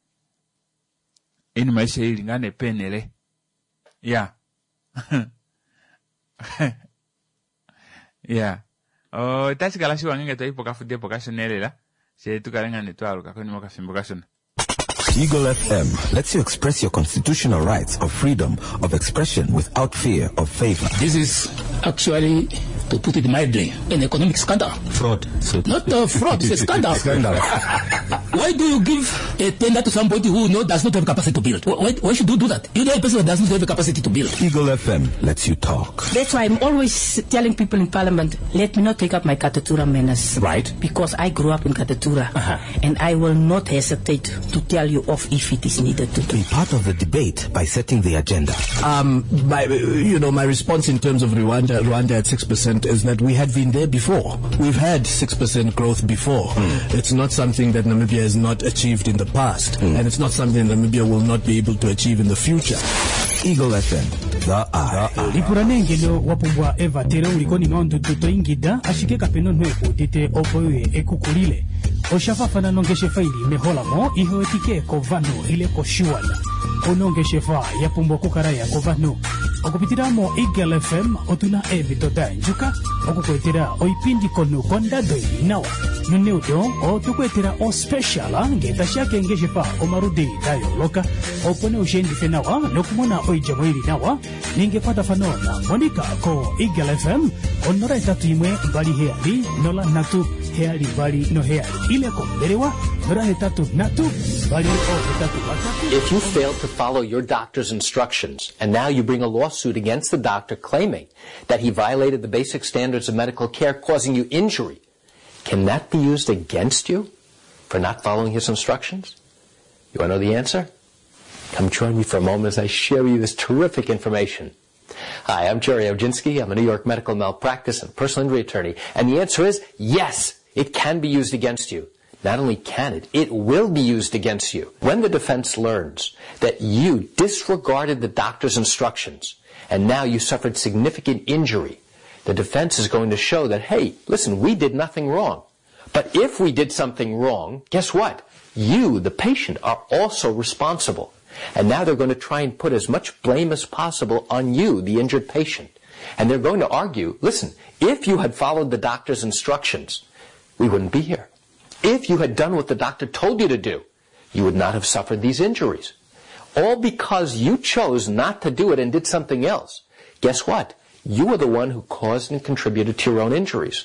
ini maisha hili ngane penele. Yeah. Yeah. Oh, tashikala shi wanginga to ipo kafude pokashonele la. Se tukalanga ne twa alukakoni mokafimbo kashona. Eagle F M lets you express your constitutional rights of freedom of expression without fear of favor. This is actually, to put it mildly, an economic scandal. Fraud. So Not uh, fraud, it's a scandal. Scandal. Why do you give a tender to somebody who no, does not have capacity to build? Why, why should you do that? You know a person that does not have the capacity to build. Eagle F M lets you talk. That's why I'm always telling people in Parliament, let me not take up my Katatura menace. Right. Because I grew up in Katatura. Uh-huh. And I will not hesitate to tell you off if it is needed to. Be part of the debate by setting the agenda. Um, my, you know, my response in terms of Rwanda, Rwanda at six percent is that we had been there before. We've had six percent growth before. Mm. It's not something that Namibia has not achieved in the past. Mm. And it's not something Namibia will not be able to achieve in the future. Eagle F M, the eye. Lipuranengelo wapumbwa eva tere ulikoni maundu tuto ingida ashike kapeno nweku tite opoye ekukulile. Oshafafana nongeshe faili mehola mo iho etike kovano ile koshuala. Onongeshe fa ya pumbo kukaraya kovano. Okupitiramo Eagle F M otuna evi tota njuka. Okukwetera oipindi konu konda doi nawa. Nuneudo o tukwetera o speciala ngeta shake ngeshe fa omarudi dayo loka. Opone ushendi fenawa nokumona oijamwiri nawa. Ninge pata fanona monika ko Eagle F M onora etatu imwe bali heali nola natu heali bali no heali. If you failed to follow your doctor's instructions and now you bring a lawsuit against the doctor claiming that he violated the basic standards of medical care causing you injury, can that be used against you for not following his instructions? You want to know the answer? Come join me for a moment as I share with you this terrific information. Hi, I'm Jerry Oginski. I'm a New York medical malpractice and personal injury attorney. And the answer is yes. It can be used against you. Not only can it, it will be used against you. When the defense learns that you disregarded the doctor's instructions and now you suffered significant injury, the defense is going to show that, hey, listen, we did nothing wrong. But if we did something wrong, guess what? You, the patient, are also responsible. And now they're going to try and put as much blame as possible on you, the injured patient. And they're going to argue, listen, if you had followed the doctor's instructions, we wouldn't be here. If you had done what the doctor told you to do, you would not have suffered these injuries. All because you chose not to do it and did something else. Guess what? You were the one who caused and contributed to your own injuries.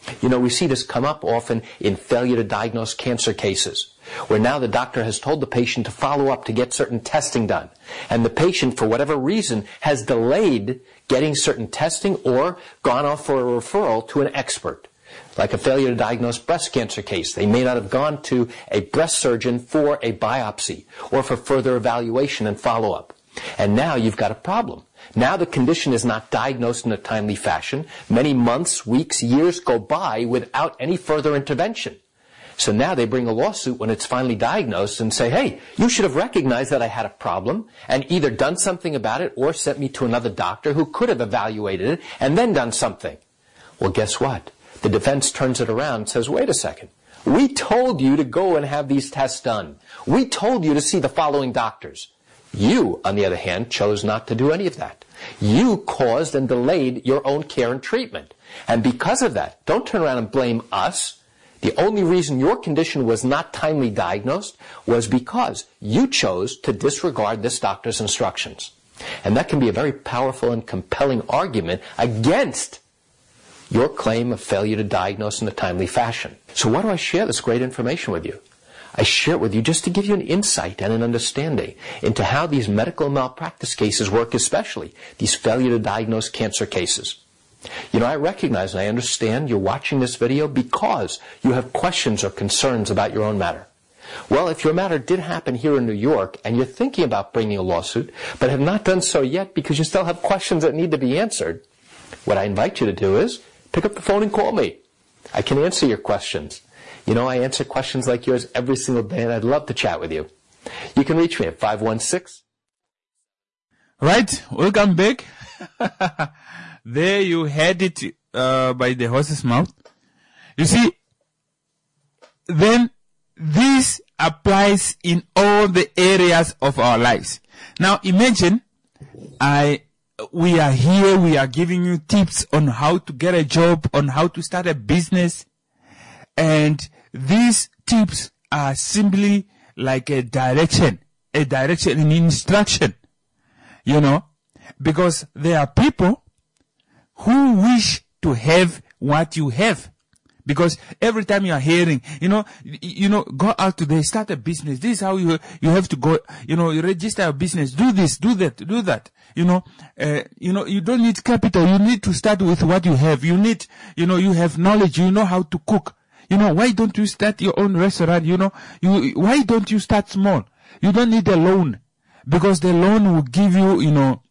You know, we see this come up often in failure to diagnose cancer cases, where now the doctor has told the patient to follow up to get certain testing done. And the patient, for whatever reason, has delayed getting certain testing or gone off for a referral to an expert. Like a failure to diagnose breast cancer case. They may not have gone to a breast surgeon for a biopsy or for further evaluation and follow-up. And now you've got a problem. Now the condition is not diagnosed in a timely fashion. Many months, weeks, years go by without any further intervention. So now they bring a lawsuit when it's finally diagnosed and say, hey, you should have recognized that I had a problem and either done something about it or sent me to another doctor who could have evaluated it and then done something. Well, guess what? The defense turns it around and says, wait a second. We told you to go and have these tests done. We told you to see the following doctors. You, on the other hand, chose not to do any of that. You caused and delayed your own care and treatment. And because of that, don't turn around and blame us. The only reason your condition was not timely diagnosed was because you chose to disregard this doctor's instructions. And that can be a very powerful and compelling argument against your claim of failure to diagnose in a timely fashion. So why do I share this great information with you? I share it with you just to give you an insight and an understanding into how these medical malpractice cases work, especially these failure to diagnose cancer cases. You know, I recognize and I understand you're watching this video because you have questions or concerns about your own matter. Well, if your matter did happen here in New York and you're thinking about bringing a lawsuit, but have not done so yet because you still have questions that need to be answered, what I invite you to do is pick up the phone and call me. I can answer your questions. You know, I answer questions like yours every single day, and I'd love to chat with you. You can reach me at five one six. Right, welcome back. There you had it uh, by the horse's mouth. You see, then this applies in all the areas of our lives. Now imagine I we are here, we are giving you tips on how to get a job, on how to start a business. And these tips are simply like a direction, a direction, an instruction, you know, because there are people who wish to have what you have. Because every time you are hearing, you know, you know, go out today, start a business. This is how you you have to go. You know, you register a business. Do this, do that, do that. You know, uh, you know, you don't need capital. You need to start with what you have. You need, you know, you have knowledge. You know how to cook. You know, why don't you start your own restaurant? You know, you why don't you start small? You don't need a loan, because the loan will give you, you know,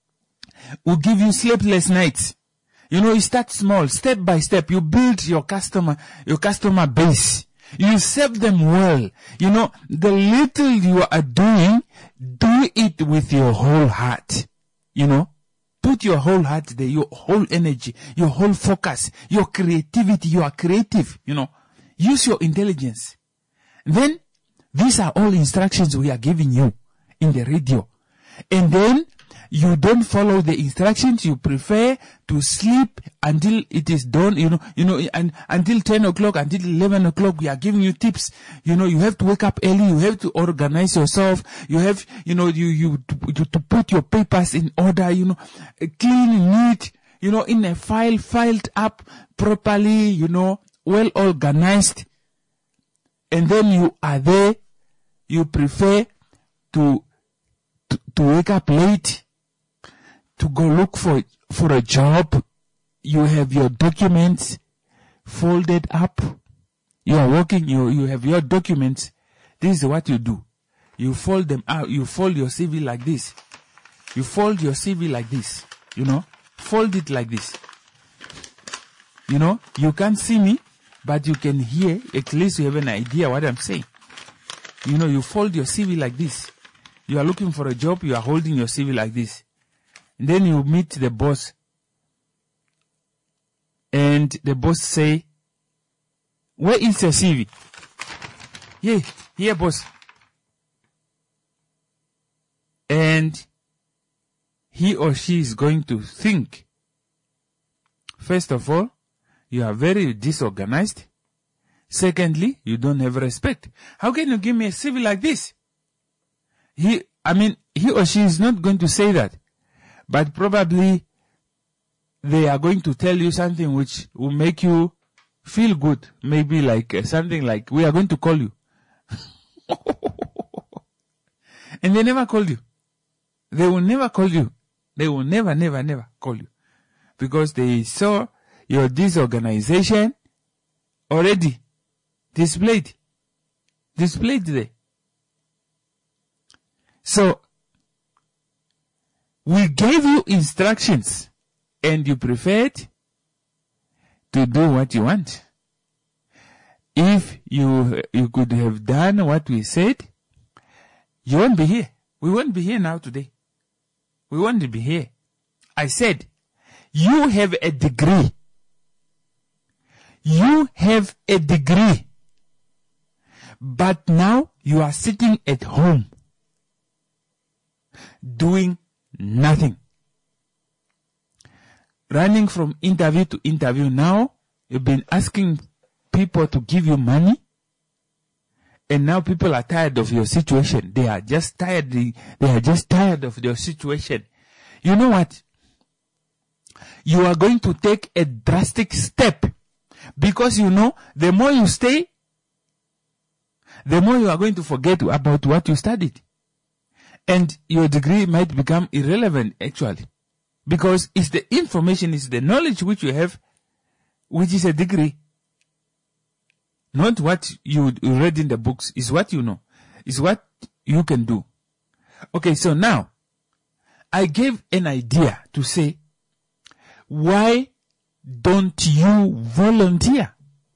will give you sleepless nights. You know, you start small, step by step. You build your customer, your customer base. You serve them well. You know, the little you are doing, do it with your whole heart. You know, put your whole heart there, your whole energy, your whole focus, your creativity. You are creative, you know. Use your intelligence. Then, these are all instructions we are giving you in the radio. And then, you don't follow the instructions. You prefer to sleep until it is done, you know, you know, and until ten o'clock, until eleven o'clock, we are giving you tips. You know, you have to wake up early. You have to organize yourself. You have, you know, you, you, to, to put your papers in order, you know, clean, neat, you know, in a file, filed up properly, you know, well organized. And then you are there. You prefer to, to, to wake up late, to go look for for a job. You have your documents folded up. You are working, you you have your documents. This is what you do. You fold them out. You fold your C V like this. You fold your C V like this. You know, fold it like this. You know, you can't see me, but you can hear. At least you have an idea what I'm saying. You know, you fold your C V like this. You are looking for a job. You are holding your C V like this. And then you meet the boss. And the boss say, where is your C V? Yeah, here, boss. And he or she is going to think, first of all, you are very disorganized. Secondly, you don't have respect. How can you give me a C V like this? He, I mean, he or she is not going to say that. But probably they are going to tell you something which will make you feel good. Maybe like uh, something like, we are going to call you. And they never called you. They will never call you. They will never, never, never call you. Because they saw your disorganization already displayed. Displayed there. So, we gave you instructions and you preferred to do what you want. If you, you could have done what we said, you won't be here. We won't be here now today. We won't be here. I said, you have a degree. You have a degree. But now you are sitting at home doing nothing. Running from interview to interview. Now you've been asking people to give you money. And now people are tired of your situation. They are just tired. They are just tired of your situation. You know what? You are going to take a drastic step. Because you know, the more you stay, the more you are going to forget about what you studied. And your degree might become irrelevant actually. Because it's the information, it's the knowledge which you have, which is a degree. Not what you read in the books, is what you know. Is what you can do. Okay, so now, I gave an idea to say, why don't you volunteer?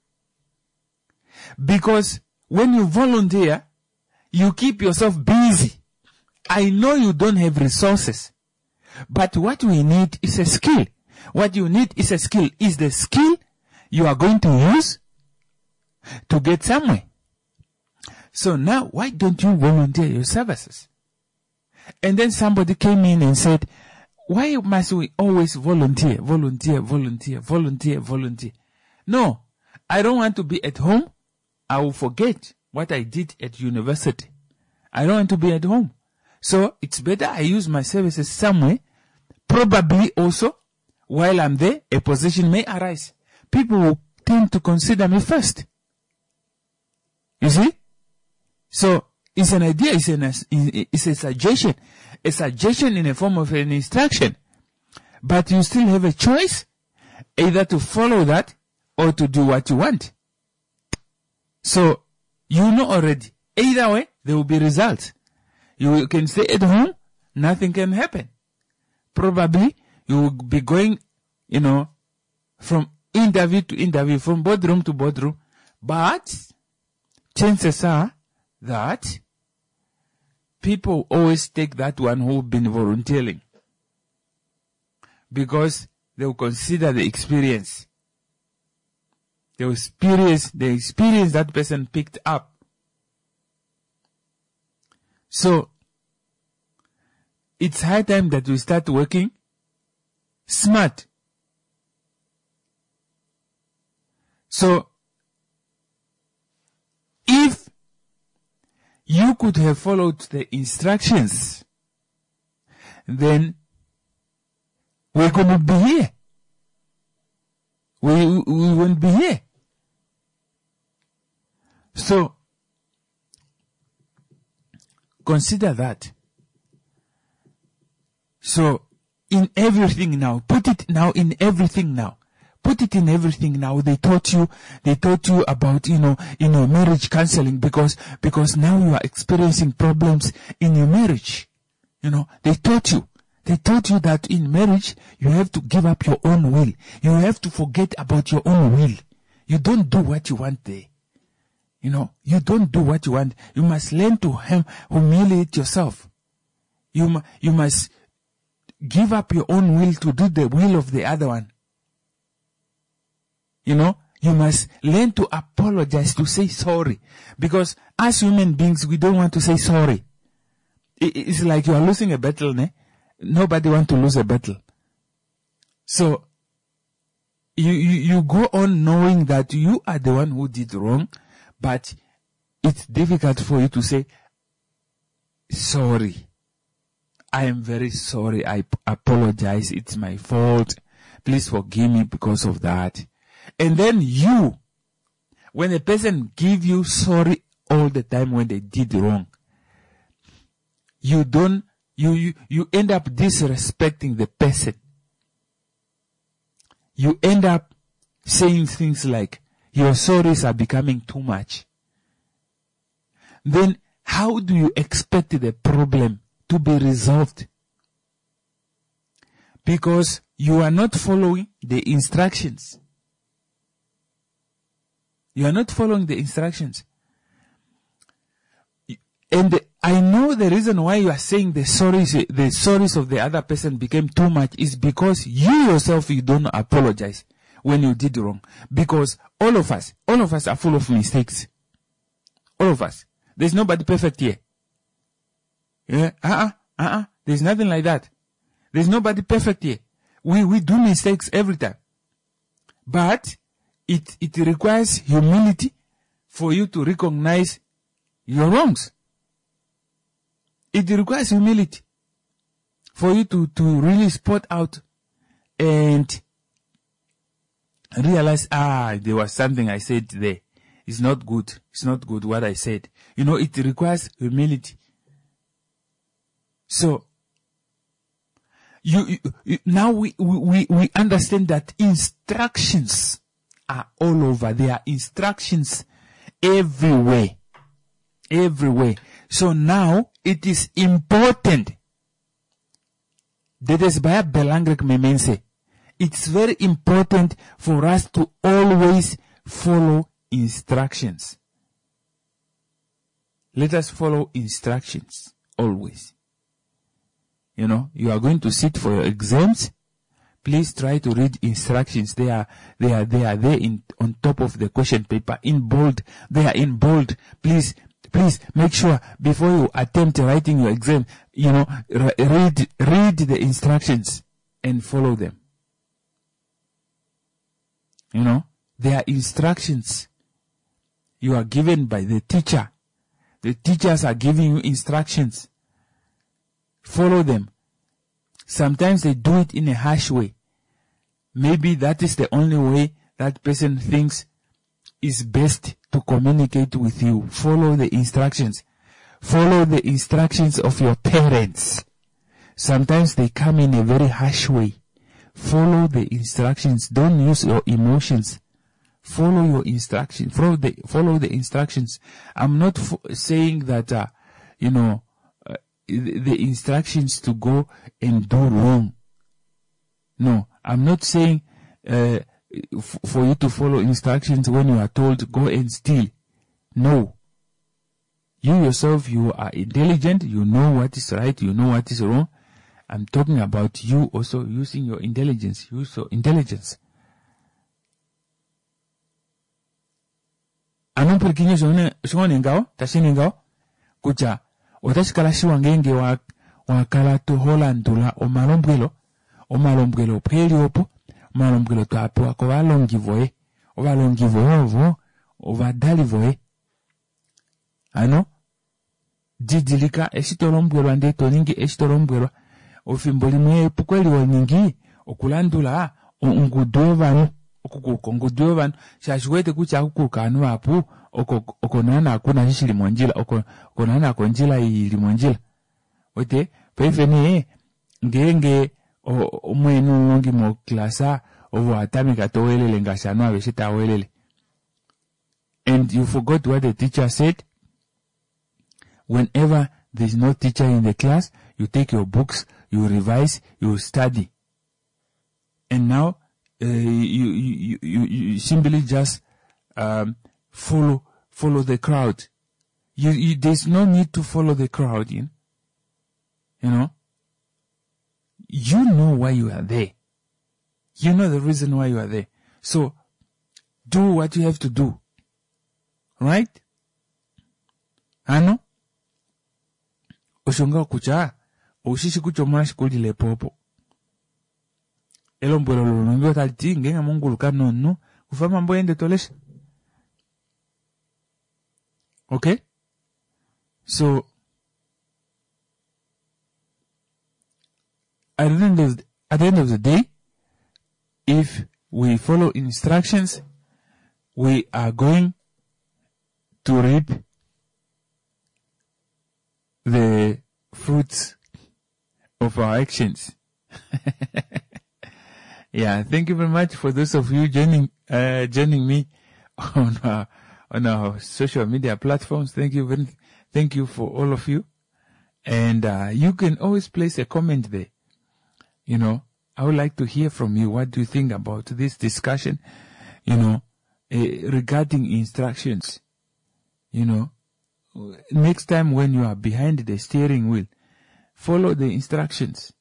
Because when you volunteer, you keep yourself busy. I know you don't have resources, but what we need is a skill. What you need is a skill. Is the skill you are going to use to get somewhere. So now, why don't you volunteer your services? And then somebody came in and said, why must we always volunteer, volunteer, volunteer, volunteer, volunteer? No, I don't want to be at home. I will forget what I did at university. I don't want to be at home. So it's better I use my services somewhere. Probably also, while I'm there, a position may arise. People will tend to consider me first. You see? So, it's an idea, it's, an, it's a suggestion. A suggestion in the form of an instruction. But you still have a choice, either to follow that or to do what you want. So, you know already, either way, there will be results. You can stay at home, nothing can happen. Probably, you will be going, you know, from interview to interview, from boardroom to boardroom. But, chances are that people always take that one who've been volunteering. Because they will consider the experience. The experience, the experience that person picked up. So, it's high time that we start working smart. So, if you could have followed the instructions, then we couldn't be here. We, we wouldn't be here. So, consider that. So, in everything now, put it now in everything now. Put it in everything now. They taught you, they taught you about, you know, you know, marriage counseling because, because now you are experiencing problems in your marriage. You know, they taught you. They taught you that in marriage, you have to give up your own will. You have to forget about your own will. You don't do what you want there. You know, you don't do what you want. You must learn to hum- humiliate yourself. You, mu- you must give up your own will to do the will of the other one. You know, you must learn to apologize, to say sorry. Because as human beings, we don't want to say sorry. It, it's like you are losing a battle, ne? Nobody wants to lose a battle. So, you, you, you go on knowing that you are the one who did wrong, but it's difficult for you to say, sorry. I am very sorry. I p- apologize. It's my fault. Please forgive me because of that. And then you, when a person give you sorry all the time when they did wrong, you don't, you, you, you end up disrespecting the person. You end up saying things like, your sorries are becoming too much. Then how do you expect the problem to be resolved? Because you are not following the instructions. You are not following the instructions. And I know the reason why you are saying the sorries, the sorries of the other person became too much is because you yourself, you don't apologize when you did wrong. Because all of us, all of us are full of mistakes. All of us. There's nobody perfect here. Yeah, uh-uh, uh-uh. There's nothing like that. There's nobody perfect here. We, we do mistakes every time. But it, it requires humility for you to recognize your wrongs. It requires humility for you to, to really spot out and realize, ah, there was something I said there. It's not good. It's not good what I said. You know, it requires humility. So, you, you, you now we, we, we understand that instructions are all over. There are instructions everywhere. Everywhere. So now it is important. That is by belangrijk memense. It's very important for us to always follow instructions. Let us follow instructions always. You know, you are going to sit for your exams. Please try to read instructions. They are, they are, they are there in, on top of the question paper in bold. They are in bold. Please, please make sure before you attempt writing your exam, you know, read, read the instructions and follow them. You know, there are instructions you are given by the teacher. The teachers are giving you instructions. Follow them. Sometimes they do it in a harsh way. Maybe that is the only way that person thinks is best to communicate with you. Follow the instructions. Follow the instructions of your parents. Sometimes they come in a very harsh way. Follow the instructions. Don't use your emotions. Follow your instructions. Follow the, follow the instructions. I'm not f- saying that, uh, you know, uh, the, the instructions to go and do wrong. No, I'm not saying uh, f- for you to follow instructions when you are told go and steal. No. You yourself, you are intelligent. You know what is right. You know what is wrong. I'm talking about you also using your intelligence. Use your intelligence. Anumpulikinyo shone shone ngao tashini ngao kucha otashikala shiwangenge wa wakala to holandula o malombwelo o malombwelo peli opo malombwelo to apo ko balongivoe o balongivoe o vadalivoe ano didilika esitolombwelo ande toningi esitolombwelo ofimbolimwe pukweli woningi okulandula ungudovano okukuko ngudovano shashwete kucha kukukanu apu oko okonana kuna shili monjila oko okonana konjila ili monjila ote pefene ngenge omwenu ngi mo klasa ovo atamika towelele ngashano abeshita welele. And you forgot what the teacher said. Whenever there's no teacher in the class, you take your books, you revise, you study. And now, uh, you, you, you, you simply just, um, follow, follow the crowd. You, you, there's no need to follow the crowd, you know? You know? You know why you are there. You know the reason why you are there. So, do what you have to do. Right? Ano? Oshonga kucha. Oshishi kucho mwashi kuli le popo. Elo mbwelo lulungo taliti ngenga mungulu kanonu. Ufama mbo ende tolesh. Okay? So, at the end of the, at the end of the day, if we follow instructions, we are going to reap the fruits of our actions. Yeah, thank you very much for those of you joining uh, joining me on our on our social media platforms. Thank you very, thank you for all of you. And uh, you can always place a comment there. You know, I would like to hear from you. What do you think about this discussion? You know, uh, regarding instructions. You know, next time when you are behind the steering wheel, follow the instructions.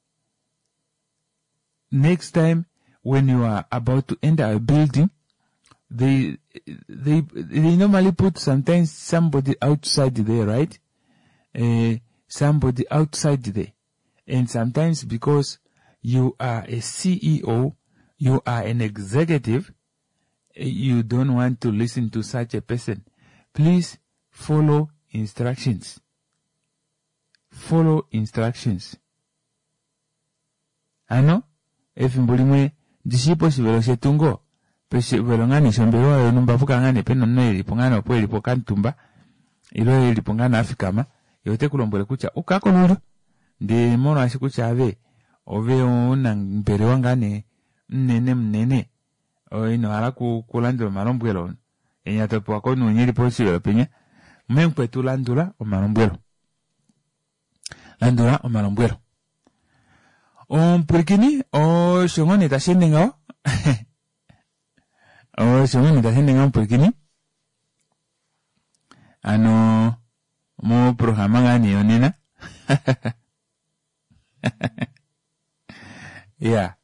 Next time when you are about to enter a building, they they they normally put sometimes somebody outside there, right? Uh, somebody outside there. And sometimes because you are a C E O, you are an executive, you don't want to listen to such a person. Please follow instructions. Follow instructions. Ano? If mbulimwe disciple shivelo shetungo, pe shivelo ngani shombelo yo numba fuka ngani peno no ilipongana opo ilipokantumba, ilo ilipongana afikama, yote kulombole kucha ukako nulu, ndi mono ashikucha ave, ove una mpere wangane, mnene mnene, o ino halaku kulandula marombwelo, enya topo wako nunyiri po shivelo penye, mwenkwe tu landula o marombwelo. Landula o marombwelo. On purkini o shongone ta shendinga o shongone ta shendinga purkini ano mo programa ngani onena yeah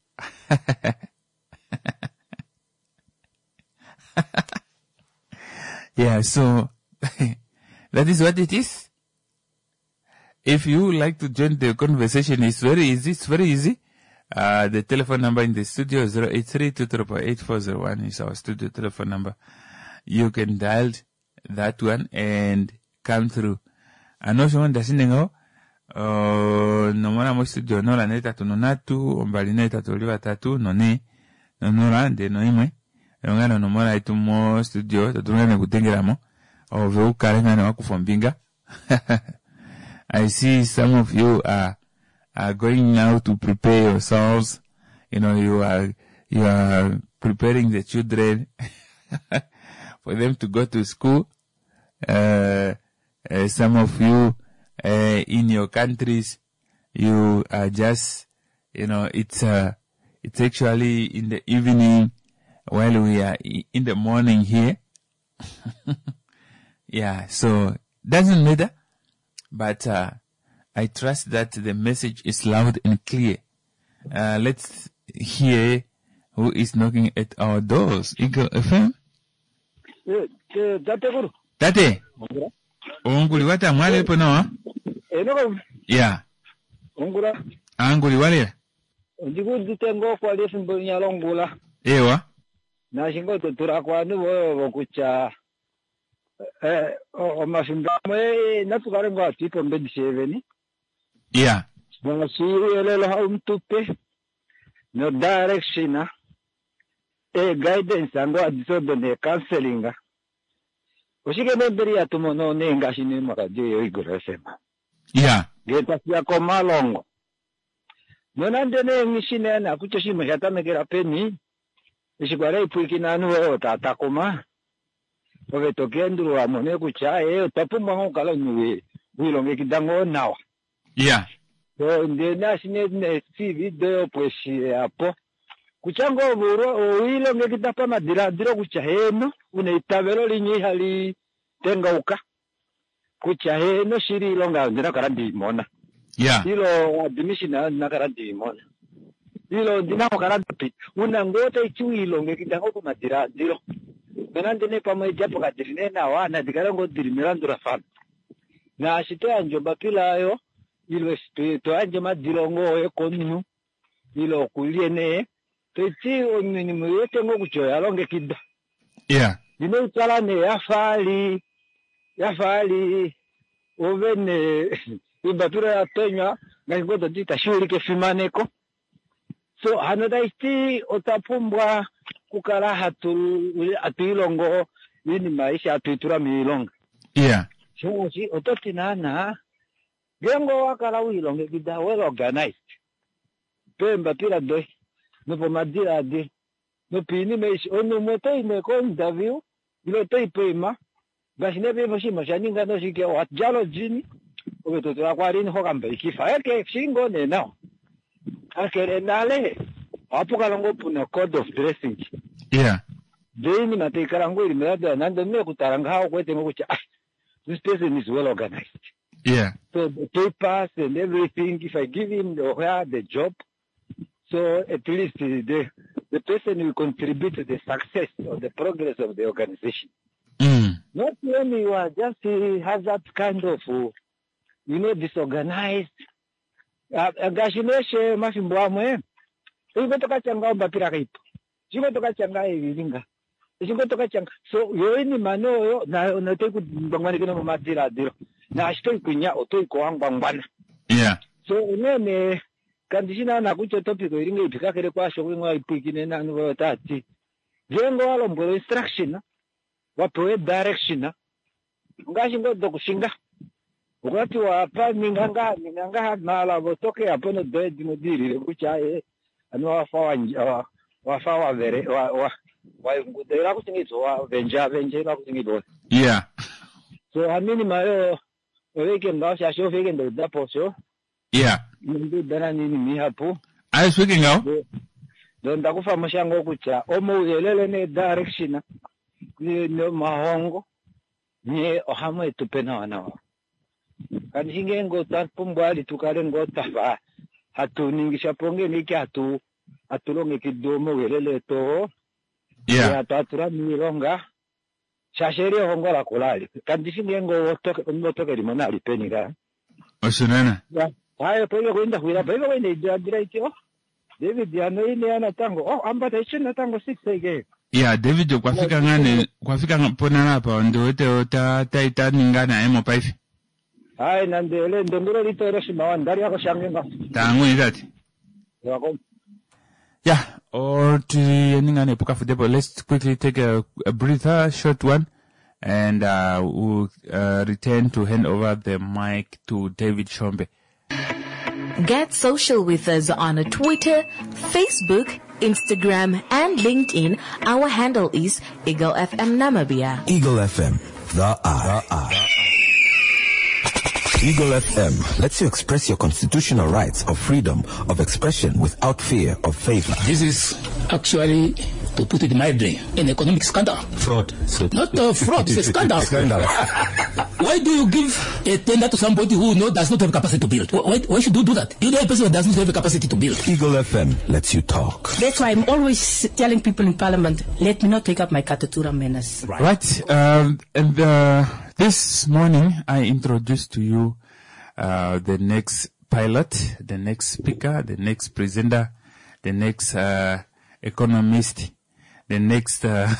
yeah so that is what it is. If you like to join the conversation, it's very easy. It's very easy. Uh, the telephone number in the studio is zero eight three two eight four zero one is our studio telephone number. You can dial that one and come through. I know someone that's in the uh, no mwana mo studio no la neta tu no natu, ombali neta tu liwa tatu, no ne, no no rande, no imwe. Yongana no mwana itu mo studio, tu ngana kutengera mo, o veu karenga na waku fombinga. I see some of you are, are going now to prepare yourselves. You know, you are, you are preparing the children for them to go to school. Uh, uh, some of you, uh, in your countries, you are just, you know, it's, uh, it's actually in the evening while we are in the morning here. Yeah, so doesn't matter. But uh, I trust that the message is loud and clear. Uh, let's hear who is knocking at our doors. Eagle F M? Tate? Onguli wata mwale po no? Yeah. Ongula? Anguli wale? Ndigu ditengo kwa lesi mbo nyalongula. Ewa? Na shingo tutura kwa nubo wakucha. Eh, o mashindano natukare ngo atipo mbedi seven. Yeah. Bona si elelo ha umtupe. No direction e guidance ango adisodo ne counseling. Oshike memberi atumo no nenga shine maradio yo igora sema. Yeah. Geta sia ko malongo. Nona ndene mishine na kuchoshi mhata mekera peni. Ishigware ipuikina anu o tata koma. Porque tokendo a mone kucha e tapu mango kala nyuwe wilonge kidango nawa. Yeah. So inde nasine ne si video pues apo kuchango buro o wilonge kitapa madira diro kucha heno une itabelo linyi hali tenga uka kucha heno shiri longa ndira karandi mona. Yeah. Ilo admission na karandi mona. Ilo ndina karandi una ngote ichu ilonge kidango ku madira diro. Menande ne pamo japo kadirine na wana dikarango dirimirandura fan. Na ashito anjo bapila yo ilo espirito anjo madilongo e konu ilo kuliene teti onini mwete ngo kuchoya longe kida. Yeah. Dino utala ne yafali yafali ovene ibapira ya tenya ngangoto dita shuri ke fimaneko. So hanada isti otapumbwa kukala hatu atilongo ini maisha tuitura milonga. Yeah. So si ototi nana gengo wakala wilonga gida well organized. Pemba pira doi. No pomadira di. No pini meishi onu moto ine ko interview. Ilo toi pema. Gashine pe moshi mashaninga no shike wat jalo jini. Obe to tra kwarini ho kambe kifa eke singo ne now. Akere nale. Apo kalongo puna code of dressing. Yeah. Deni matekarango ilimada nando me kutaranga hao kwete ngokucha. This person is well organized. Yeah. So the papers and everything, if I give him the, where the job, so at least the the person will contribute to the success or the progress of the organization. Mm. Not when you are just uh, have that kind of, uh, you know, disorganized. Gashineshe mafimbo amwe. Iko toka changa mbapira kaipo. Iko toka changa evinga. Iko toka changa. So yo ni mano yo na na teku bangwani kino mamadira diro. Na ashto kunya oto iko angwangwana. Yeah. So nene kandishina na kucho topic iringa ipika kere kwa shoko ngwa ipikine na ngo tati. Jengo walo mbolo instruction wapewe direction ngashi ngodo kushinga. Wakati wa hapa ninganga ninganga mala botoke hapo no bed mudiri kucha eh ano wafawa wafawa vere wa wa wa ngudera kusingizo wa venja venja la kusingizo. Yeah. So amini mayo weke ngasha sho feke ndo dapo sho. Yeah. Ndo dana nini mi hapo. I speaking now. Ndo ndakufa mashango kucha omo yelele ne direction ni no mahongo ni ohamo etupena wana. Kanjinge ngota pumbali tukale ngota ba hatu ningisha ponge niki hatu atulonge kidomo welele to yeah atatura mironga shashere hongola kulali kanjinge ngo wotoke ngotoke limonali penika osunana ya hayo pele kwenda kuira pele kwenda idadira itio David yano ile ana tango oh ambata ichina tango six again. Yeah, David kwafika ngane kwafika pona hapa ndo te ta ta ningana emo five. Hai nandele ndongoro litoro shima ndari yako shangenga. Tangu idati. Yako. Yeah, or to ningane puka fudebo. Let's quickly take a, a breather, short one, and uh, we'll uh, return to hand over the mic to David Shombe. Get social with us on Twitter, Facebook, Instagram, and LinkedIn. Our handle is Eagle F M Namibia. Eagle F M, the I. The I. Eagle F M lets you express your constitutional rights of freedom of expression without fear of favor. This is actually, to put it mildly, an economic scandal. Fraud. So Not uh, fraud, it's a scandal. Scandal. Why do you give a tender to somebody who no, does not have capacity to build? Why, why should you do that? You know a person who does not have a capacity to build. Eagle F M lets you talk. That's why I'm always telling people in Parliament, let me not take up my Katatura manners. Right. right. Um, and uh, this morning, I introduced to you uh, the next pilot, the next speaker, the next presenter, the next uh, economist, the next... Uh,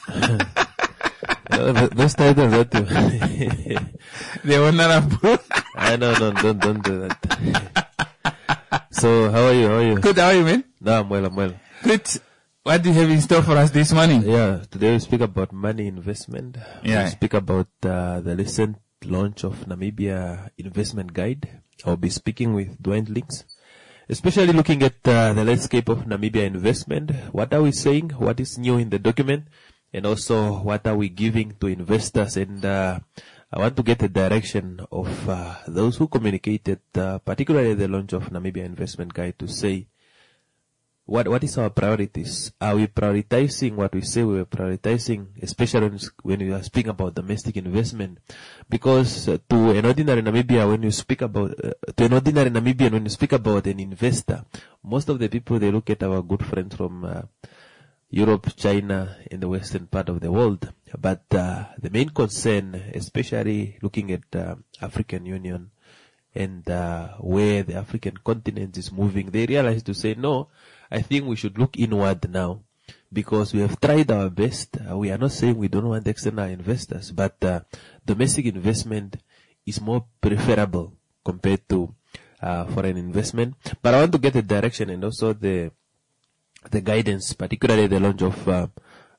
Uh, those titles that the honorable. I know, no, don't, don't do that. So, how are you? How are you? Good, how are you, man? No, I'm well, I'm well. Good. What do you have in store for us this morning? Yeah, today we speak about money investment. Yeah. We speak about uh, the recent launch of Namibia Investment Guide. I'll be speaking with Dwayne Links, especially looking at uh, the landscape of Namibia investment. What are we saying? What is new in the document? And also, what are we giving to investors? And uh, I want to get a direction of uh, those who communicated, uh, particularly the launch of Namibia Investment Guide, to say, what what is our priorities? Are we prioritizing what we say we are prioritizing, especially when, when we are speaking about domestic investment? Because uh, to an ordinary Namibia, when you speak about, uh, to an ordinary Namibian, when you speak about an investor, most of the people, they look at our good friends from uh, Europe, China, in the western part of the world. But uh, the main concern, especially looking at uh, African Union and uh, where the African continent is moving, they realize to say, no, I think we should look inward now, because we have tried our best. Uh, we are not saying we don't want external investors, but uh, domestic investment is more preferable compared to uh, foreign investment. But I want to get the direction and also the the guidance, particularly the launch of uh,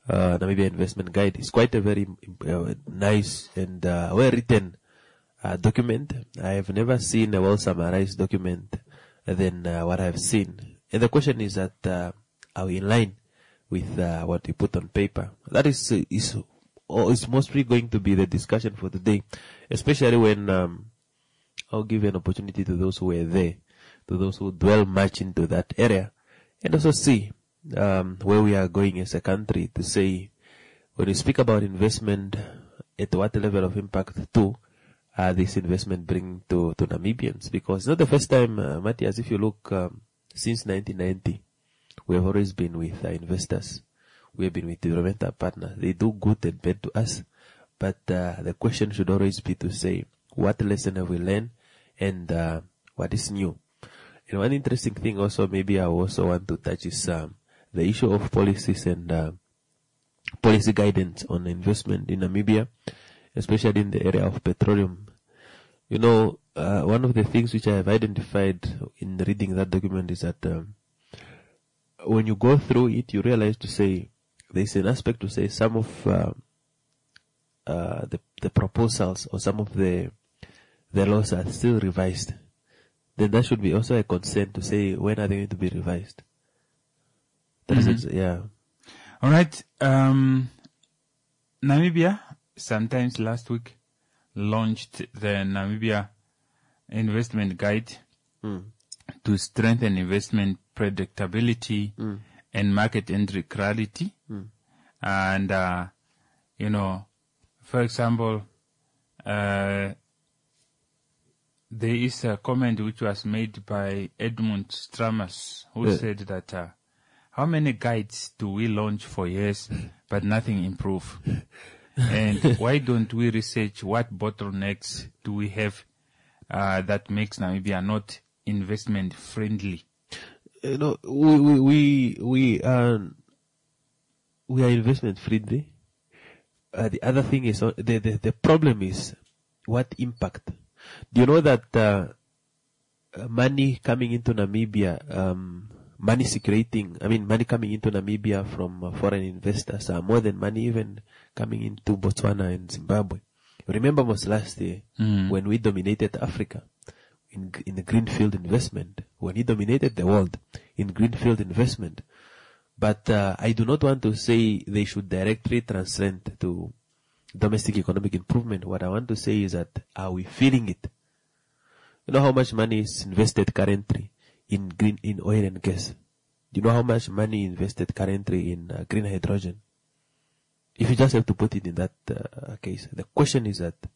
uh, Namibia Investment Guide. It's quite a very uh, nice and uh, well-written uh, document. I have never seen a well-summarized document than uh, what I've seen. And the question is that uh, are we in line with uh, what we put on paper? That is uh, is oh, is mostly going to be the discussion for today, especially when um, I'll give an opportunity to those who were there, to those who dwell much into that area, and also see um, where we are going as a country, to say, when we speak about investment, at what level of impact too uh, this investment bring to, to Namibians. Because it's not the first time, uh, Matthias, if you look um, since nineteen ninety, we have always been with uh, investors. We have been with developmental partners. They do good and bad to us. But uh, the question should always be to say, what lesson have we learned, and uh, what is new? And one interesting thing also, maybe I also want to touch, is um, the issue of policies and uh, policy guidance on investment in Namibia, especially in the area of petroleum. You know, uh, one of the things which I have identified in reading that document is that um, when you go through it, you realize to say, there's an aspect to say some of uh, uh, the, the proposals or some of the the laws are still revised. Then that should be also a concern to say, when are they going to be revised? That Mm-hmm. is, yeah. All right. Um, Namibia, sometimes last week, launched the Namibia Investment Guide Mm. to strengthen investment predictability Mm. and market entry clarity. Mm. And, uh, you know, for example, uh, there is a comment which was made by Edmund Stramas, who Yeah. said that, uh, how many guides do we launch for years, but nothing improve? And why don't we research what bottlenecks do we have uh, that makes Namibia not investment friendly? You know, we we we we are we are investment friendly. Uh, the other thing is uh, the, the the problem is what impact. Do you know that uh, uh, money coming into Namibia, um, money circulating, I mean money coming into Namibia from uh, foreign investors are more than money even coming into Botswana and Zimbabwe. Remember most last year Mm. when we dominated Africa in in the greenfield investment, when we dominated the world in greenfield investment. But uh, I do not want to say they should directly translate to domestic economic improvement. What I want to say is that, are we feeling it? You know how much money is invested currently in green, in oil and gas? Do you know how much money invested currently in uh, green hydrogen? If you just have to put it in that uh, case, the question is that,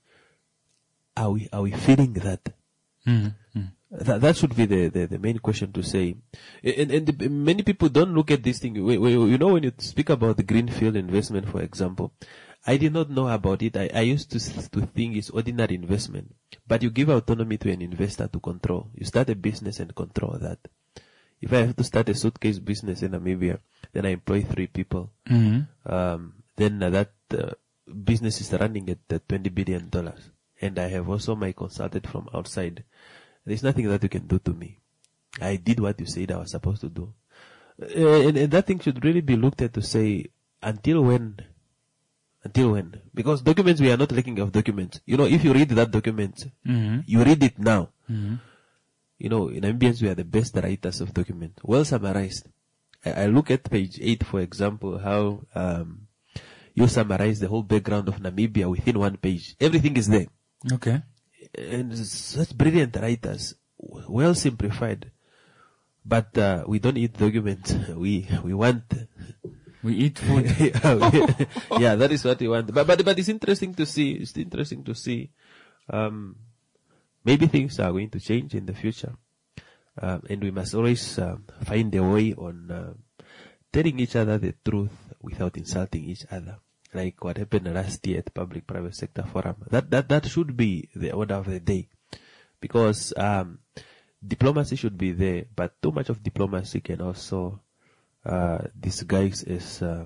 are we, are we feeling that? Mm-hmm. That, that should be the, the, the main question to say. And, and the, many people don't look at this thing. We, we, you know, when you speak about the greenfield investment, for example, I did not know about it. I, I used to to think it's ordinary investment. But you give autonomy to an investor to control. You start a business and control that. If I have to start a suitcase business in Namibia, then I employ three people. Mm-hmm. Um, then uh, that uh, business is running at uh, twenty billion dollars. And I have also my consultant from outside. There's nothing that you can do to me. I did what you said I was supposed to do. Uh, and, and that thing should really be looked at to say, until when? Until when? Because documents, we are not lacking of documents. You know, if you read that document, Mm-hmm. you read it now. Mm-hmm. You know, in Namibians, we are the best writers of documents. Well summarized. I, I look at page eight, for example, how um, you summarize the whole background of Namibia within one page. Everything is there. Okay. And such brilliant writers, well simplified. But uh, we don't eat documents. We we want. We eat food. yeah, we- yeah, that is what we want. But but but it's interesting to see. It's interesting to see. Um, maybe things are going to change in the future, um, and we must always uh, find a way on uh, telling each other the truth without insulting each other. Like what happened last year at Public Private Sector Forum. That that that should be the order of the day, because um, diplomacy should be there, but too much of diplomacy can also uh, disguise as uh,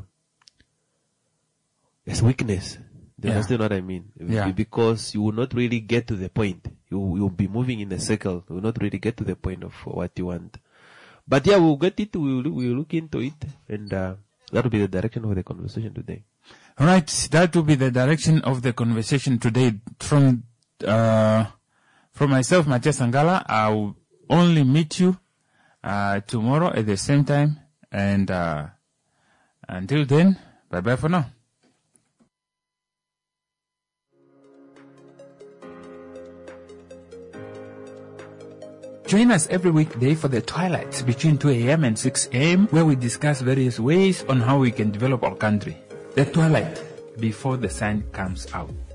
as weakness. Do you Yeah. understand what I mean? Yeah. Because you will not really get to the point. You you will be moving in a circle. You will not really get to the point of what you want. But yeah, we'll get it. We'll we'll look into it, and uh, that will be the direction of the conversation today. All right, that will be the direction of the conversation today. From uh, from myself, Matias Sangala, I will only meet you uh, tomorrow at the same time. And uh, until then, bye-bye for now. Join us every weekday for the twilight between two a.m. and six a.m. where we discuss various ways on how we can develop our country. The twilight before the sun comes out.